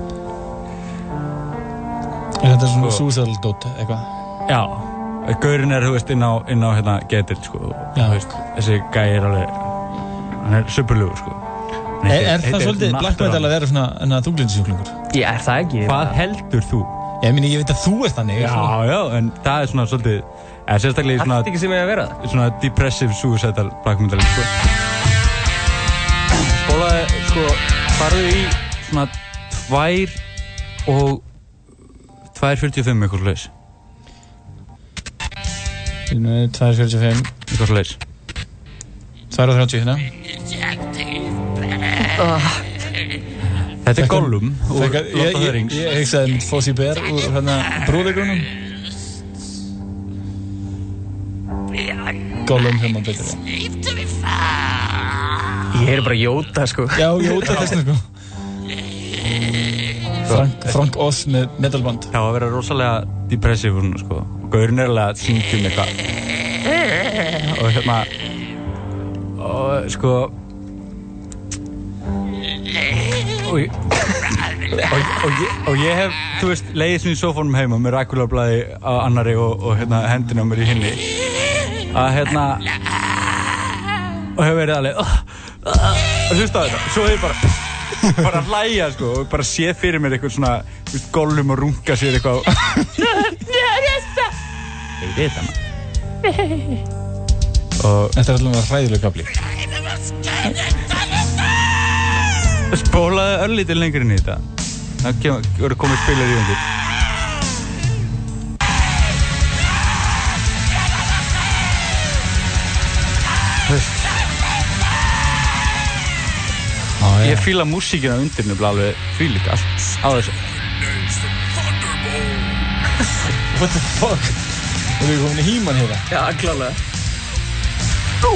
Er þetta svona sko, suicidal dot, eitthvað? Já. Gaurinn er, þú veist, inn á, inn á hérna, getir, sko. Já. Þú veist, þessi gæi er alveg, hann er superlugur, sko. Er, er það svolítið black metal að vera svona enna þunglindisjúklingur? Já, er það ekki? Hvað heldur þú? Ég meni, ég veit að þú ert þannig. Já, já, en það er svona svolítið, eða sérstaklega svona... Allt ekki sem ég að vera það? Svona depressive, suicidal black metal, sko. Spólaði, sko, farðu í svona tvær og tvær fjörutíu og fimm eitthvað slags. tvær fjörutíu og fimm. Eitthvað slags. tvær og þrjátíu hérna. Oh. Þetta er Gollum úr Lord of the Rings. Ég hegsaði mitt Fossi Bear úr hérna brúðleikunum. Gollum hefur maður betur Ég er bara Jóta, sko. Já, Jóta þessna, sko. Frank, Frank Oz með metalband. Það var að vera rosalega depressive, sko. Gaurinn er alveg að syngja um eitthvað. Og hérna og sko og ég, og, og, ég, og ég hef, þú veist, legið svona í sófónum heima með rækularblæði á annari og, og hérna, hendina á mér í hinni að hérna og hef verið alveg og hlusta á þetta, svo hef ég bara bara hlæja sko og bara sé fyrir mér eitthvað svona þú veist, Gollum og runga sér eitthvað ég veit það maður og þetta er allavega hræðileg kafli spólaði örlítið lengur inn í þetta það voru komið spilar í undir þú veist ah, ég fíla músíkina undir nefnilega alveg fílík allt á þessu what the fuck og við erum komin í híman hérna Já, klálega Ú.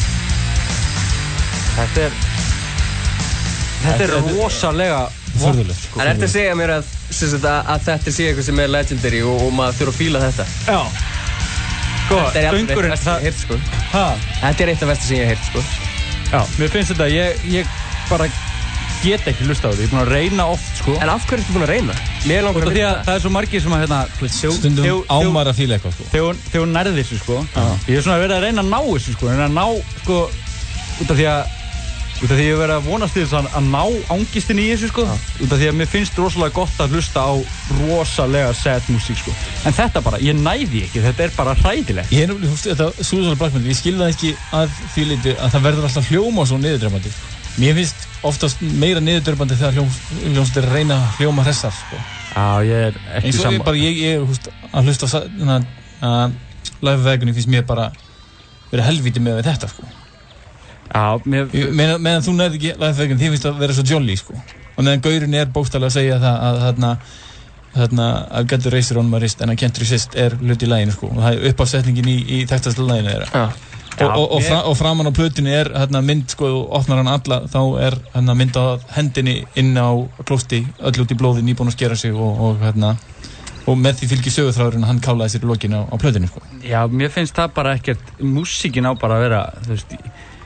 þetta er þetta er rosalega furðulegt sko, En ertu að segja mér að, sagt, að, að þetta sé eitthvað sem er legendary og, og maður þurfa að fíla þetta já sko, Þetta er alltaf öngurinn eitt af versta sem ég hef heyrt sko ha? Þetta er eitt af versta sem ég hef heyrt sko Já, mér finnst þetta, ég, ég bara get ekki hlusta á þetta, ég er búin að reyna oft sko En af hverju ertu búin að reyna? Mér langar að því að það er svo margir sem að hérna stundum ámar að fíla eitthvað sko þegar þegar hún nærði þessu sko ég er svona verið að reyna að ná þessu sko en að ná sko út af því að út af því að ég verið að vonast til þess að, að ná ángistin í þessu sko út af því að mér finnst rosalega gott að hlusta á rosalega sad músík sko en þetta bara, ég næði ekki, þetta er bara hræðilegt Ég er nefnilega, þú veist, þetta Suicide Black Metal, ég skil það ekki að því leyti að það verður alltaf hljóma svo niðurdrepandi. Mér finnst oftast meira niðurdrepandi þegar hljómsveitir er að reyna að hljóma hressar, sko. Já, ég er ekki eins og saman. ég bara, ég, ég, þú veist, að hlusta á að live vegunni finnst mér bara verið helvíti með þetta, sko. Já, mér... Meðan, meðan þú nærði ekki live vegunni, þið finnst að vera svo jolly, sko. Og meðan gaurinn er bókstaflega að segja það að þarna þarna I've got the razor on my wrist and I can't resist er hluti í laginu sko og það er uppásetningin í, í þekktasta laginu þeirra ja. og, og, og, fra, og framan á plötunni er hérna mynd sko og opnar hann alla þá er hérna mynd á hendinni inn á klósti öll út í blóði nýbúin að skera sig og, og hérna og með því fylgir söguþráðurinn að hann kálaði sér í lokinu á, á plötunni sko. Já, mér finnst það bara ekkert músíkin á bara að vera þú veist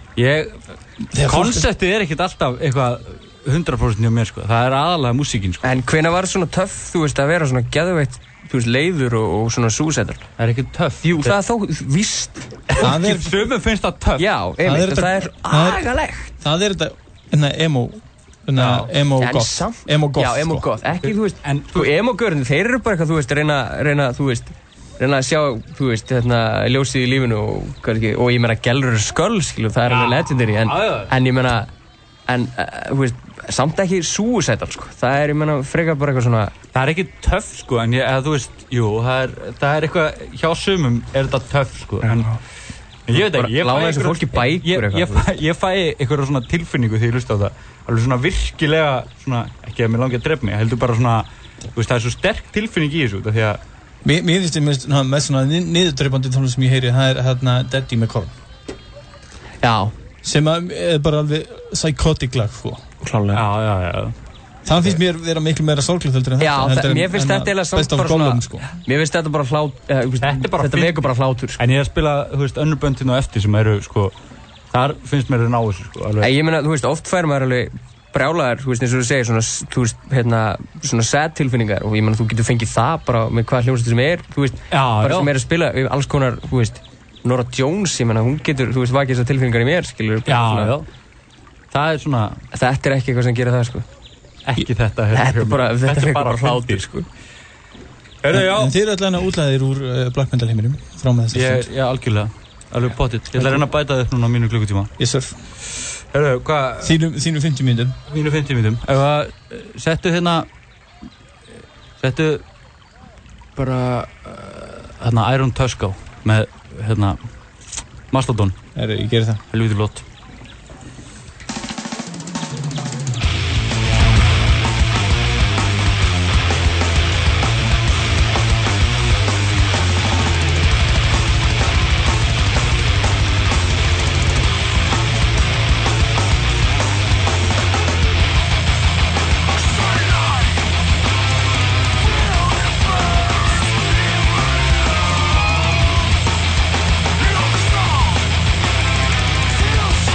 ég konseptið er ekkert alltaf eitthvað hundrað prósent hjá mér sko, það er aðalega músíkin sko. En hvenær var svona töff, þú veist, að vera svona geðveitt, þú veist, leiður og, og svona súsætar? Það er ekki töff. Jú, það er þó, víst. Það er, sömum finnst það töff. Já, einmitt, það er agalegt. Það er þetta, enna emo, enna emo goth, emo goth. Já, emo goth, ekki, þú veist, en sko, emo-görðin, þeir eru bara eitthvað, þú veist, reyna, reyna, þú veist, reyna að sjá, þú veist, hérna, ljósið í lífinu og, ekki, og ég meina, Gellur Skull, skilu, það er alveg legendary, en, en ég meina, en, uh, þú veist, samt ekki suicidal sko, það er, ég menna, frekar bara eitthvað svona það er ekki töff sko, en ég, eða þú veist jú, það er, það er eitthvað hjá sumum er þetta töff sko, en ég veit ekki, ég fæ eitthvað fólki bækur ég, ég, ég, ég fæ eitthvað svona tilfinningu þegar ég hlusta á það, alveg svona virkilega svona, ekki að mér langi að drepa mig heldur bara svona, þú veist, það er svo sterk tilfinning í þessu, því að mér, mér finnst ég með, með svona niðurdreipandi tónlist sem ég heyri, það er hérna Daddy með Korn já, sem er bara alveg psychotic lag sko. Klálega. Já, já, já. Það finnst mér vera miklu meira sorglegt heldur en já, þetta. Já, mér finnst þetta eða samt bara Gollum, svona, sko. mér finnst þetta bara flát, uh, þetta, þetta vekur bara hlátur. Sko. En ég er að spila, þú veist, önnur böndin á eftir sem eru, sko, þar finnst mér að ná þessu, sko. Alveg. Ég meina, þú veist, oft fær maður alveg brjálaðar, þú veist, eins og þú segir, svona, þú veist, hérna, svona sad tilfinningar og ég meina, þú getur fengið það bara með hvað hljómsveit sem er, þú veist, já, bara já. sem er að spila alls konar, þú veist, Norah Jones, ég meina, hún getur, þú veist, vakið þessar tilfinningar í mér, skilur. Já, já. Það er svona... Þetta er ekki eitthvað sem gerir það, sko. Ekki þetta. Þetta er bara, þetta er bara hlátur, sko. Hörðu, já. En þið eru allan að útlæðir úr uh, Black Metal heiminum, frá með þessar stund. Já, algjörlega. Alveg pottitt. Ég ætla að reyna að bæta þetta núna á mínu klukkutíma. Yes, sir. Hörðu, hvað... Þínu, þínu fimmtíu mínútum. Mínu fimmtíu mínútum. Ef að, settu hérna... Settu... Bara... Hérna, Iron Tusk á. Með, hérna... Mastodon. Er, ég gerir það. Helviti flott. Feel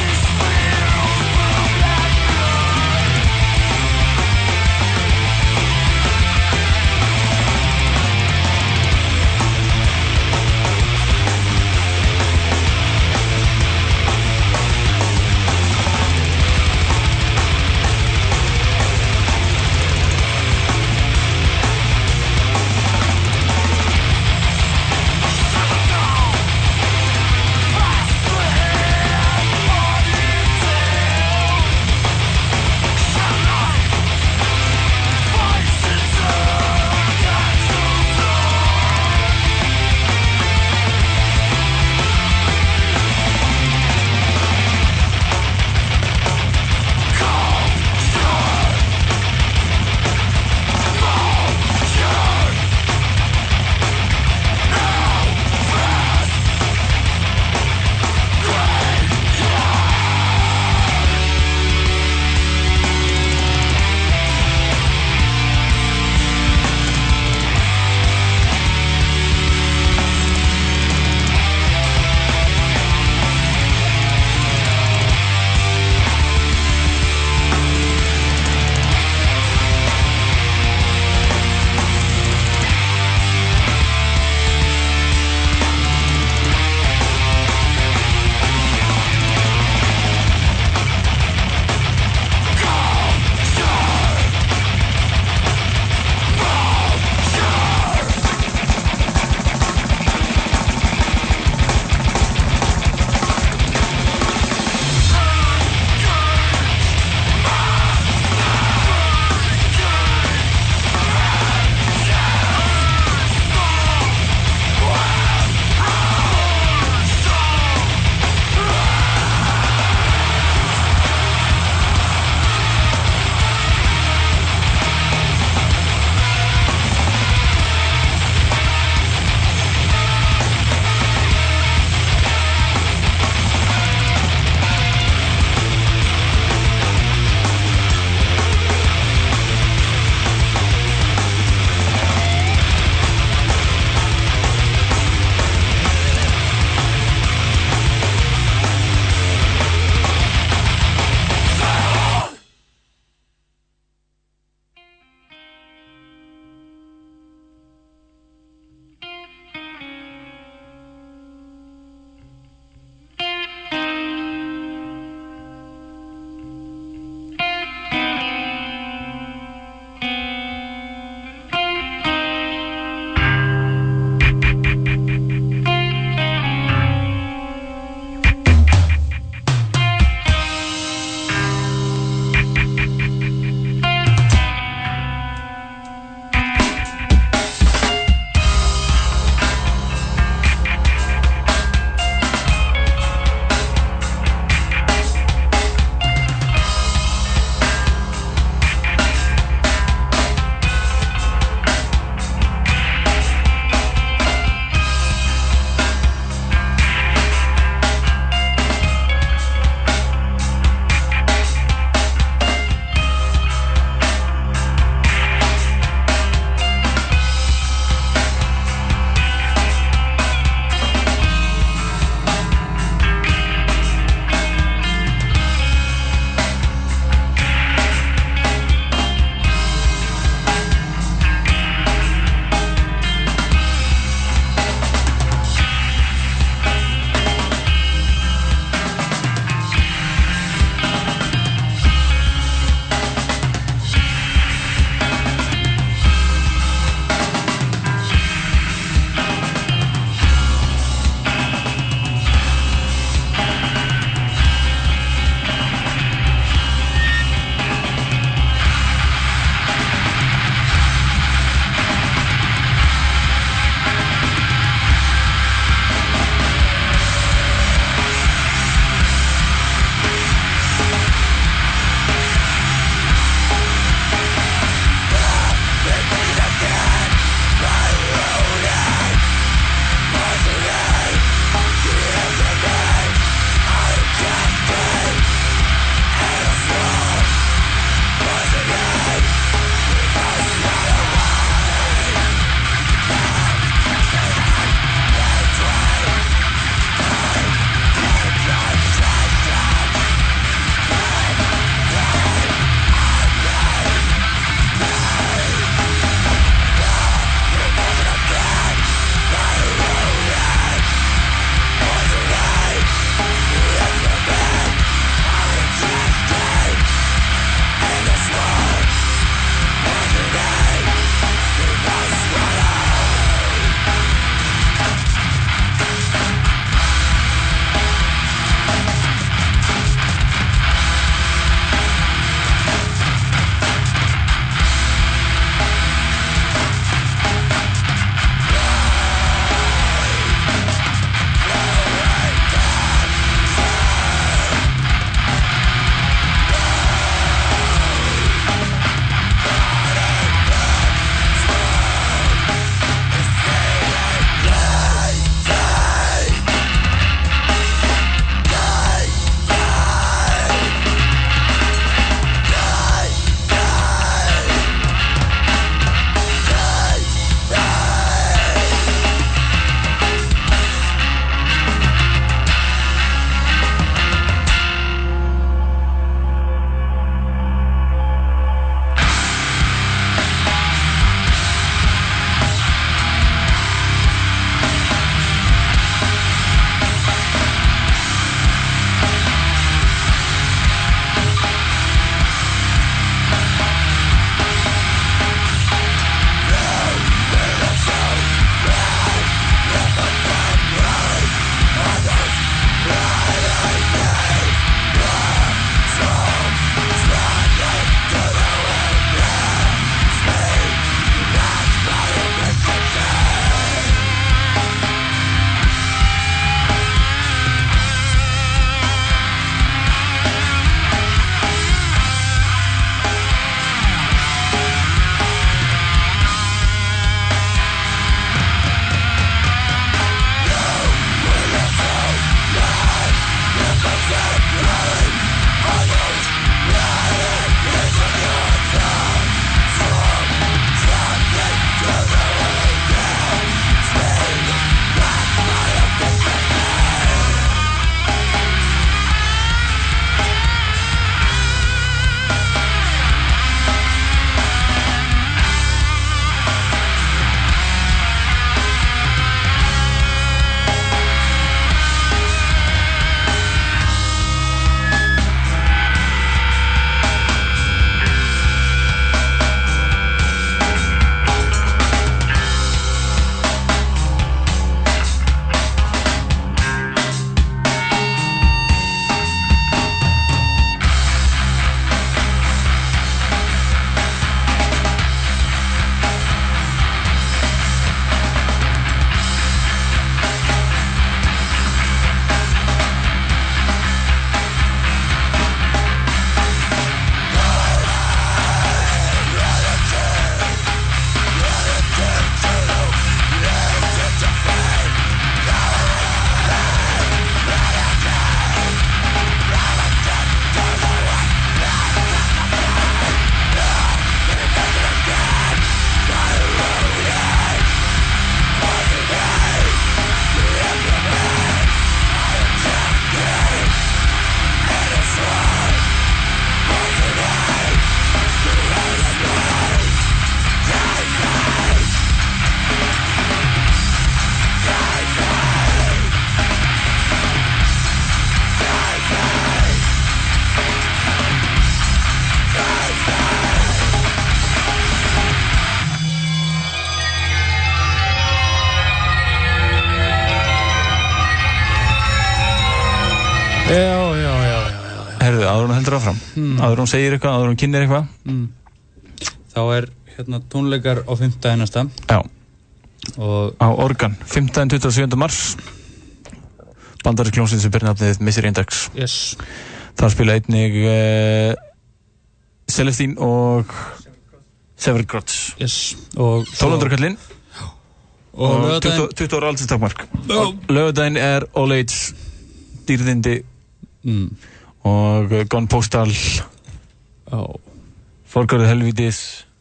heldur áfram Mm. áður hún segir eitthvað, áður hún kynir eitthvað mm. Þá er hérna tónleikar á fimmtudaginn næsta. Já. Og á Organ, fimmtudaginn tuttugasta og sjöunda mars bandarísk hljómsveit sem ber nafnið Misery Index. Yes. Þar spila einnig uh, Celestine og Severed Grots. Yes. Og tólf hundruð kallinn og, og tuttugu, tuttugu ára aldur takmark. Laugardaginn er All Age dýrðindi mm. og uh, Gone Postal oh. Forgarðið helvítis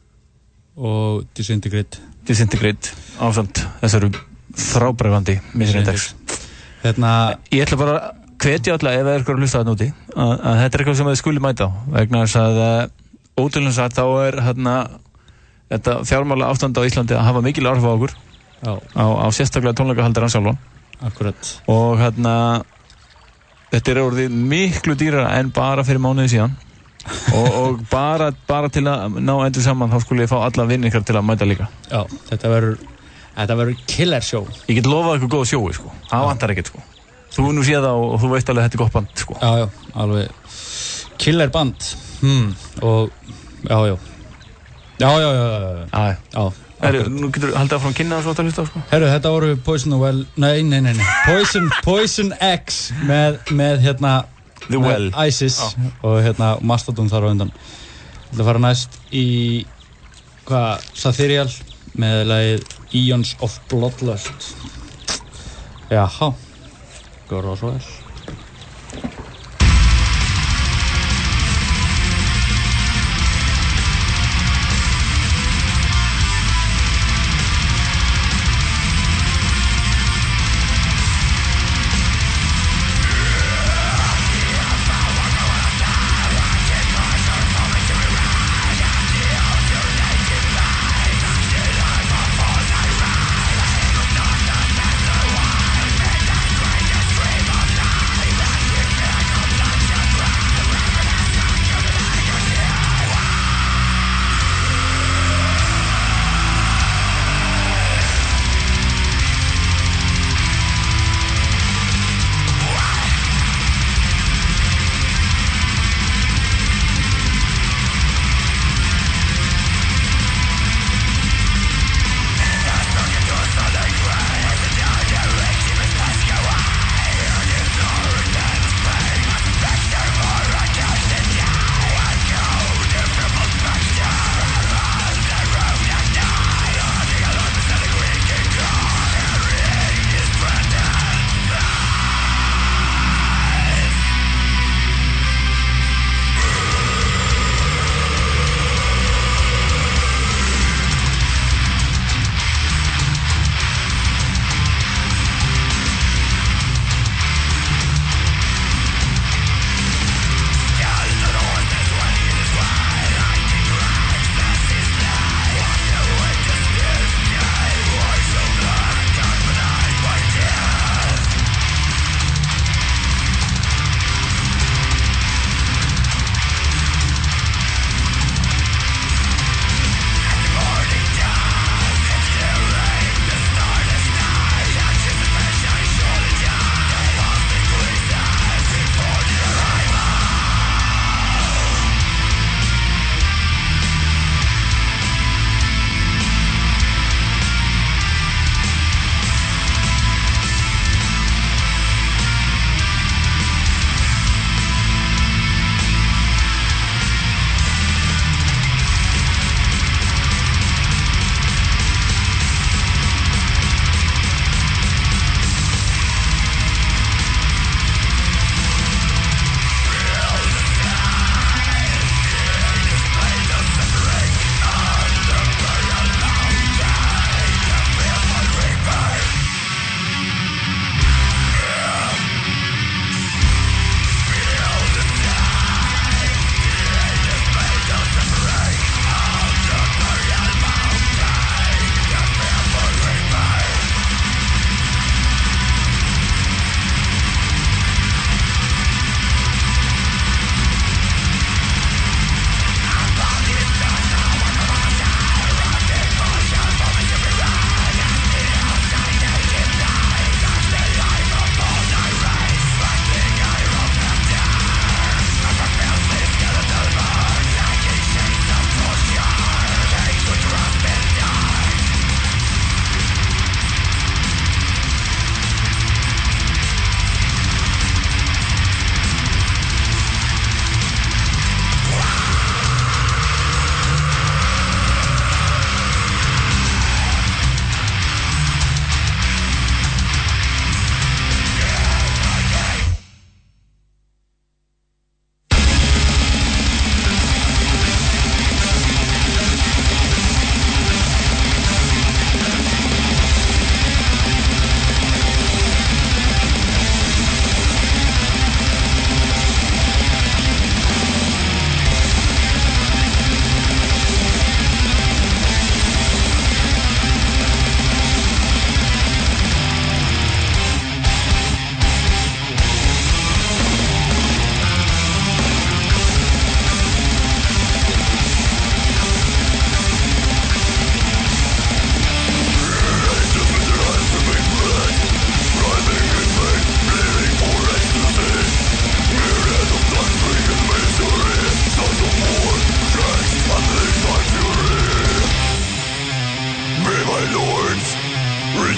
og Disintegrate Disintegrate ásamt þessaru frábærandi Misery Index. Hérna ég ætla bara að hvetja alla ef það er eitthvað að hlusta þarna úti að, að þetta er eitthvað sem þið skuli mæta á vegna þess að ótrúlega sagt þá er hérna þetta fjármála ástand á Íslandi að hafa mikil áhrif á okkur á, á, á sérstaklega tónleikahaldarann sjálfan. Akkurat. Og hérna þetta er orðið miklu dýrara en bara fyrir mánuði síðan og, og bara, bara til að ná endur saman þá skulle ég fá alla vinni ykkar til að mæta líka. Já, þetta verður þetta verður killer show. Ég get lofað eitthvað góð sjói sko, það vantar ekkert sko. Þú nú séð það og þú veist alveg að þetta er gott band sko. Já, já, alveg killer band. Hmm. Og já, já. Já, já, já, já. Já, já. Herru, nú getur þú haldið áfram að kynna það svo að hlusta sko. Herru, þetta voru Poison the Well, nei, nei, nei, nei. Poison, Poison X með, með hérna The með Well. Isis Já. og hérna Mastodon þar á undan. Þetta fara næst í hvað, Sathirial með lagið Eons of Bloodlust. Jaha. Góður og svo vel. Stream of life.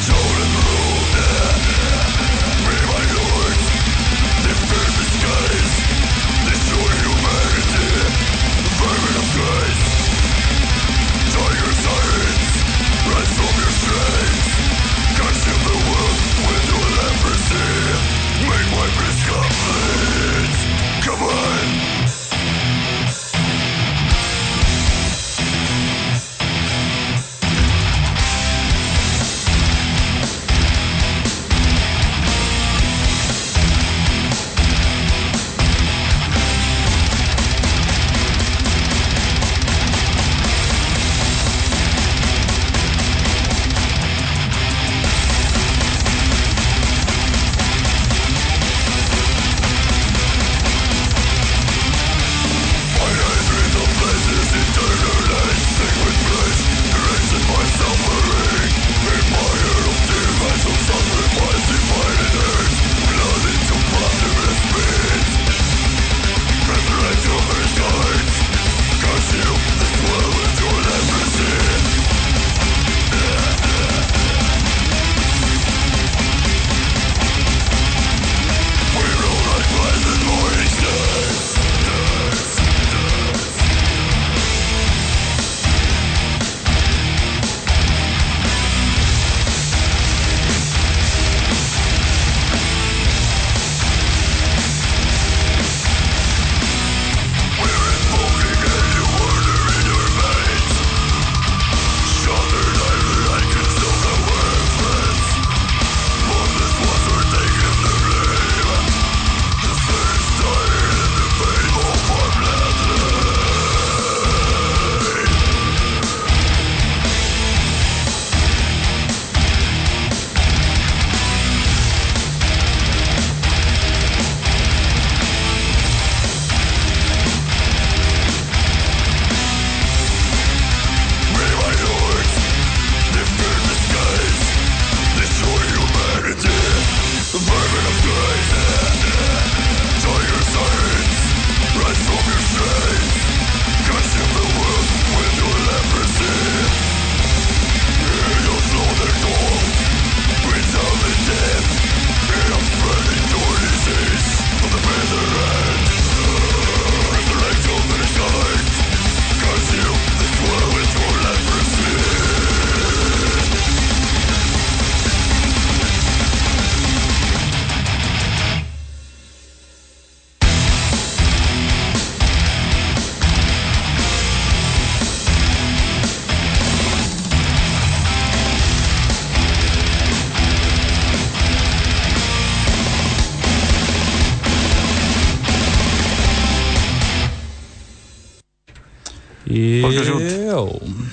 Já.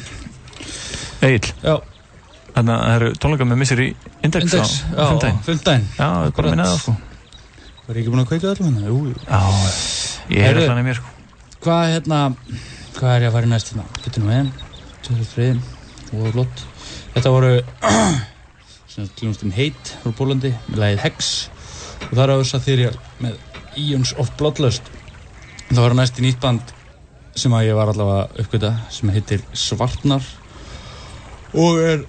Egil. Já. Þannig að það eru tónleikar með Misery Index, Index á fimmtudaginn. fimmtudaginn. Já, það er bara að minna það, sko. Var ég ekki búin að kveika öllum hérna? Jú. Já, ég er allan í mér, sko. Hvað, hérna, hvað er ég að fara í næst hérna? Byttu nú einn, tjóður friðin, og blott. Þetta voru, svona hljómsveitin Hate frá Pólandi, með lagið Hex, og það er að össa þyrjar með Eons of Bloodlust. Það var næst í nýtt band sem að ég var allavega að uppgöta, sem heitir Svartnar og er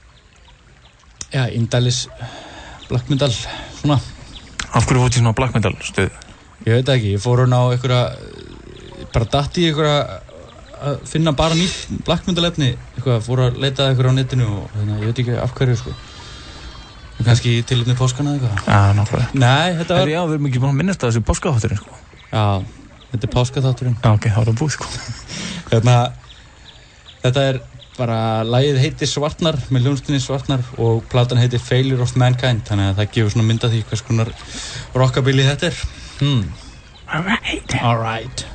ja, indælis black metal, svona. Af hverju fótt ég svona black metal stuð? Ég veit ekki, ég fór hún á einhverja, bara datt í einhverja að finna bara nýtt black metal efni, eitthvað, fór að leita einhverja á netinu og þannig, ég veit ekki af hverju, sko. Kannski til efni páskana eða eitthvað. Já, náttúrulega. Nei, þetta var... Já, við erum ekki búin að minnast að þessu páskaþátturinn, sko. Já, þetta er páskaþátturinn. Já, ok, þá er það búið, sko. Hérna, þetta er bara, lagið heitir Svartnar, með hljómsveitinni Svartnar og platan heitir Failure of Mankind, þannig að það gefur svona mynd af því hvers konar rockabilly þetta er. Hmm. All right. All right.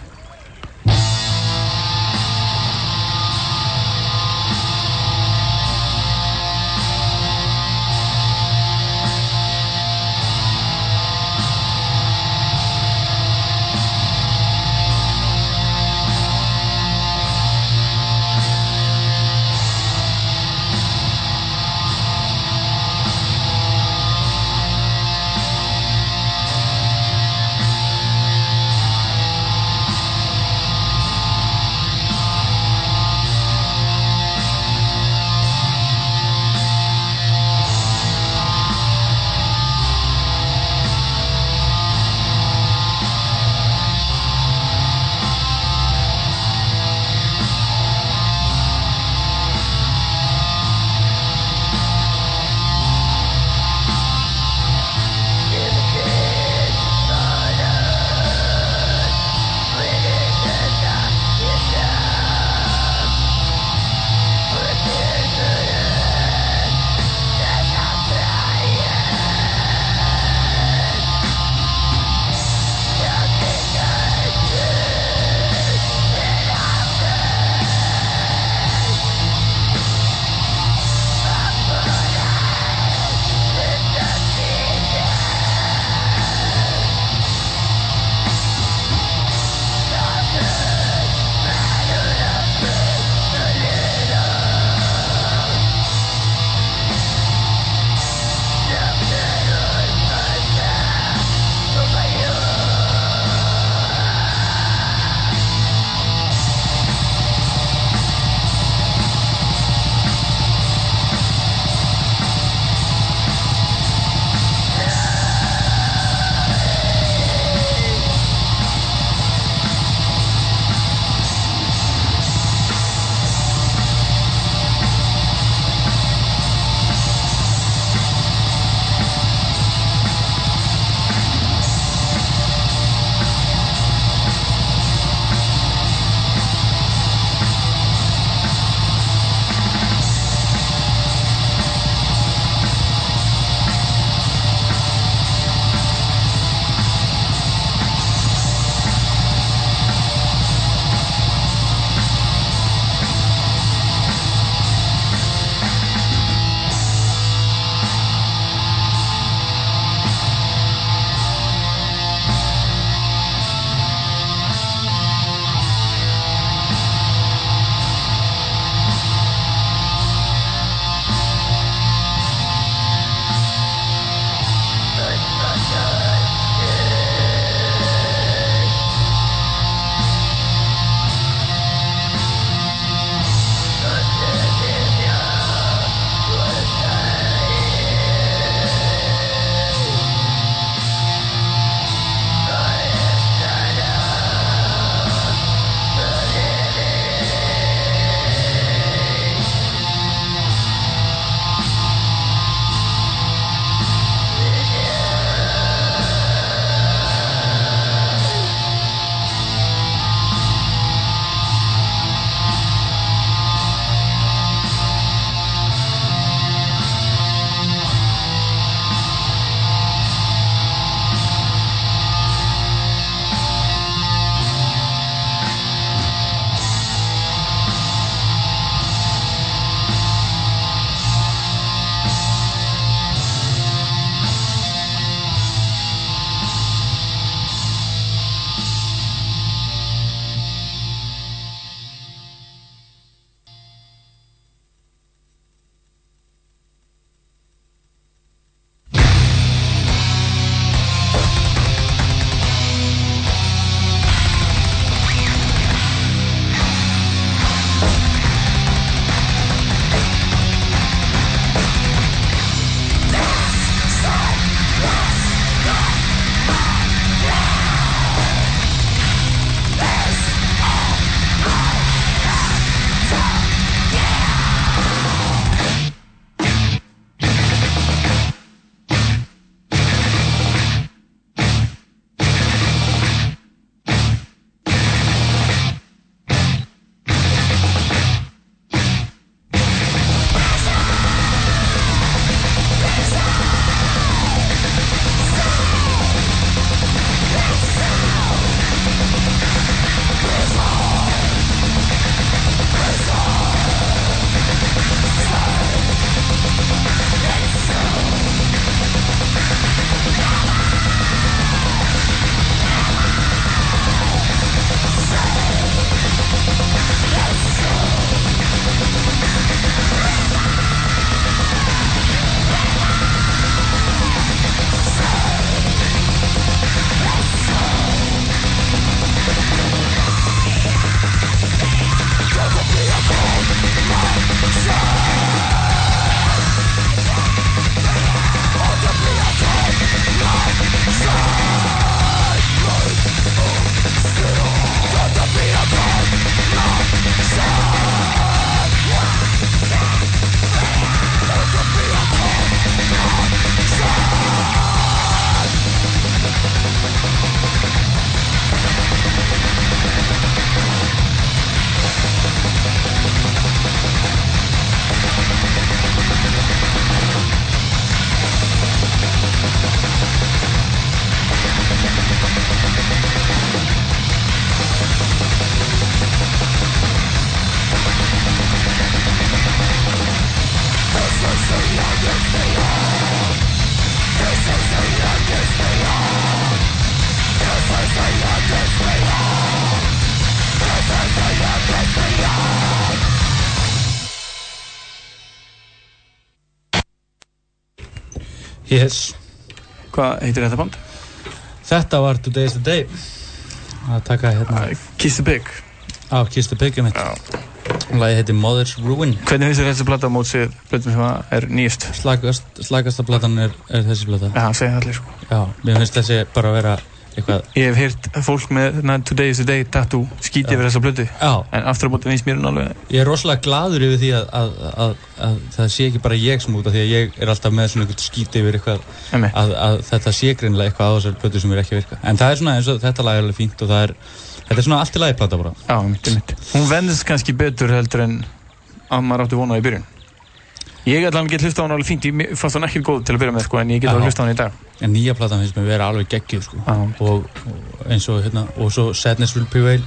Yes. Hvað heitir þetta band? Þetta var Today's the Day. Að taka hérna Kiss the Pig. Á, Kiss the Pig, ég mitt. Lagið heitir Mother's Ruin. Hvernig finnst þér þessi plata á móti plötum sem er nýjust? Slagast, slagasta platan er, er þessi plata. Já, segja allir sko. Já, mér finnst þessi bara að vera eitthvað. Ég hef heyrt fólk með Today's the Day tattoo skítið yfir þessa plötu. Já. En aftur á móti finnst mér hún alveg. Ég er rosalega gladur yfir því að, að, að, að það sé ekki bara ég sem út af því að ég er alltaf með svona eitthvað skítið yfir eitthvað að, að þetta sé greinilega eitthvað á þessari plötu sem er ekki að virka. En það er svona eins og þetta lag er alveg fínt og það er þetta er svona allt í lagi plata bara. Já, mitt, mitt. Hún vendist kannski betur heldur en að maður átti vonað í byrjun. Ég ætla að geta hlusta á hann alveg fínt, ég fannst hann ekki góð til að byrja með sko, en ég geta að hlusta á hann í dag. En nýja platan finnst mér vera alveg geggjuð sko. Og, og eins og hérna, og svo Sadness Will Prevail.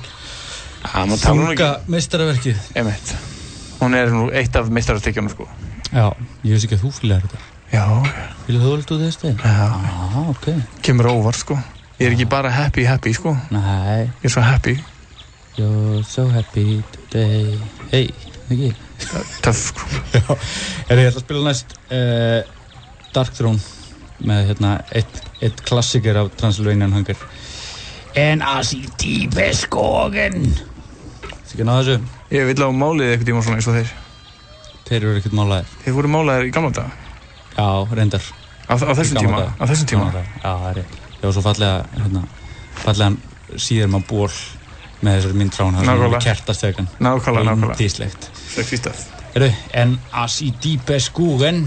Þunga meistaraverkið. Einmitt. Hún er nú eitt af meistarastykjunum sko. Já, ég veist ekki að þú fílar þetta. Já. Fílar þú alveg út þess þeim? Já. Já, ok. Kemur óvart sko. Ég er ekki bara happy happy sko. Nei. Ég er svo happy. You're so happy today. Hey, ekki? Töff sko. Já, er ég ætla að spila næst uh, Dark Throne með hérna eitt, eitt klassiker af Transylvanian Hunger. En as í dýpe skogen. Þið ekki náðu þessu? Ég vil á málið eitthvað tíma svona eins og þeir. Þeir eru ekkert málaðir. Þeir voru málaðir í gamla daga. Já, reyndar. Á, á þessum tíma? Á þessum tíma? Já, það er rétt. Það var svo fallega, hérna, fallegan síðar maður ból með þessari myndrán það sem var kertastegan. Nákvæmlega, nákvæmlega. Tíslegt. Sexy stuff. Eru, en as í dýpe skogen.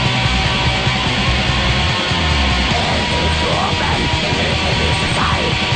Society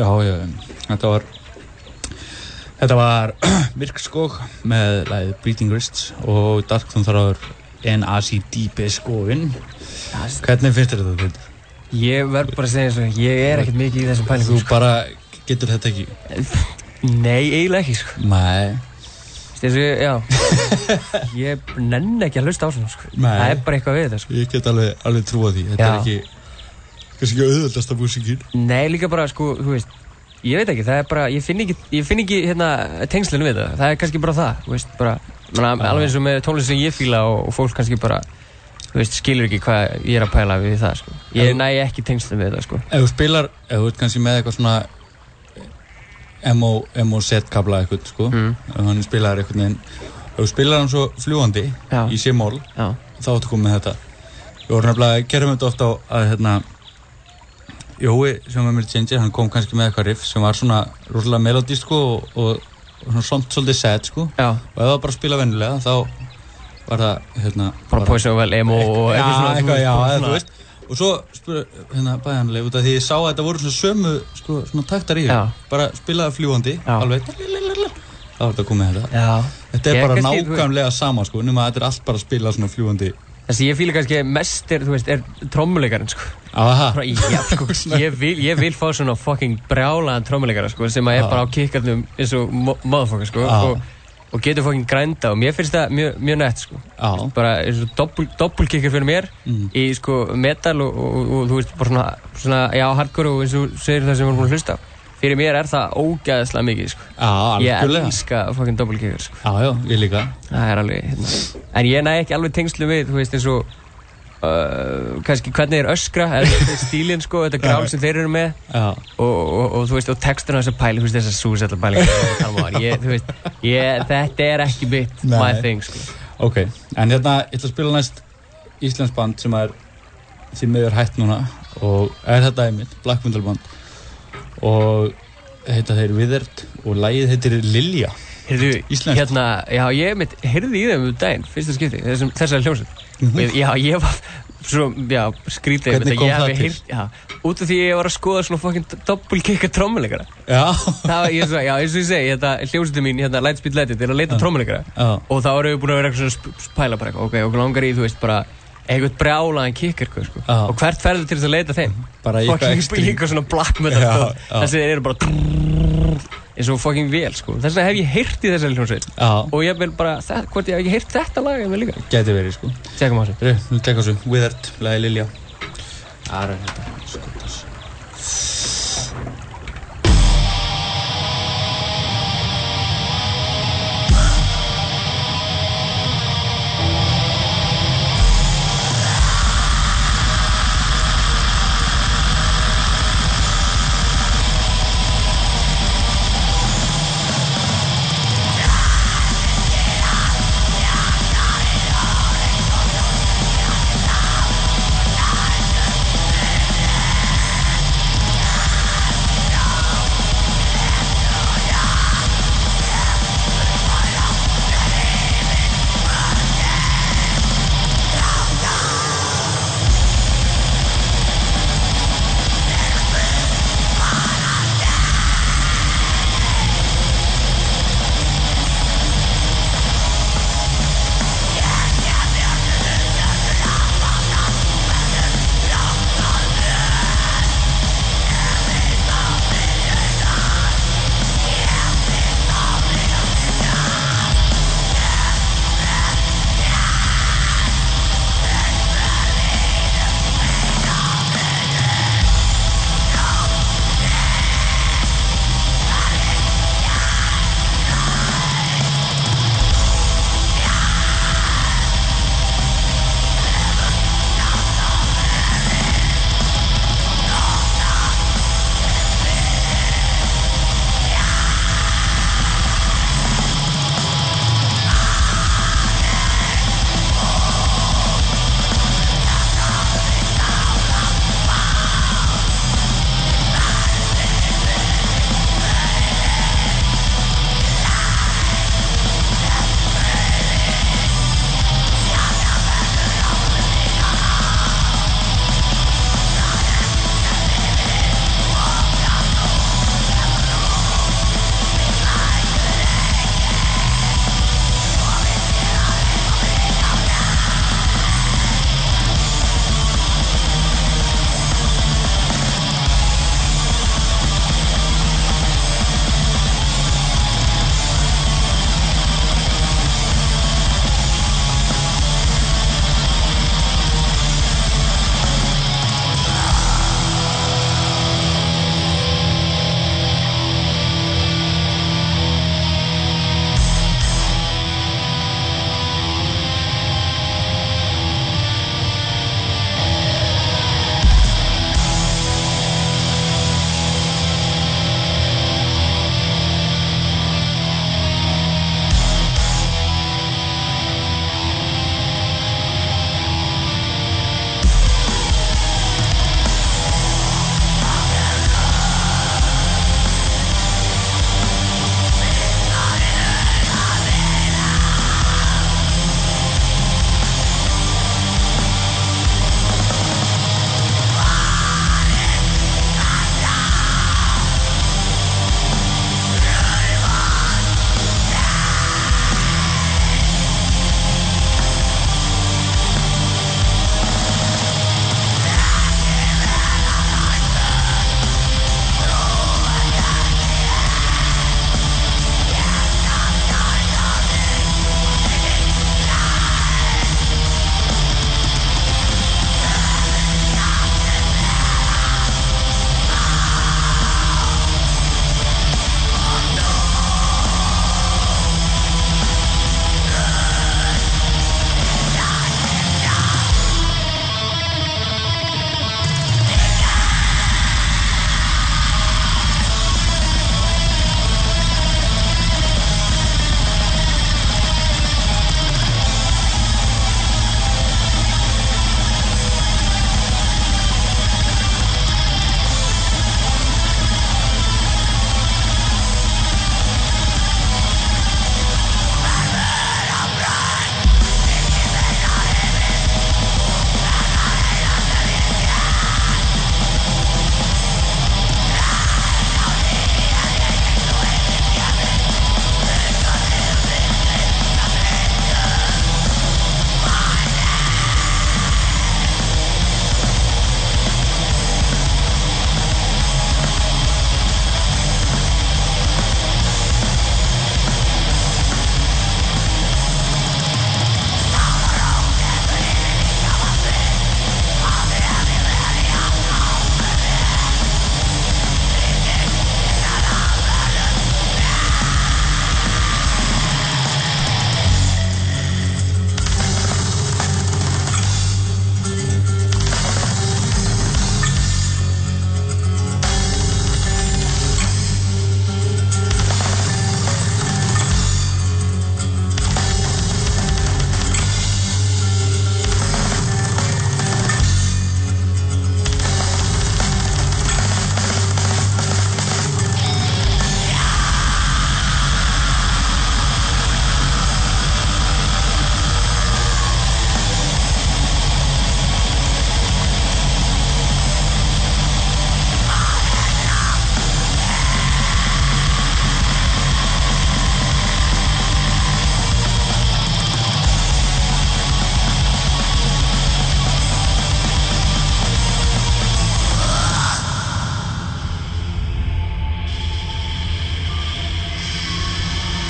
Já, já, þetta var Þetta var Myrkskóg með lagið Breathing Wrists og Darkthrone þráður N A C D B skóin. Hvernig finnst þér þetta, Petur? Ég verð bara að segja eins og ég er ekkert mikið í þessum pælingum. Þú bara getur þetta ekki? Nei, eiginlega ekki, sko. Nei. Þessu, já. Ég nenni ekki að hlusta á svona, sko. Nei. Það er bara eitthvað við þetta, sko. Ég get alveg, alveg trúa því. Þetta já. er ekki, kannski ekki auðveldasta músíkin. Nei, líka bara, sko, þú veist, ég veit ekki, það er bara, ég finn ekki, ég finn ekki, hérna, tengslinu við það. Það er kannski bara það, þú veist, bara, manna, alveg eins og með tónlist sem ég fíla og, og fólk kannski bara, þú veist, skilur ekki hvað ég er að pæla við það, sko. Ég næ ekki tengslinu við það, sko. Ef þú spilar, ef þú ert kannski með eitthvað svona M O, M O Z-kabla eitthvað, sko, mm. ef hann spilar eitthvað neginn, ef þú spilar hann svo fljúandi já. Í C-mól, þá áttu komið með þetta. Við vorum nefnilega, gerum þetta ofta á að, hérna, Jói, sem var með Ginger, hann kom kannski með eitthvað riff sem var svona rosalega melodíst, sko, og, og, og svona somt svolítið sad, sko. Já. Og ef það bara spila vennilega, þá var það, hérna... Bara Poison Well, emo og eitthvað svona... Já, eitthvað, já, eða þú veist. Og svo, spura, hérna, bæjanlega, út af því ég sá að þetta voru svona sömu, sko, svona taktar í þér. Bara spilaði fljúandi, alveg, þá var þetta komið þetta. Já. Þetta er bara nákvæmlega sama, sko, nema þetta er allt bara að spila svona fljúandi. Þessi ég fíla kannski mest er, þú veist, er trommuleikarinn, sko. Aha. Já, sko, ég vil, ég vil fá svona fucking brjálaðan trommuleikara, sko, sem að er bara á kickarnum eins og motherfucker, sko, og, og getur fucking grænda og mér finnst það mjög, mjög nett, sko. Já. Bara eins og doppul, doppulkickar fyrir mér mm. í, sko, metal og, og, og, og þú veist, bara svona, svona, já, hardcore og eins og segir það sem við erum búin að hlusta á. Fyrir mér er það ógæðslega mikið, sko. Já, alveg. Ég elska fucking doppelkickar, sko. Já, já, ég líka. Það er alveg, hérna. En ég næ ekki alveg tengslu við, þú veist, eins og, uh, kannski hvernig þeir öskra, eða stílinn, sko, þetta grál sem þeir eru með. Já. Og, og, og þú veist, og texturinn á þessar pæling, þú veist, þessar súsætla pælingar. Ég, þú veist, ég, þetta er ekki mitt, my thing, sko. Ok, en hérna, ég ætla að spila næst íslensk band sem er því miður hætt núna og er þetta einmitt, Black Metal band. Og heita þeir Withered og lagið heitir Lilja. Heyrðu, hérna, já, ég mitt heyrði í þeim um daginn, fyrsta skipti, þessum, þessari hljómsveit. Mm-hmm. Já, ég var svo, já, skrítið. Hvernig kom það til? Heyrt, já, út af því ég var að skoða svona fucking doppelkicka trommuleikara. Já. Það var, ég svo, já, eins og ég segi, hérna, hljómsveitin mín, hérna, Lightspeed Legend, er að leita trommuleikara. Já. Og þá erum við búin að vera eitthvað svona spæla bara eitthvað, ok, og langar í, þú veist, bara eitthvað brjálaðan kicker, sko. Ah. Og hvert ferðu til þess að leita þeim? Bara í eitthvað extreme. Fucking svona black metal, sko. Þessi eru bara eins og fucking vel, sko. Þess vegna hef ég heyrt í þessari hljómsveit. Já. Og ég vil bara, það, hvort ég hef ekki heyrt þetta lag en við líka. Gæti verið, sko. Tjekkum á þessu. Rau, við tjekkum á þessu. Withered, lagið Lilja. Aðra þetta, sko. Yeah.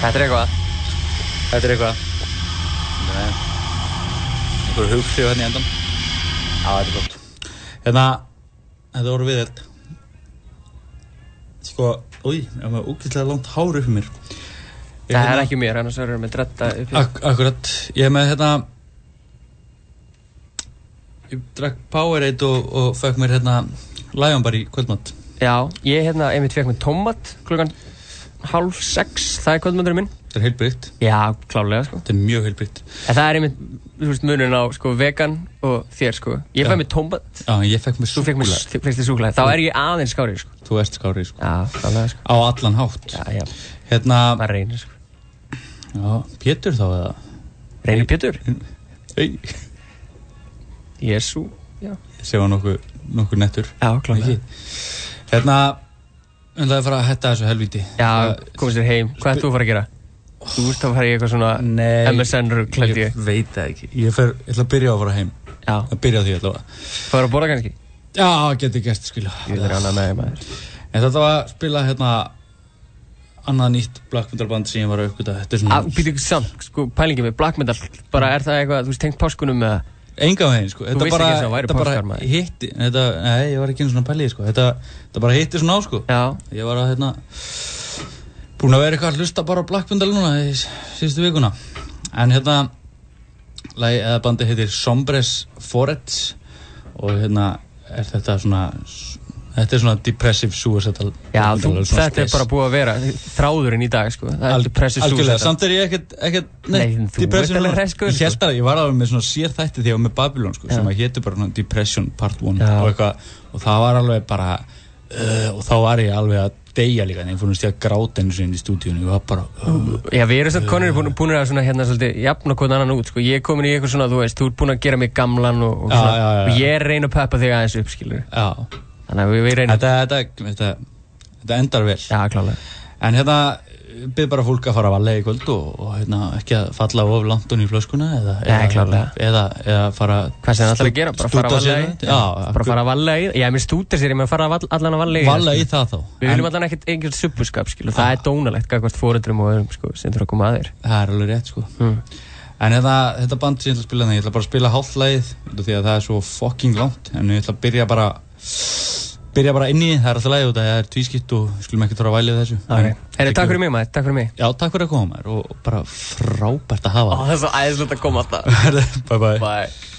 Þetta er eitthvað. Þetta er eitthvað. Nei. Einhver hughrif hérna í endan. Já, þetta er gott. Hérna, þetta voru viðheld. Sko, úi, ég var ógeðslega langt hár upp í mér. Það hérna, er ekki mér, annars verður við með dretta upp í. Ak akkurat, ég er með hérna, ég drakk Powerade og, og fekk mér hérna Lion Bar í kvöldmatt. Já, ég hérna einmitt fekk mér tómat klukkan hálf sex, það er kvöldmaturinn minn. Það er heilbrigt. Já, klálega sko. Þetta er mjög heilbrigt. En það er einmitt, þú veist, munurinn á sko vegan og þér sko. Ég fæ mér tómat. Já, ég fekk mér súkkulaði. Þú fekk mér súkkulaði. Þá er ég aðeins skárið sko. Þú ert skárið sko. Já, klálega sko. Á allan hátt. Já, já. Hérna. Það reynir sko. Já, Pétur þá eða? Reynir Pétur? Ei. Jesú, já. Ég sé hann nokkuð, nokkuð nettur. Já, klálega. Hérna, en það er að fara að hætta þessu helvíti. Já, komast þér heim. Hvað ert þú að fara að gera? Þú ert að fara í eitthvað svona Nei, M S N-rugl, held ég. Ég veit það ekki. Ég, fer, ég ætla að byrja á að fara heim. Já. Að byrja á því allavega. Fara að borða kannski? Já, geti gert, skilja. Ég er annað með þeim aðeins. En þetta var að spila hérna annað nýtt black metal band sem ég var að uppgöta. Þetta er svona... Að, býtu ekki samt, sko, pælingið með black metal. Bara er það eitthvað, þú veist, tengt páskunum með það? Enga veginn, sko. Þú veist ekki þess að það væri páskar, maður? Hitti, þetta, nei, ég var ekki einu svona pælið, sko. Þetta, þetta bara hitti svona á, sko. Já. Ég var að, hérna, búin að vera eitthvað að hlusta bara á black metal núna í síðustu vikuna. En hérna, lagi, eða bandi heitir Sombres Forets og hérna er þetta svona, þetta er svona depressive suicidal. Já, þú, þetta er bara búið að vera þráðurinn í dag, sko. Það er depressive suicidal. Algjörlega, samt er ég ekkert, ekkert, nei, nei þú ert alveg hreskur, sko. Ég held að ég var alveg með svona sérþætti þegar ég var með Babylon, sko, já. Sem að hétu bara svona Depression Part one og eitthvað, og það var alveg bara, uh, og þá var ég alveg að deyja líka, en ég fór að stíða gráta einu sinni í stúdíunum, ég var bara uh, Já, við erum svona konur búin, búin að svona hérna svolítið jafna hvern annan út, sko. Ég er komin í eitthvað svona, þú veist, þú ert búin að gera mig gamlan og, og, já, svona, já, já, já. og ég reyna að peppa þig aðeins upp, skilur. Já. Þannig að við, við reynum. Þetta, þetta, þetta, þetta endar vel. Já, klálega. En hérna, byrð bara fólk að fara að valega í kvöld og, og hérna, ekki að falla of langt onni í flöskuna eða, Nei, eða, eða, eða fara hvað sem það ætlar að gera, bara fara að valega í Já, bara fara að valega í, já, mér stútir sér ég með að fara að allan að valega í Valega í það þá Við viljum allan ekkert einhvern subbuskap, skil og það er dónalegt gagnvart foreldrum og öðrum, sko, sem þurfa að koma að þér Það er alveg rétt, sko mm. En þetta, þetta band sem ég ætla að spila þannig, ég ætla bara að spila hálflagið því að það er svo fucking langt en ég ætla að byrja bara byrja bara inn í, það er alltaf lagi og það er tvískipt og við skulum ekki þurfa að væli þessu okay. Herri, takk fyrir mig maður, takk fyrir mig Já, takk fyrir að koma maður og bara frábært að hafa Ó, það er svo æðislegt að koma alltaf Bye bye, bye.